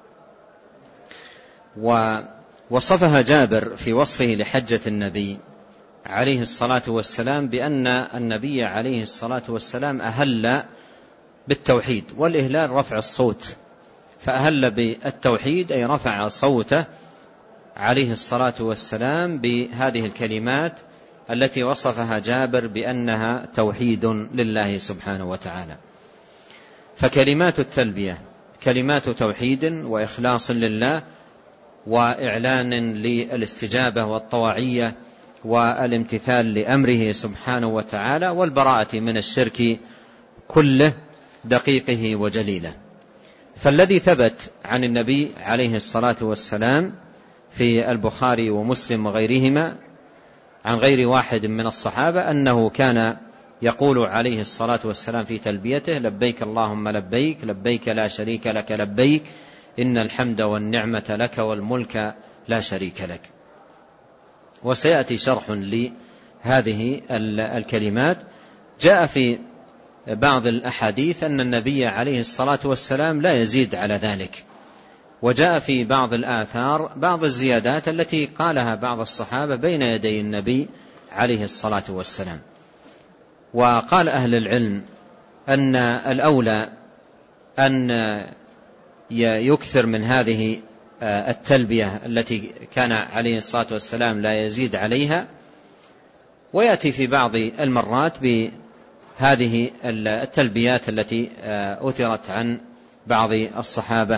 ووصفها جابر في وصفه لحجة النبي عليه الصلاة والسلام بأن النبي عليه الصلاة والسلام أهل بالتوحيد، والإهلال رفع الصوت، فأهل بالتوحيد أي رفع صوته عليه الصلاة والسلام بهذه الكلمات التي وصفها جابر بأنها توحيد لله سبحانه وتعالى. فكلمات التلبية كلمات توحيد وإخلاص لله، وإعلان للاستجابة والطواعية والامتثال لأمره سبحانه وتعالى، والبراءة من الشرك كله دقيقه وجليله. فالذي ثبت عن النبي عليه الصلاة والسلام في البخاري ومسلم وغيرهما عن غير واحد من الصحابة أنه كان يقول عليه الصلاة والسلام في تلبيته: لبيك اللهم لبيك، لبيك لا شريك لك لبيك، إن الحمد والنعمة لك والملك لا شريك لك. وسيأتي شرح لهذه الكلمات. جاء في بعض الأحاديث أن النبي عليه الصلاة والسلام لا يزيد على ذلك، وجاء في بعض الآثار بعض الزيادات التي قالها بعض الصحابة بين يدي النبي عليه الصلاة والسلام. وقال أهل العلم أن الأولى أن يكثر من هذه التلبية التي كان عليه الصلاة والسلام لا يزيد عليها، ويأتي في بعض المرات بهذه التلبيات التي أثرت عن بعض الصحابة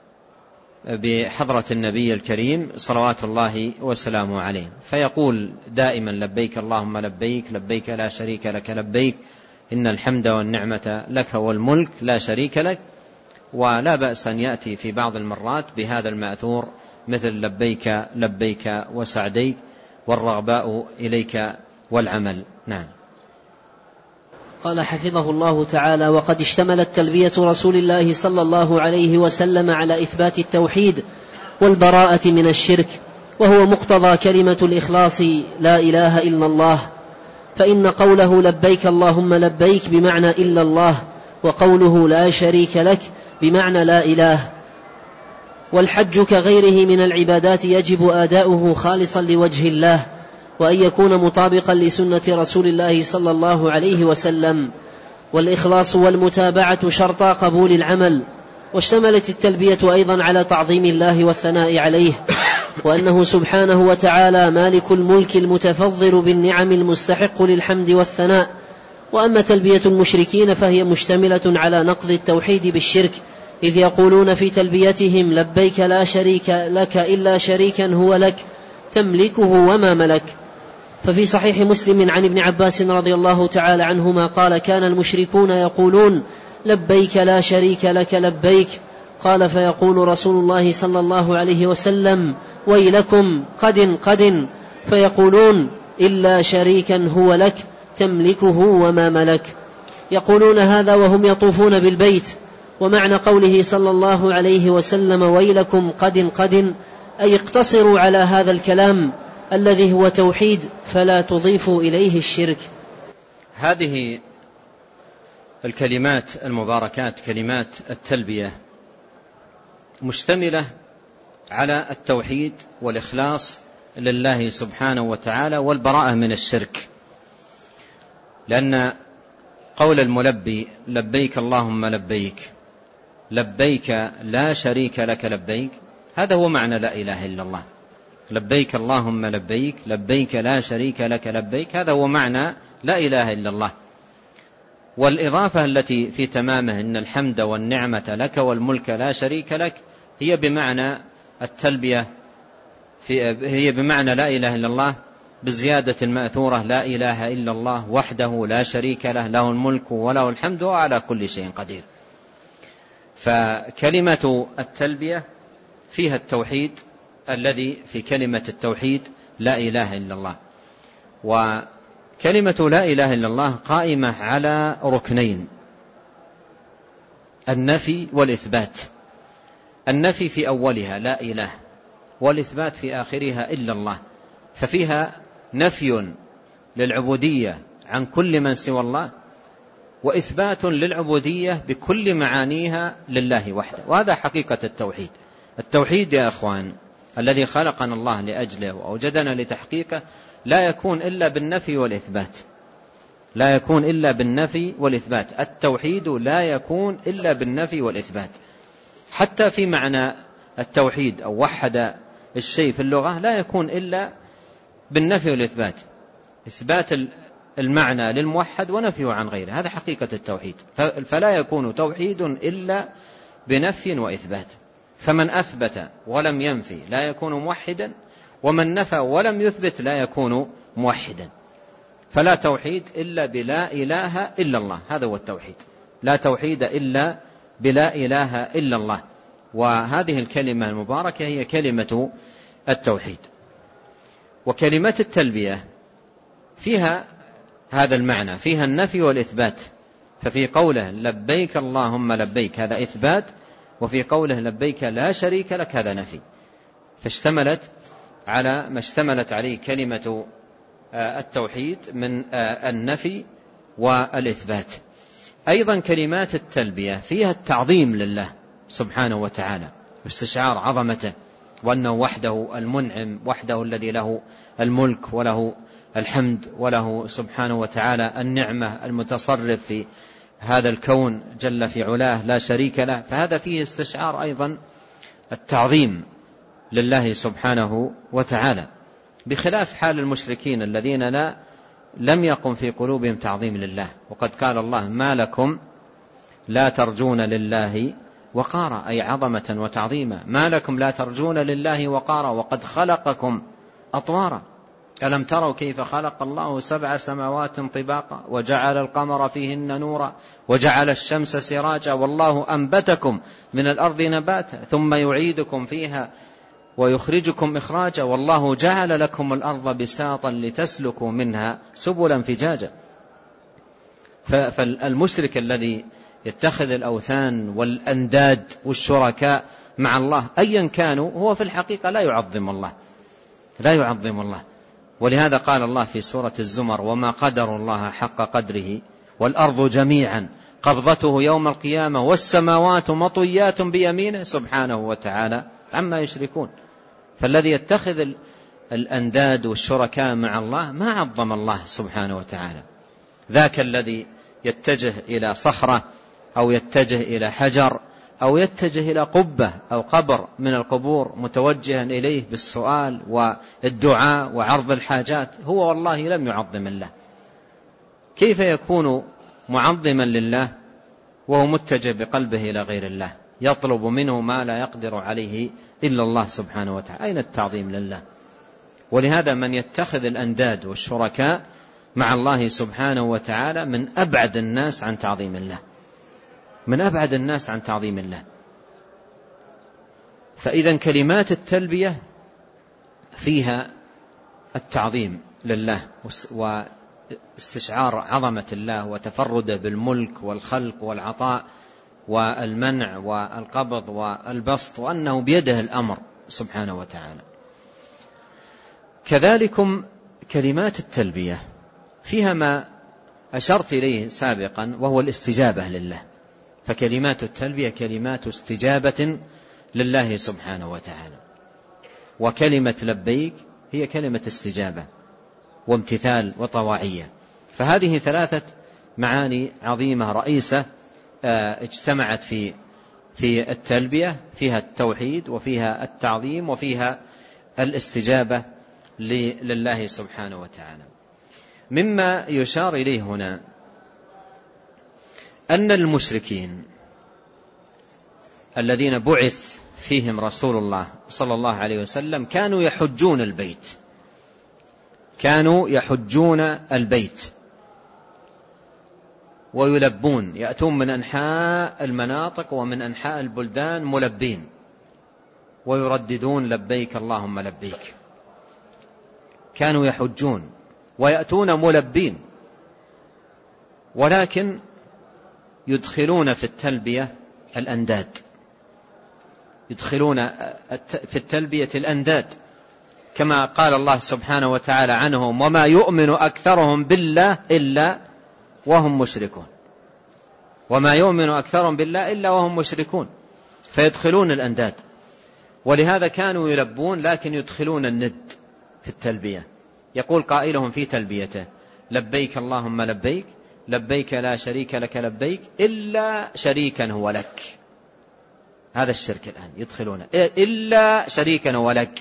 بحضرة النبي الكريم صلوات الله وسلامه عليه، فيقول دائما: لبيك اللهم لبيك، لبيك لا شريك لك لبيك، إن الحمد والنعمة لك والملك لا شريك لك. ولا بأس أن يأتي في بعض المرات بهذا المأثور مثل لبيك لبيك وسعديك، والرغباء إليك والعمل. نعم. قال حفظه الله تعالى: وقد اشتملت تلبية رسول الله صلى الله عليه وسلم على إثبات التوحيد والبراءة من الشرك، وهو مقتضى كلمة الإخلاص لا إله إلا الله، فإن قوله لبيك اللهم لبيك بمعنى إلا الله، وقوله لا شريك لك بمعنى لا إله. والحج كغيره من العبادات يجب أداؤه خالصا لوجه الله، وأن يكون مطابقا لسنة رسول الله صلى الله عليه وسلم. والإخلاص والمتابعة شرطا قبول العمل. واشتملت التلبية أيضا على تعظيم الله والثناء عليه، وأنه سبحانه وتعالى مالك الملك المتفضل بالنعم المستحق للحمد والثناء. وأما تلبية المشركين فهي مشتملة على نقض التوحيد بالشرك، إذ يقولون في تلبيتهم: لبيك لا شريك لك إلا شريكا هو لك تملكه وما ملك. ففي صحيح مسلم عن ابن عباس رضي الله تعالى عنهما قال: كان المشركون يقولون: لبيك لا شريك لك لبيك. قال: فيقول رسول الله صلى الله عليه وسلم: ويلكم قد قد. فيقولون: إلا شريكا هو لك تملكه وما ملك. يقولون هذا وهم يطوفون بالبيت. ومعنى قوله صلى الله عليه وسلم: ويلكم قد قد، أي اقتصروا على هذا الكلام الذي هو توحيد فلا تضيفوا إليه الشرك. هذه الكلمات المباركات كلمات التلبية مشتملة على التوحيد والإخلاص لله سبحانه وتعالى والبراءة من الشرك، لأن قول الملبي: لبيك اللهم لبيك لبيك لا شريك لك لبيك، هذا هو معنى لا إله إلا الله. لبيك اللهم لبيك لبيك لا شريك لك لبيك، هذا هو معنى لا إله إلا الله. والإضافة التي في تمامه: إن الحمد والنعمة لك والملك لا شريك لك، هي بمعنى التلبية، في هي بمعنى لا إله إلا الله بزيادة المأثورة: لا إله إلا الله وحده لا شريك له، له الملك وله الحمد وعلى كل شيء قدير. فكلمة التلبية فيها التوحيد الذي في كلمة التوحيد لا إله إلا الله. وكلمة لا إله إلا الله قائمة على ركنين: النفي والإثبات. النفي في أولها لا إله، والإثبات في آخرها إلا الله، ففيها نفي للعبودية عن كل من سوى الله، وإثبات للعبودية بكل معانيها لله وحده. وهذا حقيقة التوحيد. التوحيد يا أخوان الذي خلقنا الله لأجله وأوجدنا لتحقيقه لا يكون إلا بالنفي والإثبات، لا يكون إلا بالنفي والإثبات. التوحيد لا يكون إلا بالنفي والإثبات. حتى في معنى التوحيد أو وحد الشيء في اللغة لا يكون إلا بالنفي والإثبات، إثبات المعنى للموحد ونفيه عن غيره، هذا حقيقة التوحيد. فلا يكون توحيد إلا بنفي وإثبات. فمن أثبت ولم ينفي لا يكون موحدا، ومن نفى ولم يثبت لا يكون موحدا. فلا توحيد إلا بلا إله إلا الله، هذا هو التوحيد. لا توحيد إلا بلا إله إلا الله. وهذه الكلمة المباركة هي كلمة التوحيد. وكلمة التلبية فيها هذا المعنى، فيها النفي والإثبات. ففي قوله لبيك اللهم لبيك هذا إثبات، وفي قوله لبيك لا شريك لك هذا نفي. فاشتملت على ما اشتملت عليه كلمة التوحيد من النفي والإثبات. أيضا كلمات التلبية فيها التعظيم لله سبحانه وتعالى واستشعار عظمته، وأنه وحده المنعم، وحده الذي له الملك وله الحمد وله سبحانه وتعالى النعمة، المتصرف في هذا الكون جل في علاه لا شريك له. فهذا فيه استشعار أيضا التعظيم لله سبحانه وتعالى، بخلاف حال المشركين الذين لا لم يقم في قلوبهم تعظيم لله. وقد قال الله ما لكم لا ترجون لله وقارا، أي عظمة وتعظيما. ما لكم لا ترجون لله وقارا وقد خلقكم أطوارا. ألم تروا كيف خلق الله سبع سماوات طباقا وجعل القمر فيهن نورا وجعل الشمس سراجا والله أنبتكم من الأرض نباتا ثم يعيدكم فيها ويخرجكم إخراجا والله جعل لكم الأرض بساطا لتسلكوا منها سبلا فجاجا. فالمشرك الذي يتخذ الأوثان والأنداد والشركاء مع الله أيا كانوا هو في الحقيقة لا يعظم الله، لا يعظم الله. ولهذا قال الله في سورة الزمر وما قدر الله حق قدره والأرض جميعا قبضته يوم القيامة والسماوات مطويات بيمينه سبحانه وتعالى عما يشركون. فالذي يتخذ الأنداد والشركاء مع الله ما عظم الله سبحانه وتعالى. ذاك الذي يتجه إلى صخرة أو يتجه إلى حجر أو يتجه إلى قبة أو قبر من القبور متوجها إليه بالسؤال والدعاء وعرض الحاجات، هو والله لم يعظم الله. كيف يكون معظما لله وهو متجه بقلبه إلى غير الله، يطلب منه ما لا يقدر عليه إلا الله سبحانه وتعالى؟ أين التعظيم لله؟ ولهذا من يتخذ الأنداد والشركاء مع الله سبحانه وتعالى من أبعد الناس عن تعظيم الله، من أبعد الناس عن تعظيم الله. فإذا كلمات التلبية فيها التعظيم لله واستشعار عظمة الله وتفرده بالملك والخلق والعطاء والمنع والقبض والبسط، وأنه بيده الأمر سبحانه وتعالى. كذلكم كلمات التلبية فيها ما أشرت إليه سابقا وهو الاستجابة لله، فكلمات التلبية كلمات استجابة لله سبحانه وتعالى، وكلمة لبيك هي كلمة استجابة وامتثال وطواعية. فهذه ثلاثة معاني عظيمة رئيسة اجتمعت في في التلبية، فيها التوحيد وفيها التعظيم وفيها الاستجابة لله سبحانه وتعالى. مما يشار إليه هنا أن المشركين الذين بعث فيهم رسول الله صلى الله عليه وسلم كانوا يحجون البيت، كانوا يحجون البيت ويلبون، يأتون من أنحاء المناطق ومن أنحاء البلدان ملبين ويرددون لبيك اللهم لبيك. كانوا يحجون ويأتون ملبين، ولكن يدخلون في التلبية الأنداد، يدخلون في التلبية الأنداد، كما قال الله سبحانه وتعالى عنهم وما يؤمن أكثرهم بالله إلا وهم مشركون، وما يؤمن أكثرهم بالله إلا وهم مشركون، فيدخلون الأنداد. ولهذا كانوا يلبون لكن يدخلون الند في التلبية. يقول قائلهم في تلبيته لبيك اللهم لبيك، لبيك لا شريك لك لبيك إلا شريكا هو لك. هذا الشرك الآن يدخلونه، إلا شريكا هو لك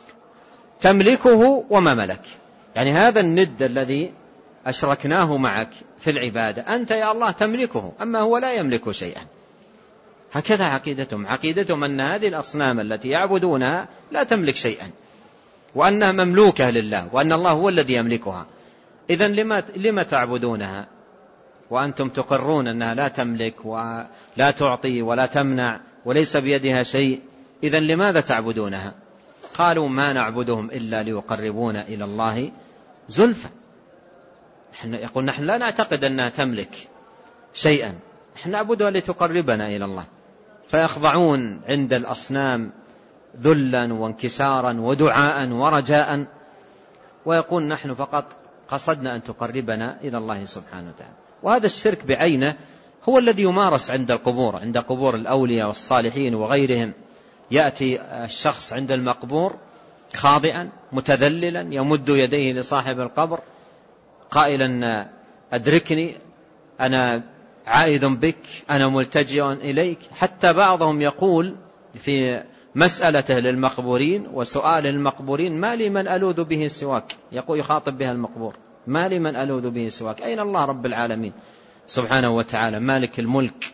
تملكه وما ملك، يعني هذا الند الذي أشركناه معك في العبادة أنت يا الله تملكه، أما هو لا يملك شيئا. هكذا عقيدتهم، عقيدتهم أن هذه الأصنام التي يعبدونها لا تملك شيئا، وأنها مملوكة لله، وأن الله هو الذي يملكها. إذن لما, لما تعبدونها وأنتم تقرون أنها لا تملك ولا تعطي ولا تمنع وليس بيدها شيء؟ إذن لماذا تعبدونها؟ قالوا ما نعبدهم إلا ليقربونا إلى الله زلفى. يقول نحن لا نعتقد أنها تملك شيئا، نحن نعبدها لتقربنا إلى الله. فيخضعون عند الأصنام ذلا وانكسارا ودعاء ورجاء، ويقول نحن فقط قصدنا أن تقربنا إلى الله سبحانه وتعالى. وهذا الشرك بعينه هو الذي يمارس عند القبور، عند قبور الأولياء والصالحين وغيرهم. يأتي الشخص عند المقبور خاضعا متذللا يمد يديه لصاحب القبر قائلا أدركني أنا عائذ بك أنا ملتجئ إليك. حتى بعضهم يقول في مسألته للمقبورين وسؤال المقبورين ما لي من ألوذ به سواك، يقول يخاطب بها المقبور ما لي من ألوذ به سواك، أين الله رب العالمين سبحانه وتعالى مالك الملك؟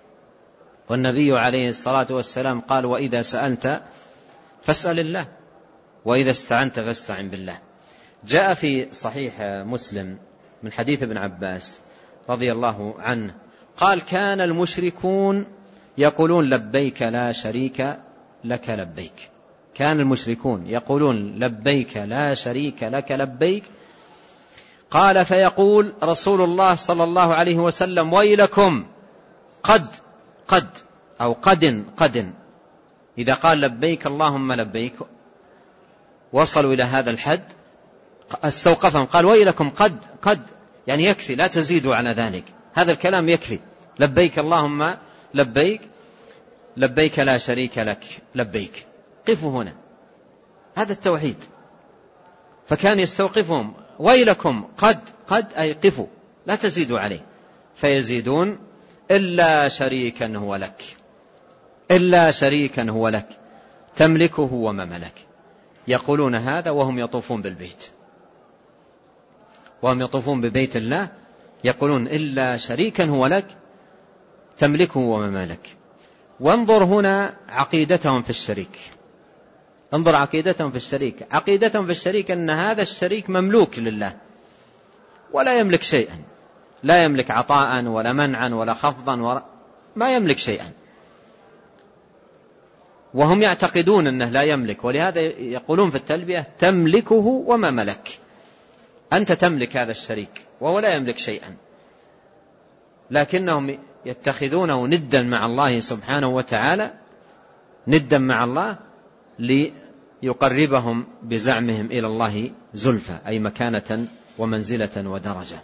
والنبي عليه الصلاة والسلام قال وإذا سألت فاسأل الله وإذا استعنت فاستعن بالله. جاء في صحيح مسلم من حديث ابن عباس رضي الله عنه قال كان المشركون يقولون لبيك لا شريك لك لبيك، كان المشركون يقولون لبيك لا شريك لك لبيك. قال فيقول رسول الله صلى الله عليه وسلم ويلكم قد قد أو قد قد، إذا قال لبيك اللهم لبيك وصلوا إلى هذا الحد استوقفهم قال ويلكم قد قد، يعني يكفي لا تزيدوا على ذلك، هذا الكلام يكفي، لبيك اللهم لبيك لبيك لا شريك لك لبيك. قفوا هنا، هذا التوحيد. فكان يستوقفهم ويلكم قد قد أي قفوا لا تزيدوا عليه، فيزيدون إلا شريكا هو لك، إلا شريكا هو لك تملكه وما ملك. يقولون هذا وهم يطوفون بالبيت، وهم يطوفون ببيت الله يقولون إلا شريكا هو لك تملكه وما ملك. وانظر هنا عقيدتهم في الشريك، انظر عقيدتهم في الشريك. عقيدتهم في الشريك أن هذا الشريك مملوك لله ولا يملك شيئا، لا يملك عطاء ولا منعا ولا خفضا ولا ما يملك شيئا، وهم يعتقدون أنه لا يملك، ولهذا يقولون في التلبية تملكه وما ملك. أنت تملك هذا الشريك وهو لا يملك شيئا، لكنهم يتخذونه ندا مع الله سبحانه وتعالى، ندا مع الله ليقربهم بزعمهم إلى الله زلفى، أي مكانة ومنزلة ودرجة.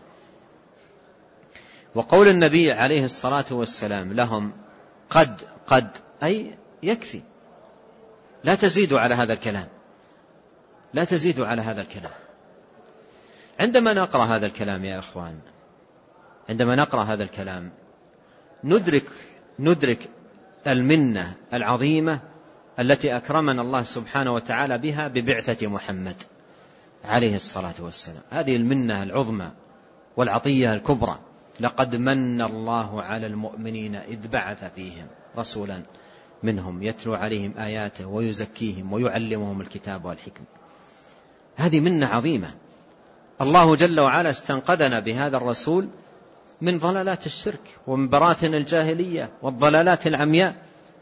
وقول النبي عليه الصلاة والسلام لهم قد قد أي يكفي، لا تزيدوا على هذا الكلام، لا تزيدوا على هذا الكلام. عندما نقرأ هذا الكلام يا أخوان، عندما نقرأ هذا الكلام ندرك ندرك المنة العظيمة التي أكرمنا الله سبحانه وتعالى بها ببعثة محمد عليه الصلاة والسلام. هذه المنة العظمى والعطية الكبرى. لقد من الله على المؤمنين إذ بعث فيهم رسولا منهم يتلو عليهم آياته ويزكيهم ويعلمهم الكتاب والحكمة. هذه منة عظيمة. الله جل وعلا استنقذنا بهذا الرسول من ضلالات الشرك ومن براثن الجاهلية والضلالات العمياء.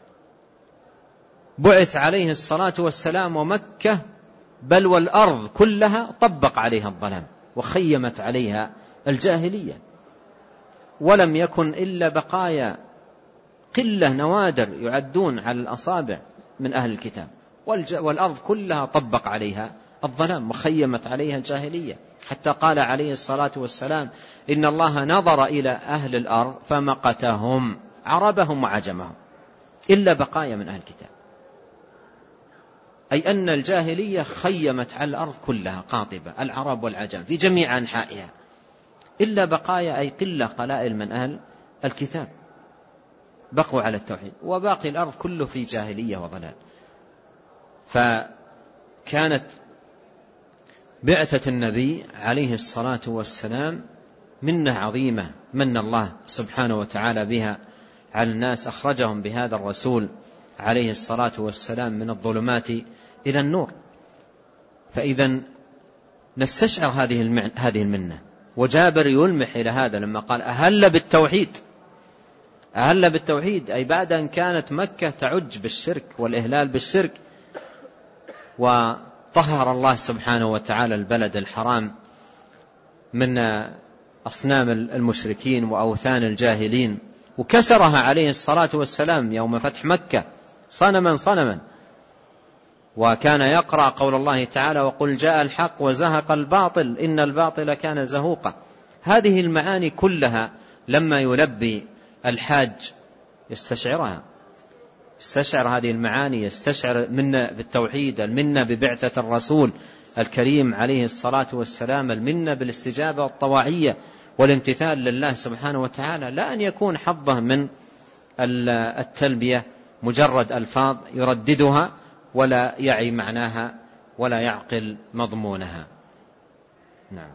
بعث عليه الصلاة والسلام ومكة بل والأرض كلها طبق عليها الظلام وخيمت عليها الجاهلية، ولم يكن إلا بقايا قلة نوادر يعدون على الأصابع من أهل الكتاب، والأرض كلها طبق عليها الظلام وخيمت عليها الجاهلية، حتى قال عليه الصلاة والسلام إن الله نظر إلى أهل الأرض فمقتهم عربهم وعجمهم إلا بقايا من أهل الكتاب، أي أن الجاهلية خيمت على الأرض كلها قاطبة، العرب والعجم في جميع أنحائها، إلا بقايا أي قلة قلائل من أهل الكتاب بقوا على التوحيد، وباقي الأرض كله في جاهلية وضلال. فكانت بعثة النبي عليه الصلاة والسلام منة عظيمة من الله سبحانه وتعالى بها على الناس، أخرجهم بهذا الرسول عليه الصلاة والسلام من الظلمات إلى النور. فإذا نستشعر هذه هذه المنة. وجابر يلمح إلى هذا لما قال أهل بالتوحيد، أهل بالتوحيد أي بعد أن كانت مكة تعج بالشرك والإهلال بالشرك، وطهر الله سبحانه وتعالى البلد الحرام من أصنام المشركين وأوثان الجاهلين، وكسرها عليه الصلاة والسلام يوم فتح مكة صنما صنما، وكان يقرأ قول الله تعالى وقل جاء الحق وزهق الباطل إن الباطل كان زهوقا. هذه المعاني كلها لما يلبي الحاج يستشعرها، يستشعر هذه المعاني، يستشعر منا بالتوحيد، المنة ببعثة الرسول الكريم عليه الصلاة والسلام، المنة بالاستجابة والطواعية والامتثال لله سبحانه وتعالى، لا أن يكون حظه من التلبية مجرد ألفاظ يرددها ولا يعي معناها ولا يعقل مضمونها. نعم.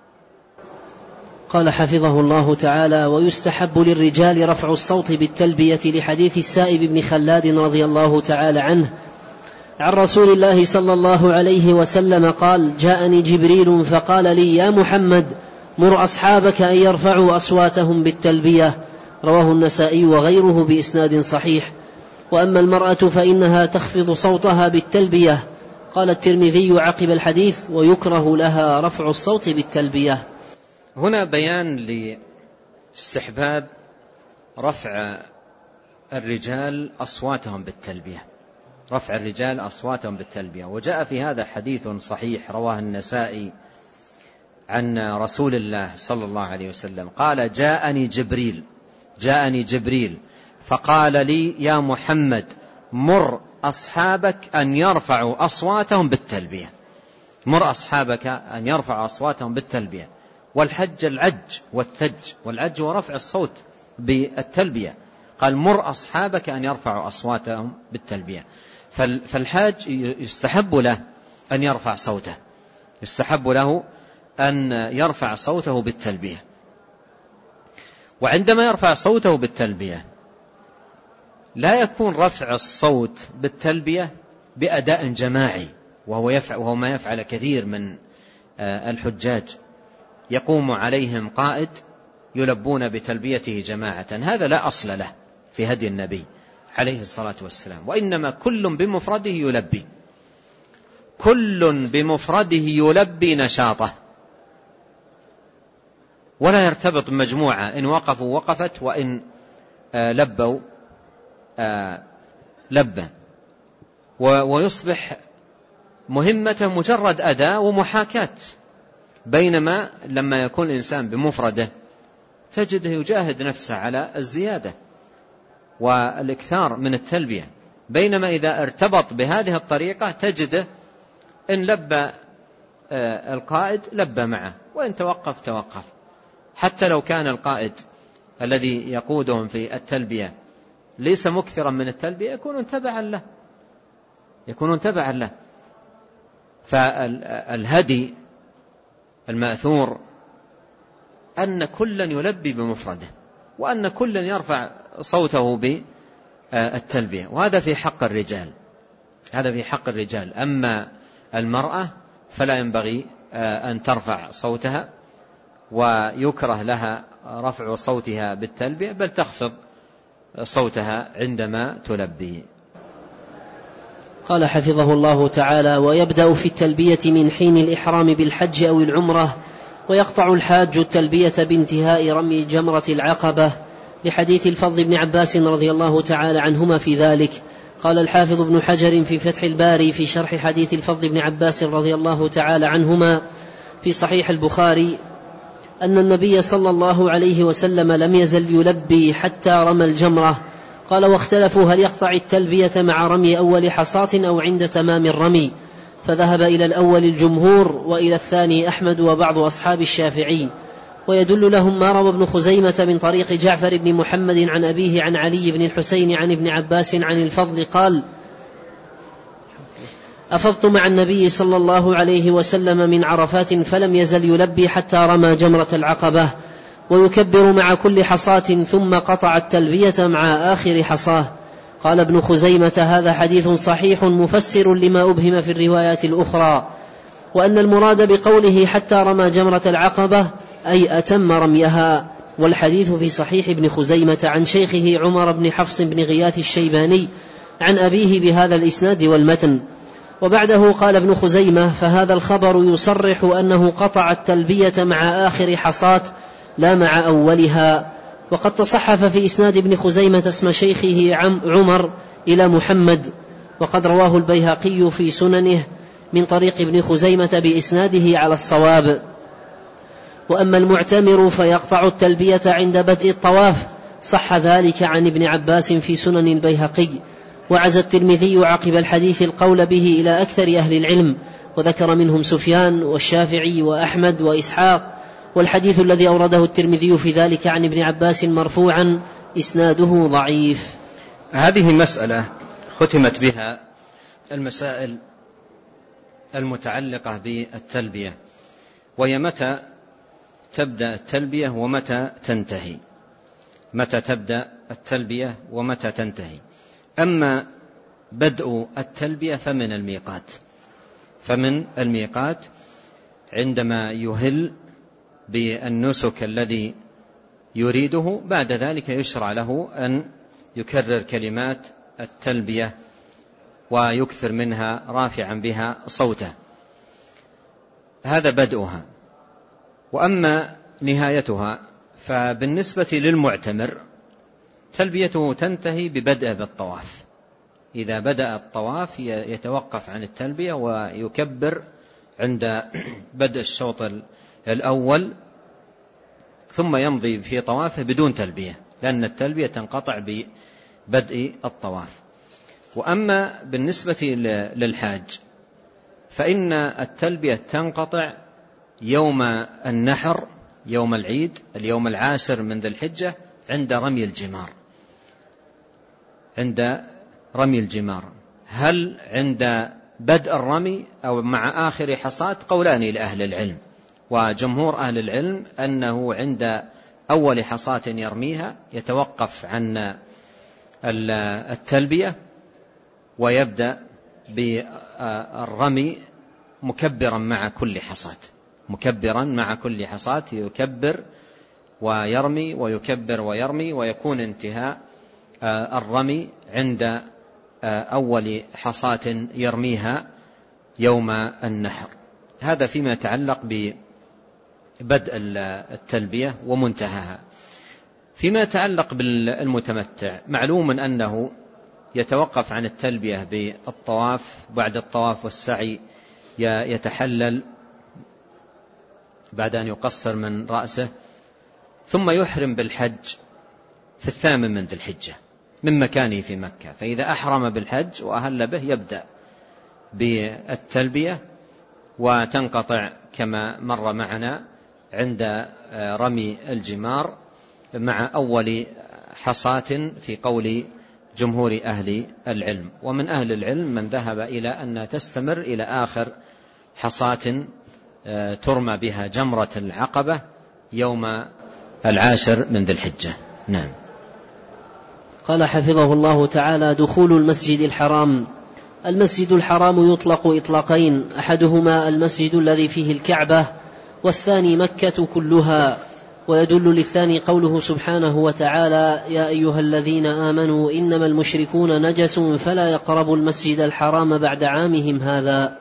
قال حفظه الله تعالى: ويستحب للرجال رفع الصوت بالتلبية لحديث السائب بن خلاد رضي الله تعالى عنه عن رسول الله صلى الله عليه وسلم قال: جاءني جبريل فقال لي: يا محمد مر أصحابك أن يرفعوا أصواتهم بالتلبية. رواه النسائي وغيره بإسناد صحيح. وأما المرأة فإنها تخفض صوتها بالتلبية. قال الترمذي عقب الحديث: ويكره لها رفع الصوت بالتلبية. هنا بيان لاستحباب رفع الرجال أصواتهم بالتلبية، رفع الرجال أصواتهم بالتلبية. وجاء في هذا حديث صحيح رواه النسائي عن رسول الله صلى الله عليه وسلم قال: جاءني جبريل جاءني جبريل فقال لي: يا محمد مر أصحابك أن يرفعوا أصواتهم بالتلبية. مر أصحابك أن يرفعوا أصواتهم بالتلبية. والحج العج والثج، والعج ورفع الصوت بالتلبية. قال: مر أصحابك أن يرفعوا أصواتهم بالتلبية. فالحاج يستحب له أن يرفع صوته، يستحب له أن يرفع صوته بالتلبية. وعندما يرفع صوته بالتلبية لا يكون رفع الصوت بالتلبية بأداء جماعي، وهو, يفعل وهو ما يفعل كثير من الحجاج، يقوم عليهم قائد يلبون بتلبيته جماعة. هذا لا أصل له في هدي النبي عليه الصلاة والسلام، وإنما كل بمفرده يلبي، كل بمفرده يلبي نشاطه، ولا يرتبط بمجموعة، إن وقفوا وقفت، وإن لبوا لبا، ويصبح مهمته مجرد أداء ومحاكاة. بينما لما يكون الإنسان بمفرده تجده يجاهد نفسه على الزيادة والإكثار من التلبية، بينما إذا ارتبط بهذه الطريقة تجده إن لبى القائد لبى معه، وإن توقف توقف، حتى لو كان القائد الذي يقودهم في التلبية ليس مكثرا من التلبية يكون تبعا له يكون تبعا له فالهدي المأثور أن كلا يلبي بمفرده، وأن كلا يرفع صوته بالتلبية، وهذا في حق الرجال هذا في حق الرجال. أما المرأة فلا ينبغي أن ترفع صوتها، ويكره لها رفع صوتها بالتلبية، بل تخفض صوتها عندما تلبي. قال حفظه الله تعالى: ويبدأ في التلبية من حين الإحرام بالحج أو العمرة، ويقطع الحاج التلبية بانتهاء رمي جمرة العقبة، لحديث الفضل بن عباس رضي الله تعالى عنهما في ذلك. قال الحافظ ابن حجر في فتح الباري في شرح حديث الفضل بن عباس رضي الله تعالى عنهما في صحيح البخاري أن النبي صلى الله عليه وسلم لم يزل يلبي حتى رمى الجمرة. قال: واختلفوا هل يقطع التلبية مع رمي أول حصاة أو عند تمام الرمي، فذهب إلى الأول الجمهور، وإلى الثاني أحمد وبعض أصحاب الشافعي. ويدل لهم ما روى ابن خزيمة من طريق جعفر بن محمد عن أبيه عن علي بن الحسين عن ابن عباس عن الفضل قال: أفضت مع النبي صلى الله عليه وسلم من عرفات فلم يزل يلبي حتى رمى جمرة العقبة، ويكبر مع كل حصاة، ثم قطع التلبية مع آخر حصاه. قال ابن خزيمة: هذا حديث صحيح مفسر لما أبهم في الروايات الأخرى، وأن المراد بقوله حتى رمى جمرة العقبة أي أتم رميها. والحديث في صحيح ابن خزيمة عن شيخه عمر بن حفص بن غياث الشيباني عن أبيه بهذا الإسناد والمتن. وبعده قال ابن خزيمة: فهذا الخبر يصرح أنه قطع التلبية مع آخر حصاة لا مع أولها. وقد تصحف في إسناد ابن خزيمة اسم شيخه عمر إلى محمد، وقد رواه البيهقي في سننه من طريق ابن خزيمة بإسناده على الصواب. وأما المعتمر فيقطع التلبية عند بدء الطواف، صح ذلك عن ابن عباس في سنن البيهقي. وعزى الترمذي عقب الحديث القول به إلى أكثر أهل العلم، وذكر منهم سفيان والشافعي وأحمد وإسحاق. والحديث الذي أورده الترمذي في ذلك عن ابن عباس مرفوعا إسناده ضعيف. هذه مسألة ختمت بها المسائل المتعلقة بالتلبية، وهي متى تبدأ التلبية ومتى تنتهي متى تبدأ التلبية ومتى تنتهي. أما بدء التلبية فمن الميقات فمن الميقات عندما يهل بالنسك الذي يريده، بعد ذلك يشرع له أن يكرر كلمات التلبية ويكثر منها رافعا بها صوته، هذا بدءها. وأما نهايتها فبالنسبة للمعتمر تلبيته تنتهي ببدء بالطواف. إذا بدأ الطواف يتوقف عن التلبية ويكبر عند بدء الشوط الأول، ثم يمضي في طوافه بدون تلبية، لأن التلبية تنقطع ببدء الطواف. وأما بالنسبة للحاج فإن التلبية تنقطع يوم النحر، يوم العيد، اليوم العاشر من ذي الحجة، عند رمي الجمار عند رمي الجمار هل عند بدء الرمي أو مع آخر حصاة؟ قولان لأهل العلم، وجمهور أهل العلم أنه عند أول حصاة يرميها يتوقف عن التلبية ويبدأ بالرمي مكبرا مع كل حصاة، مكبرا مع كل حصاة، يكبر ويرمي ويكبر ويرمي، ويكون انتهاء الرمي عند أول حصاة يرميها يوم النحر. هذا فيما يتعلق ببدء التلبية ومنتهاها. فيما يتعلق بالمتمتع، معلوم أنه يتوقف عن التلبية بالطواف، بعد الطواف والسعي يتحلل بعد أن يقصر من رأسه، ثم يحرم بالحج في الثامن من ذي الحجة من مكانه في مكة. فإذا أحرم بالحج وأهل به يبدأ بالتلبية وتنقطع كما مر معنا عند رمي الجمار مع أول حصاة في قول جمهور أهل العلم. ومن أهل العلم من ذهب إلى أن تستمر إلى آخر حصاة ترمى بها جمرة العقبة يوم العاشر من ذي الحجة. نعم. قال حفظه الله تعالى: دخول المسجد الحرام. المسجد الحرام يطلق إطلاقين، أحدهما المسجد الذي فيه الكعبة، والثاني مكة كلها. ويدل للثاني قوله سبحانه وتعالى: يا أيها الذين آمنوا إنما المشركون نجس فلا يقربوا المسجد الحرام بعد عامهم هذا.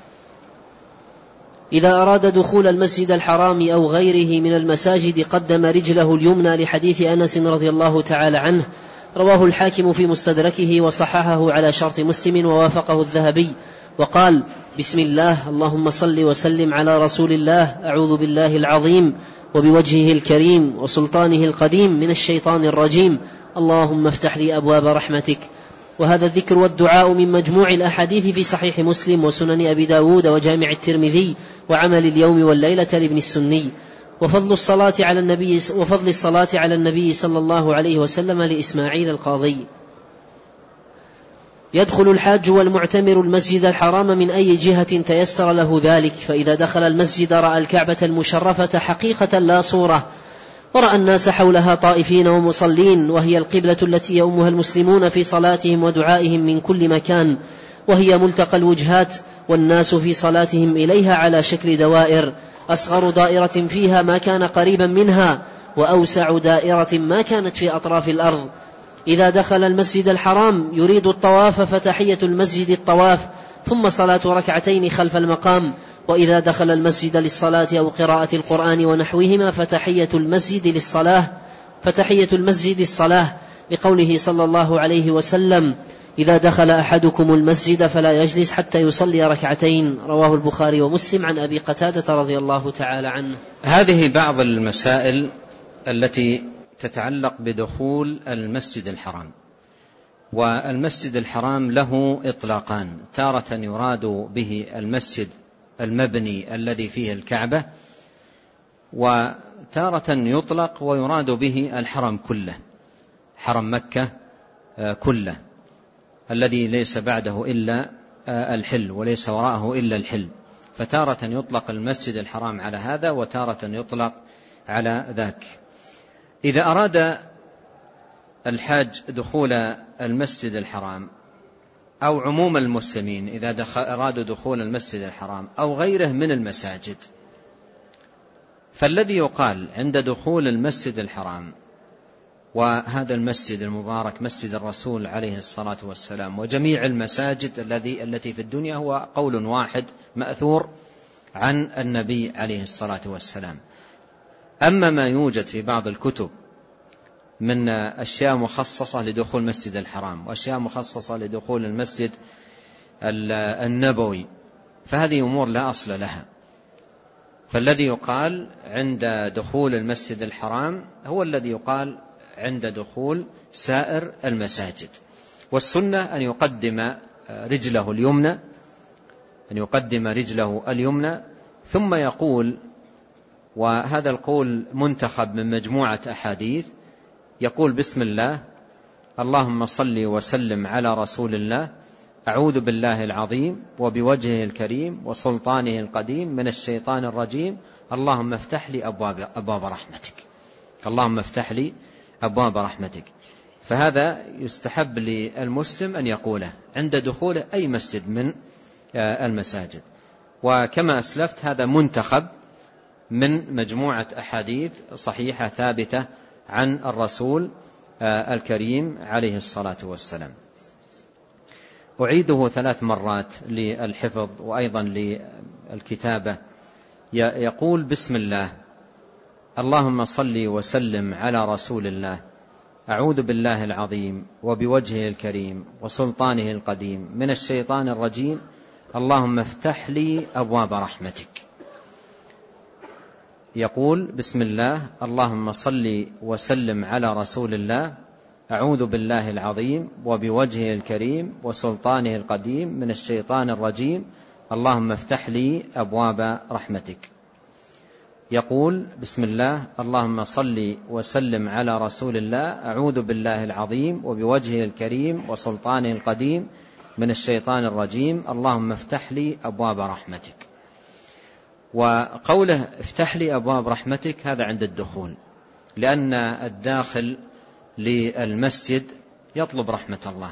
إذا أراد دخول المسجد الحرام أو غيره من المساجد قدم رجله اليمنى لحديث أنس رضي الله تعالى عنه، رواه الحاكم في مستدركه وصححه على شرط مسلم ووافقه الذهبي، وقال: بسم الله، اللهم صل وسلم على رسول الله، أعوذ بالله العظيم وبوجهه الكريم وسلطانه القديم من الشيطان الرجيم، اللهم افتح لي أبواب رحمتك. وهذا الذكر والدعاء من مجموع الأحاديث في صحيح مسلم وسنن أبي داود وجامع الترمذي وعمل اليوم والليلة لابن السني. وفضل الصلاة على النبي وفضل الصلاة على النبي صلى الله عليه وسلم لإسماعيل القاضي. يدخل الحاج والمعتمر المسجد الحرام من أي جهة تيسر له ذلك، فإذا دخل المسجد رأى الكعبة المشرفة حقيقة لا صورة، ورأى الناس حولها طائفين ومصلين، وهي القبلة التي يؤمها المسلمون في صلاتهم ودعائهم من كل مكان، وهي ملتقى الوجهات، والناس في صلاتهم إليها على شكل دوائر، أصغر دائرة فيها ما كان قريبا منها، وأوسع دائرة ما كانت في أطراف الأرض. إذا دخل المسجد الحرام يريد الطواف فتحية المسجد الطواف، ثم صلاة ركعتين خلف المقام. وإذا دخل المسجد للصلاة أو قراءة القرآن ونحوهما فتحية المسجد للصلاة فتحية المسجد الصلاة، لقوله صلى الله عليه وسلم: إذا دخل أحدكم المسجد فلا يجلس حتى يصلي ركعتين. رواه البخاري ومسلم عن أبي قتادة رضي الله تعالى عنه. هذه بعض المسائل التي تتعلق بدخول المسجد الحرام. والمسجد الحرام له إطلاقان: تارة يراد به المسجد المبني الذي فيه الكعبة، وتارة يطلق ويراد به الحرم كله، حرم مكة كله الذي ليس بعده إلا الحل وليس وراءه إلا الحل. فتارة يطلق المسجد الحرام على هذا، وتارة يطلق على ذاك. إذا أراد الحاج دخول المسجد الحرام أو عموم المسلمين إذا أرادوا دخول المسجد الحرام أو غيره من المساجد، فالذي يقال عند دخول المسجد الحرام، وهذا المسجد المبارك مسجد الرسول عليه الصلاة والسلام وجميع المساجد الذي التي في الدنيا، هو قول واحد مأثور عن النبي عليه الصلاة والسلام. أما ما يوجد في بعض الكتب من أشياء مخصصة لدخول المسجد الحرام وأشياء مخصصة لدخول المسجد النبوي، فهذه أمور لا أصل لها. فالذي يقال عند دخول المسجد الحرام هو الذي يقال عند دخول سائر المساجد. والسنة أن يقدم رجله اليمنى أن يقدم رجله اليمنى ثم يقول، وهذا القول منتخب من مجموعة أحاديث، يقول: بسم الله، اللهم صل وسلم على رسول الله، أعوذ بالله العظيم وبوجهه الكريم وسلطانه القديم من الشيطان الرجيم، اللهم افتح لي أبواب, أبواب رحمتك اللهم افتح لي أبواب رحمتك. فهذا يستحب للمسلم أن يقوله عند دخوله أي مسجد من المساجد. وكما أسلفت هذا منتخب من مجموعة أحاديث صحيحة ثابتة عن الرسول الكريم عليه الصلاة والسلام. أعيده ثلاث مرات للحفظ وأيضا للكتابة. يقول: بسم الله، اللهم صل وسلم على رسول الله، أعوذ بالله العظيم وبوجهه الكريم وسلطانه القديم من الشيطان الرجيم، اللهم افتح لي أبواب رحمتك. يقول: بسم الله، اللهم صل وسلم على رسول الله، أعوذ بالله العظيم وبوجهه الكريم وسلطانه القديم من الشيطان الرجيم، اللهم افتح لي أبواب رحمتك. يقول: بسم الله، اللهم صل وسلم على رسول الله، أعوذ بالله العظيم وبوجهه الكريم وسلطانه القديم من الشيطان الرجيم، اللهم افتح لي أبواب رحمتك. وقوله افتح لي أبواب رحمتك هذا عند الدخول، لأن الداخل للمسجد يطلب رحمة الله،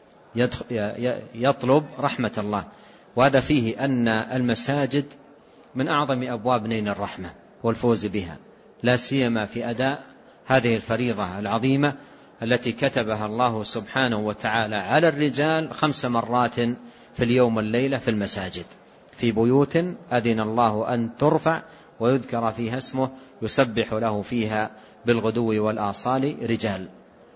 يطلب رحمة الله، وهذا فيه أن المساجد من أعظم أبواب نيل الرحمة والفوز بها، لا سيما في أداء هذه الفريضة العظيمة التي كتبها الله سبحانه وتعالى على الرجال خمس مرات في اليوم والليلة في المساجد، في بيوت أذن الله أن ترفع ويذكر فيها اسمه يسبح له فيها بالغدو والآصال رجال.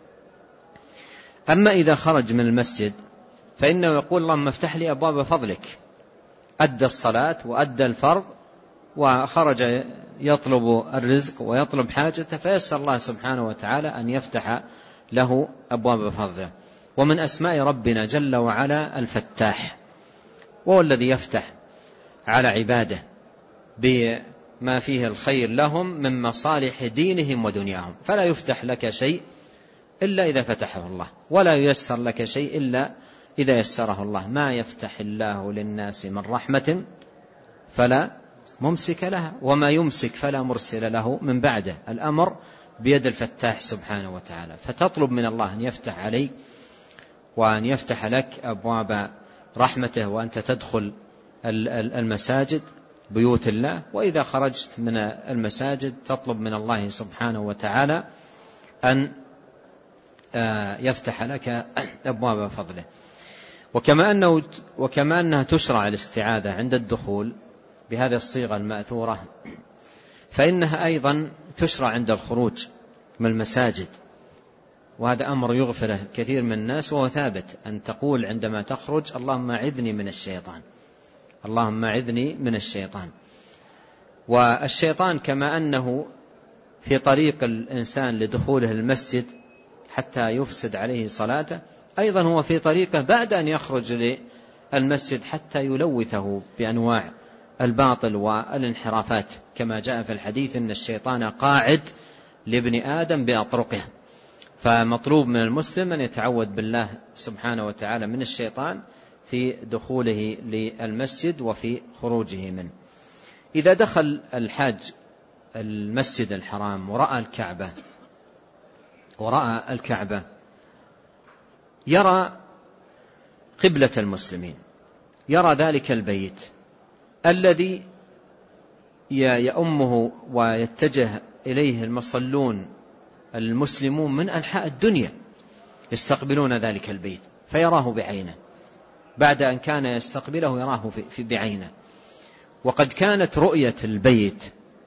أما إذا خرج من المسجد فإنه يقول: اللهم افتح لي أبواب فضلك، أدى الصلاة وأدى الفرض وخرج يطلب الرزق ويطلب حاجته، فيسأل الله سبحانه وتعالى أن يفتح له أبواب فضله. ومن أسماء ربنا جل وعلا الفتاح، وهو الذي يفتح على عباده بما فيه الخير لهم من مصالح دينهم ودنياهم، فلا يفتح لك شيء إلا إذا فتحه الله، ولا ييسر لك شيء إلا إذا يسره الله. ما يفتح الله للناس من رحمة فلا ممسك لها، وما يمسك فلا مرسل له من بعده. الأمر بيد الفتاح سبحانه وتعالى، فتطلب من الله أن يفتح عليك وأن يفتح لك أبواب رحمته وأنت تدخل المساجد بيوت الله. وإذا خرجت من المساجد تطلب من الله سبحانه وتعالى أن يفتح لك أبواب فضله. وكما أنه وكما أنها تشرع الاستعاذة عند الدخول بهذه الصيغة المأثورة، فإنها أيضا تشرع عند الخروج من المساجد، وهذا أمر يغفله كثير من الناس، وهو ثابت أن تقول عندما تخرج: اللهم أعذني من الشيطان، اللهم أعذني من الشيطان. والشيطان كما أنه في طريق الإنسان لدخوله المسجد حتى يفسد عليه صلاته، أيضا هو في طريقه بعد أن يخرج للمسجد حتى يلوثه بأنواع الباطل والانحرافات، كما جاء في الحديث إن الشيطان قاعد لابن آدم بأطرقه. فمطلوب من المسلم أن يتعوذ بالله سبحانه وتعالى من الشيطان في دخوله للمسجد وفي خروجه منه. إذا دخل الحاج المسجد الحرام ورأى الكعبة ورأى الكعبة يرى قبلة المسلمين، يرى ذلك البيت الذي يأمه ويتجه إليه المصلون المسلمون من أنحاء الدنيا، يستقبلون ذلك البيت فيراه بعينه، بعد أن كان يستقبله يراه في بعينه. وقد كانت رؤية البيت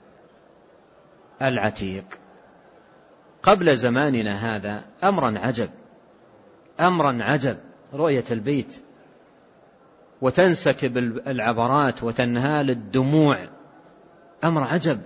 العتيق قبل زماننا هذا أمرا عجب، أمرا عجب، رؤية البيت وتنسكب العبرات وتنهال الدموع، أمر عجب.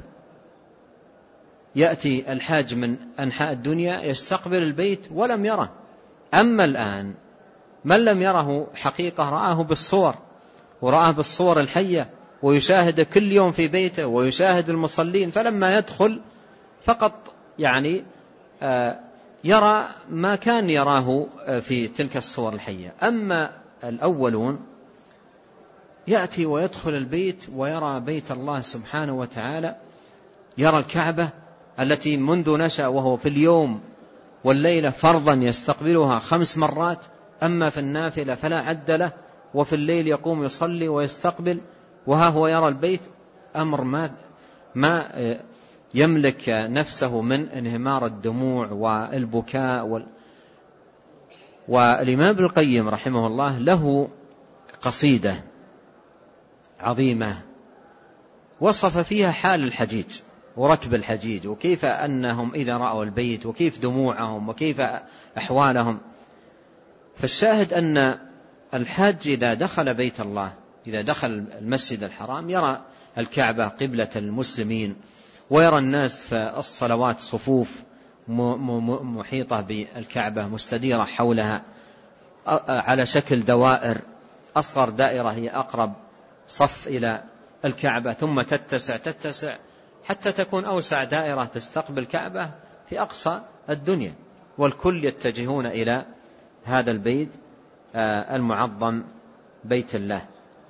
يأتي الحاج من أنحاء الدنيا يستقبل البيت ولم يره. أما الآن من لم يره حقيقة رآه بالصور، ورآه بالصور الحية، ويشاهد كل يوم في بيته ويشاهد المصلين، فلما يدخل فقط يعني يرى ما كان يراه في تلك الصور الحية. أما الأولون يأتي ويدخل البيت ويرى بيت الله سبحانه وتعالى، يرى الكعبة التي منذ نشأ وهو في اليوم والليلة فرضا يستقبلها خمس مرات، أما في النافلة فلا عد له، وفي الليل يقوم يصلي ويستقبل، وها هو يرى البيت، أمر ما ما يملك نفسه من انهمار الدموع والبكاء وال... والإمام ابن القيم رحمه الله له قصيدة عظيمة وصف فيها حال الحجيج وركب الحجيج، وكيف أنهم إذا رأوا البيت وكيف دموعهم وكيف أحوالهم. فالشاهد أن الحاج إذا دخل بيت الله، إذا دخل المسجد الحرام، يرى الكعبة قبلة المسلمين، ويرى الناس في الصلوات صفوف محيطة بالكعبة مستديرة حولها على شكل دوائر، أصغر دائرة هي أقرب صف إلى الكعبة، ثم تتسع تتسع حتى تكون أوسع دائرة تستقبل الكعبة في أقصى الدنيا، والكل يتجهون إلى هذا البيت المعظم بيت الله.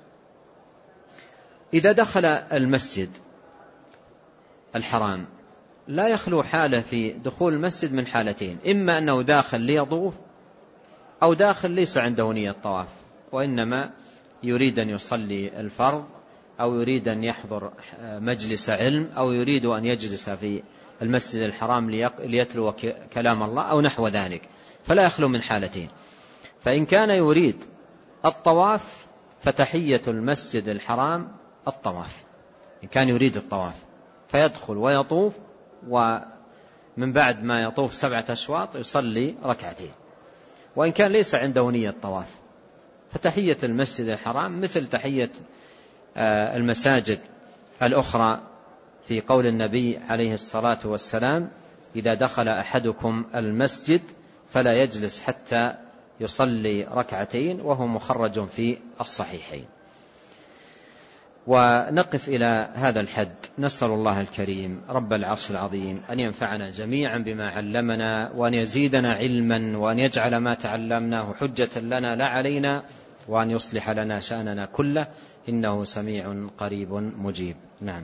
إذا دخل المسجد الحرام لا يخلو حالة في دخول المسجد من حالتين: إما أنه داخل ليطوف، أو داخل ليس عنده نية طواف، وإنما يريد أن يصلي الفرض، أو يريد أن يحضر مجلس علم، أو يريد أن يجلس في المسجد الحرام ليتلو كلام الله أو نحو ذلك، فلا يخلو من حالتين. فإن كان يريد الطواف فتحية المسجد الحرام الطواف، إن كان يريد الطواف فيدخل ويطوف، ومن بعد ما يطوف سبعة أشواط يصلي ركعتين. وإن كان ليس عنده نية طواف فتحية المسجد الحرام مثل تحية المساجد الأخرى، في قول النبي عليه الصلاة والسلام: إذا دخل أحدكم المسجد فلا يجلس حتى يصلي ركعتين، وهو مخرج في الصحيحين. ونقف إلى هذا الحد. نسأل الله الكريم رب العرش العظيم أن ينفعنا جميعا بما علمنا، وأن يزيدنا علما، وأن يجعل ما تعلمناه حجة لنا لا علينا، وأن يصلح لنا شأننا كله، إنه سميع قريب مجيب. نعم.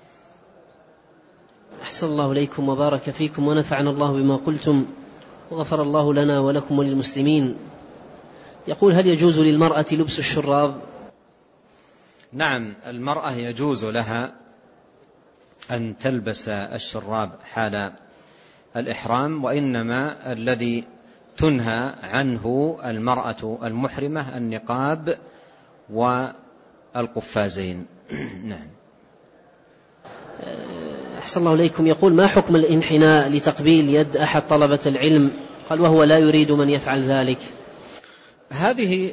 أحسن الله إليكم وبارك فيكم ونفعنا الله بما قلتم، وغفر الله لنا ولكم وللمسلمين. يقول: هل يجوز للمرأة لبس الشراب؟ نعم، المرأة يجوز لها أن تلبس الشراب حال الإحرام، وإنما الذي تنهى عنه المرأة المحرمة النقاب والقفازين. نعم. أحسن الله إليكم. يقول: ما حكم الانحناء لتقبيل يد أحد طلبة العلم؟ قال: وهو لا يريد من يفعل ذلك. هذه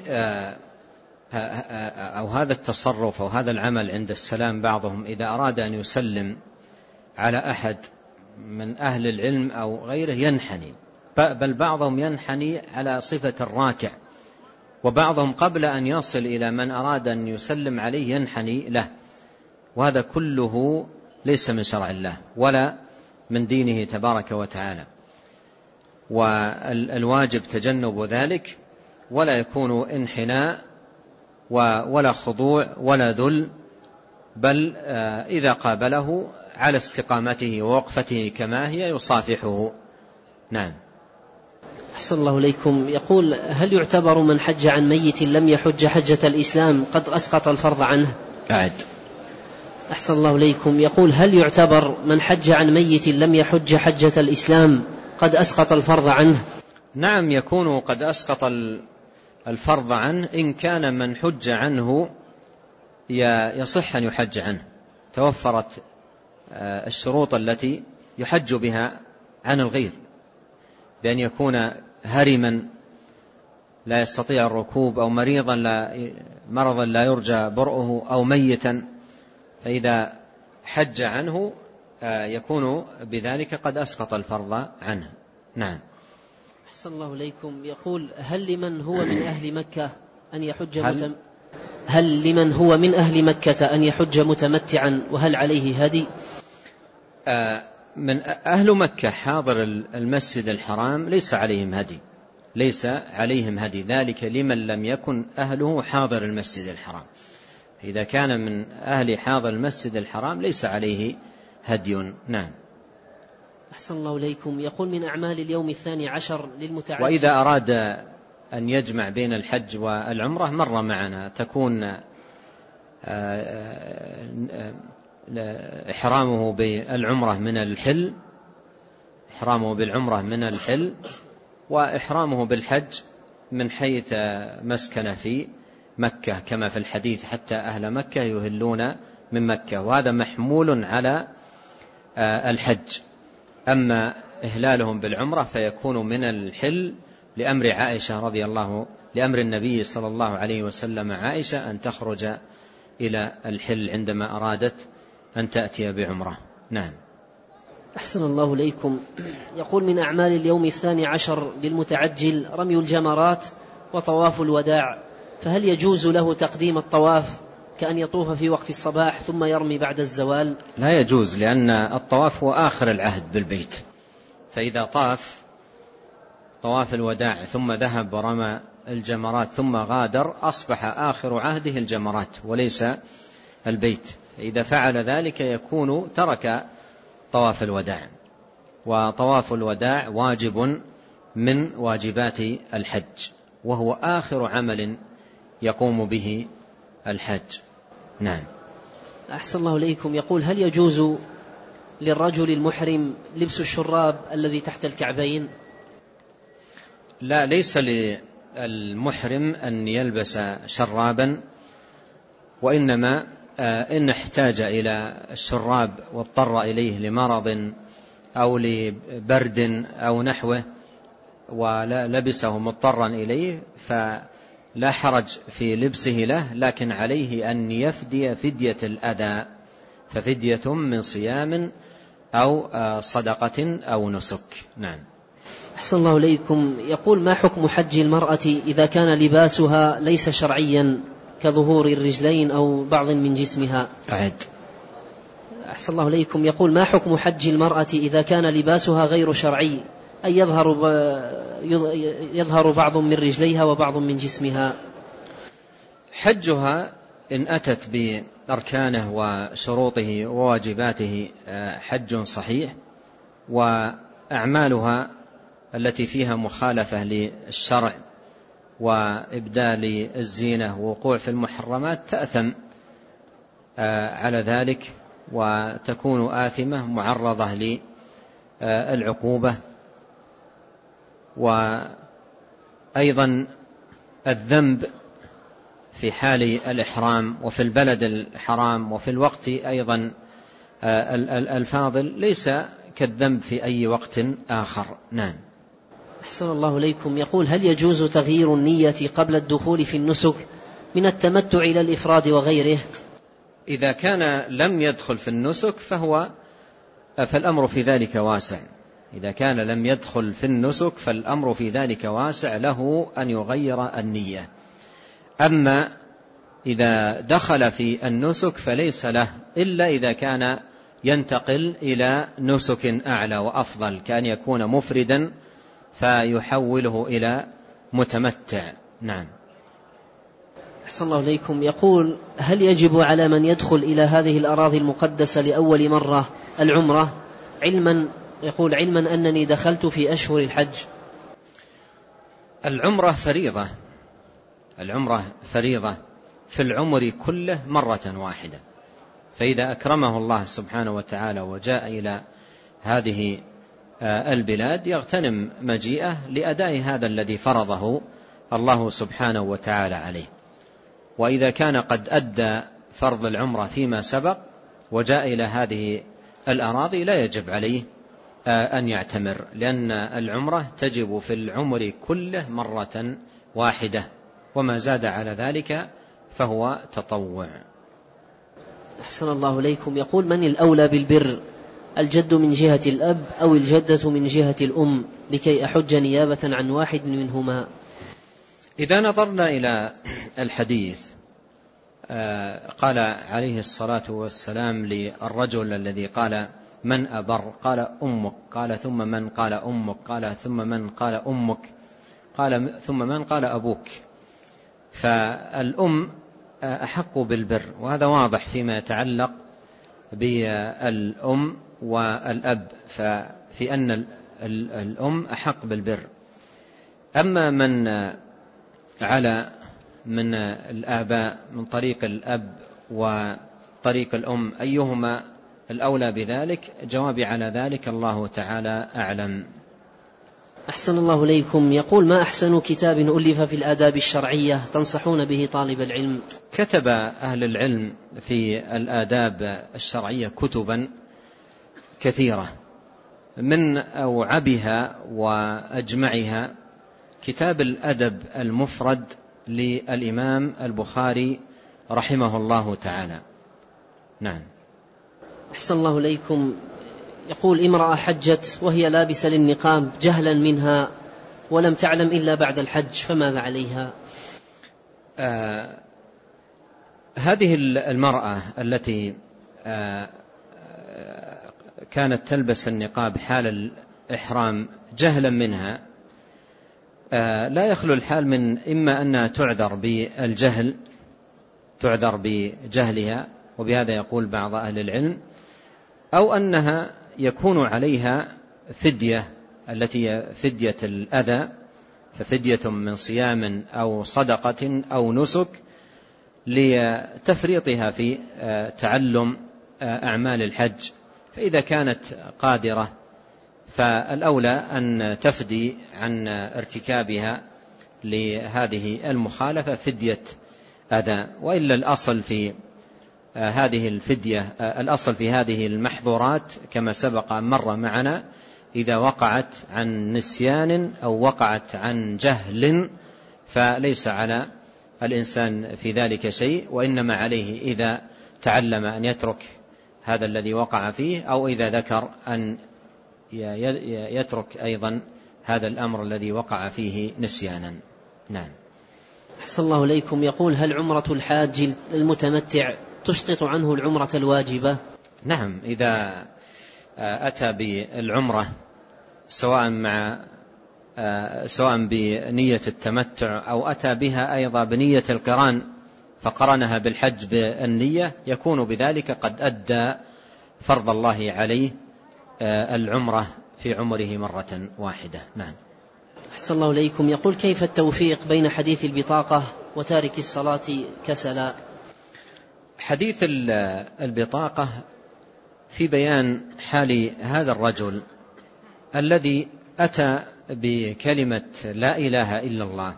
أو هذا التصرف أو هذا العمل عند السلام، بعضهم إذا أراد أن يسلم على أحد من أهل العلم أو غيره ينحني، بل بعضهم ينحني على صفة الراكع، وبعضهم قبل أن يصل إلى من أراد أن يسلم عليه ينحني له، وهذا كله ليس من شرع الله ولا من دينه تبارك وتعالى، والواجب تجنب ذلك، ولا يكون انحناء ولا خضوع ولا ذل، بل إذا قابله على استقامته ووقفته كما هي يصافحه. نعم. أحسن الله إليكم. يقول: هل يعتبر من حج عن ميت لم يحج حجة الإسلام قد أسقط الفرض عنه؟ أعد. أحسن الله إليكم. يقول: هل يعتبر من حج عن ميت لم يحج حجة الإسلام قد أسقط الفرض عنه؟ نعم، يكون قد أسقط الفرض عنه إن كان من حج عنه يصح أن يحج عنه، توفرت الشروط التي يحج بها عن الغير، بأن يكون هرما لا يستطيع الركوب، أو مريضا لا مرضا لا يرجى برؤه، أو ميتا، فإذا حج عنه يكون بذلك قد أسقط الفرض عنه. نعم. أحسن الله إليكم. يقول: هل لمن هو من أهل مكة أن يحج هل, متم... هل لمن هو من أهل مكة أن يحج متمتعا، وهل عليه هدي؟ آه من أهل مكة حاضر المسجد الحرام ليس عليهم هدي، ليس عليهم هدي، ذلك لمن لم يكن أهله حاضر المسجد الحرام. إذا كان من أهل حاضر المسجد الحرام ليس عليه هدي. نعم. أحسن الله إليكم. يقول من أعمال اليوم الثاني عشر للمتعجل. وإذا أراد أن يجمع بين الحج والعمرة مر معنا، تكون إحرامه بالعمرة من الحل إحرامه بالعمرة من الحل وإحرامه بالحج من حيث مسكن في مكة، كما في الحديث حتى أهل مكة يهلون من مكة، وهذا محمول على الحج. أما إهلالهم بالعمرة فيكون من الحل لأمر عائشة رضي الله لأمر النبي صلى الله عليه وسلم عائشة أن تخرج إلى الحل عندما أرادت أن تأتي بعمرة. نعم. أحسن الله إليكم. يقول من أعمال اليوم الثاني عشر للمتعجل رمي الجمرات وطواف الوداع، فهل يجوز له تقديم الطواف كأن يطوف في وقت الصباح ثم يرمي بعد الزوال؟ لا يجوز، لأن الطواف هو آخر العهد بالبيت، فإذا طاف طواف الوداع ثم ذهب ورمى الجمرات ثم غادر أصبح آخر عهده الجمرات وليس البيت، إذا فعل ذلك يكون ترك طواف الوداع، وطواف الوداع واجب من واجبات الحج، وهو آخر عمل يقوم به الحج. نعم. أحسن الله إليكم. يقول هل يجوز للرجل المحرم لبس الشراب الذي تحت الكعبين؟ لا، ليس للمحرم أن يلبس شرابا، وإنما إن احتاج إلى الشراب واضطر إليه لمرض أو لبرد أو نحوه ولبسه مضطرا إليه فلا حرج في لبسه له، لكن عليه أن يفدي فدية الأذى، ففدية من صيام أو صدقة أو نسك. نعم. أحسن الله إليكم. يقول ما حكم حج المرأة إذا كان لباسها ليس شرعيا كظهور الرجلين أو بعض من جسمها؟ أعد. أحسن الله إليكم. يقول ما حكم حج المرأة إذا كان لباسها غير شرعي، أي يظهر, يظهر بعض من رجليها وبعض من جسمها؟ حجها إن أتت بأركانه وشروطه وواجباته حج صحيح، وأعمالها التي فيها مخالفة للشرع وإبدال الزينة ووقوع في المحرمات تأثم على ذلك وتكون آثمة معرضة للعقوبة. وأيضا الذنب في حال الإحرام وفي البلد الحرام وفي الوقت أيضا الفاضل ليس كالذنب في أي وقت آخر. نعم. أحسن الله إليكم. يقول هل يجوز تغيير النية قبل الدخول في النسك من التمتع إلى الإفراد وغيره؟ إذا كان لم يدخل في النسك فهو فالأمر في ذلك واسع. إذا كان لم يدخل في النسك فالأمر في ذلك واسع له أن يغير النية. أما إذا دخل في النسك فليس له إلا إذا كان ينتقل إلى نسك أعلى وأفضل، كأن يكون مفردا فيحوله إلى متمتع. نعم. أحسن الله إليكم. يقول هل يجب على من يدخل إلى هذه الأراضي المقدسة لأول مرة العمرة، علما يقول علما أنني دخلت في أشهر الحج؟ العمرة فريضة العمرة فريضة في العمر كله مرة واحدة، فإذا أكرمه الله سبحانه وتعالى وجاء إلى هذه البلاد يغتنم مجيئه لأداء هذا الذي فرضه الله سبحانه وتعالى عليه. وإذا كان قد أدى فرض العمرة فيما سبق وجاء إلى هذه الأراضي لا يجب عليه أن يعتمر، لأن العمرة تجب في العمر كله مرة واحدة، وما زاد على ذلك فهو تطوع. أحسن الله إليكم. يقول من الأولى بالبر، الجد من جهة الأب أو الجدة من جهة الأم، لكي أحج نيابة عن واحد منهما؟ إذا نظرنا إلى الحديث قال عليه الصلاة والسلام للرجل الذي قال من أبر؟ قال أمك. قال ثم من؟ قال أمك. قال ثم من؟ قال أمك. قال ثم من؟ قال أبوك. فالأم أحق بالبر، وهذا واضح فيما يتعلق بالأم والأب، في أن الأم أحق بالبر. أما من على من الآباء من طريق الأب وطريق الأم أيهما الأولى بذلك؟ جوابي على ذلك الله تعالى أعلم. أحسن الله إليكم. يقول: ما أحسن كتاب ألف في الآداب الشرعية تنصحون به طالب العلم؟ كتب أهل العلم في الآداب الشرعية كتبا كثيرة، من أوعبها وأجمعها كتاب الأدب المفرد للإمام البخاري رحمه الله تعالى. نعم. أحسن الله إليكم. يقول: امرأة حجت وهي لابسة للنقاب جهلا منها ولم تعلم إلا بعد الحج، فماذا عليها؟ آه هذه المرأة التي آه كانت تلبس النقاب حال الإحرام جهلا منها، آه لا يخلو الحال من إما أنها تعذر بالجهل تعذر بجهلها، وبهذا يقول بعض أهل العلم، أو أنها يكون عليها فدية التي فدية الأذى، ففدية من صيام أو صدقة أو نسك لتفريطها في تعلم أعمال الحج. فإذا كانت قادرة فالأولى أن تفدي عن ارتكابها لهذه المخالفة فدية أذى، وإلا الأصل في هذه الفدية الأصل في هذه المحظورات كما سبق مر معنا إذا وقعت عن نسيان أو وقعت عن جهل فليس على الإنسان في ذلك شيء، وإنما عليه إذا تعلم أن يترك هذا الذي وقع فيه، أو إذا ذكر أن يترك أيضا هذا الأمر الذي وقع فيه نسيانا. نعم. أحسن الله إليكم. يقول: هل عمرة الحاج المتمتع تسقط عنه العمرة الواجبة؟ نعم، إذا أتى بالعمرة سواء مع سواء بنية التمتع أو أتى بها أيضا بنية القران فقرنها بالحج بالنية، يكون بذلك قد أدى فرض الله عليه العمرة في عمره مرة واحدة. نعم. أحسن الله إليكم. يقول: كيف التوفيق بين حديث البطاقة وتارك الصلاة كسلا؟ حديث البطاقة في بيان حال هذا الرجل الذي أتى بكلمة لا إله إلا الله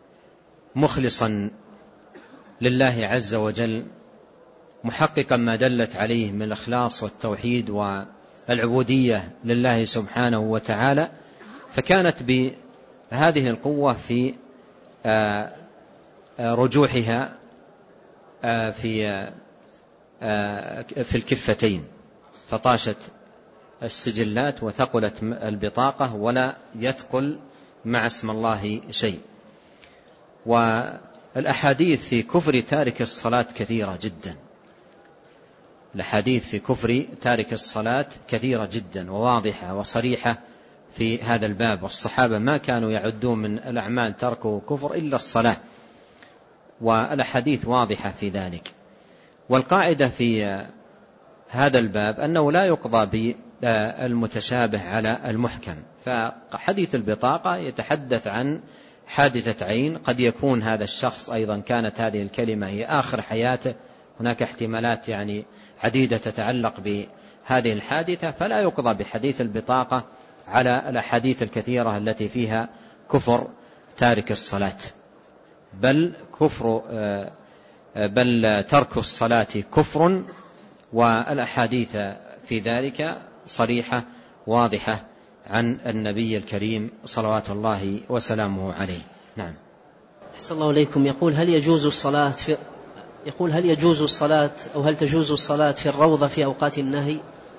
مخلصا لله عز وجل، محققا ما دلت عليه من الإخلاص والتوحيد والعبودية لله سبحانه وتعالى، فكانت بهذه القوة في رجوحها في في الكفتين، فطاشت السجلات وثقلت البطاقة ولا يثقل مع اسم الله شيء. والأحاديث في كفر تارك الصلاة كثيرة جدا، الأحاديث في كفر تارك الصلاة كثيرة جدا وواضحة وصريحة في هذا الباب، والصحابة ما كانوا يعدون من الأعمال تركه كفر إلا الصلاة، والأحاديث واضحة في ذلك. والقاعدة في هذا الباب أنه لا يقضى بالمتشابه على المحكم، فحديث البطاقة يتحدث عن حادثة عين، قد يكون هذا الشخص أيضا كانت هذه الكلمة هي آخر حياته، هناك احتمالات يعني عديدة تتعلق بهذه الحادثة، فلا يقضى بحديث البطاقة على الأحاديث الكثيرة التي فيها كفر تارك الصلاة، بل كفر بل ترك الصلاة كفر، والأحاديث في ذلك صريحة واضحة عن النبي الكريم صلوات الله وسلامه عليه. نعم. أحسن الله إليكم. يقول: هل يجوز الصلاة في يقول هل يجوز الصلاة أو هل تجوز الصلاة في الروضة في أوقات النهي؟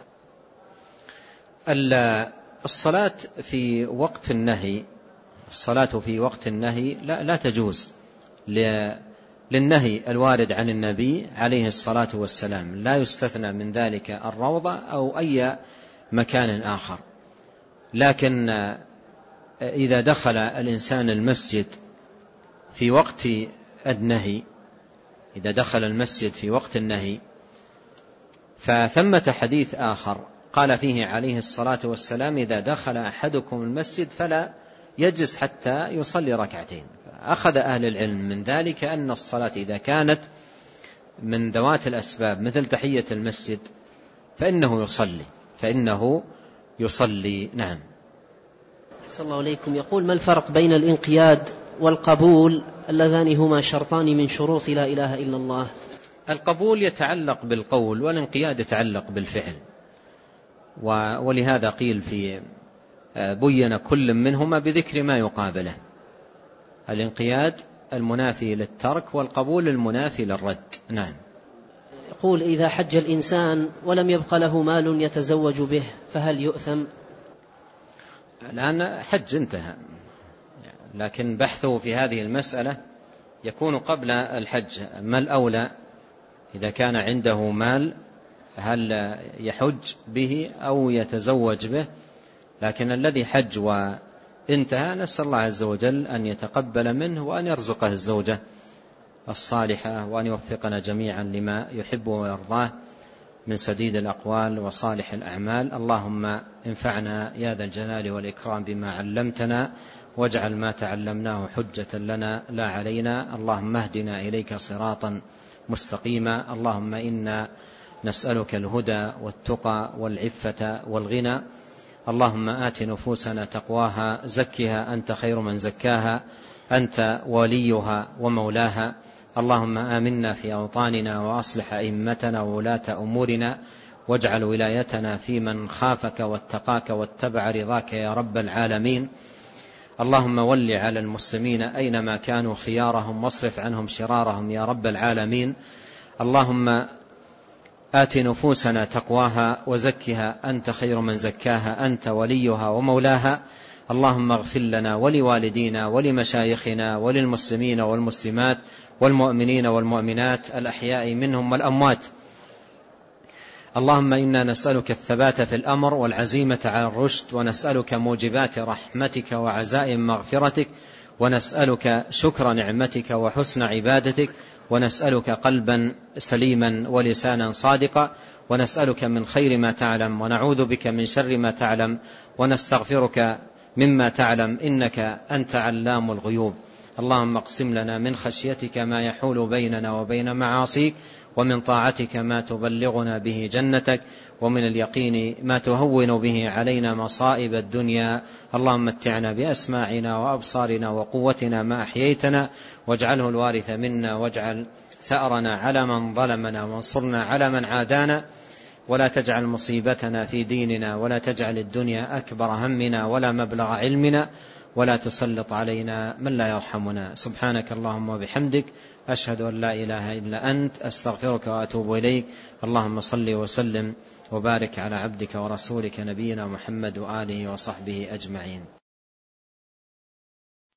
الصلاة في وقت النهي الصلاة في وقت النهي لا, لا تجوز للنهي الوارد عن النبي عليه الصلاة والسلام، لا يستثنى من ذلك الروضة أو أي مكان آخر. لكن إذا دخل الإنسان المسجد في وقت النهي إذا دخل المسجد في وقت النهي فثمة حديث آخر قال فيه عليه الصلاة والسلام: إذا دخل أحدكم المسجد فلا يجلس حتى يصلي ركعتين. فأخذ أهل العلم من ذلك أن الصلاة إذا كانت من ذوات الأسباب مثل تحية المسجد فإنه يصلي فإنه يصلي نعم. أحسن الله إليكم. يقول: ما الفرق بين الانقياد والقبول اللذان هما شرطان من شروط لا إله إلا الله؟ القبول يتعلق بالقول والانقياد يتعلق بالفعل، ولهذا قيل في بين كل منهما بذكر ما يقابله. الانقياد المنافي للترك والقبول المنافي للرد. نعم. يقول: إذا حج الإنسان ولم يبق له مال يتزوج به فهل يؤثم؟ الآن حج انتهى، لكن بحثه في هذه المسألة يكون قبل الحج. ما الأولى إذا كان عنده مال، هل يحج به أو يتزوج به؟ لكن الذي حج وانتهى نسأل الله عز وجل أن يتقبل منه وأن يرزقه الزوجة الصالحة، وأن يوفقنا جميعا لما يحب ويرضاه من سديد الأقوال وصالح الأعمال. اللهم انفعنا يا ذا الجلال والإكرام بما علمتنا، واجعل ما تعلمناه حجة لنا لا علينا. اللهم اهدنا إليك صراطا مستقيما. اللهم إنا نسألك الهدى والتقى والعفة والغنى. اللهم آت نفوسنا تقواها، زكها أنت خير من زكاها، أنت وليها ومولاها. اللهم آمنا في أوطاننا وأصلح أئمتنا وولاة أمورنا، واجعل ولايتنا في من خافك واتقاك واتبع رضاك يا رب العالمين. اللهم ول على المسلمين أينما كانوا خيارهم، واصرف عنهم شرارهم يا رب العالمين. اللهم آت نفوسنا تقواها وزكها أنت خير من زكاها، أنت وليها ومولاها. اللهم اغفر لنا ولوالدينا ولمشايخنا وللمسلمين والمسلمات والمؤمنين والمؤمنات الأحياء منهم والأموات. اللهم إنا نسألك الثبات في الأمر والعزيمة على الرشد، ونسألك موجبات رحمتك وعزائم مغفرتك، ونسألك شكر نعمتك وحسن عبادتك، ونسألك قلبا سليما ولسانا صادقا، ونسألك من خير ما تعلم، ونعوذ بك من شر ما تعلم، ونستغفرك مما تعلم، إنك أنت علام الغيوب. اللهم اقسم لنا من خشيتك ما يحول بيننا وبين معاصيك، ومن طاعتك ما تبلغنا به جنتك، ومن اليقين ما تهون به علينا مصائب الدنيا. اللهم متعنا بأسماعنا وأبصارنا وقوتنا ما أحييتنا، واجعله الوارث منا، واجعل ثأرنا على من ظلمنا، وانصرنا على من عادانا، ولا تجعل مصيبتنا في ديننا، ولا تجعل الدنيا أكبر همنا ولا مبلغ علمنا، ولا تسلط علينا من لا يرحمنا. سبحانك اللهم وبحمدك، أشهد أن لا إله إلا أنت، أستغفرك وأتوب إليك. اللهم صل وسلم وبارك على عبدك ورسولك نبينا محمد وآله وصحبه أجمعين.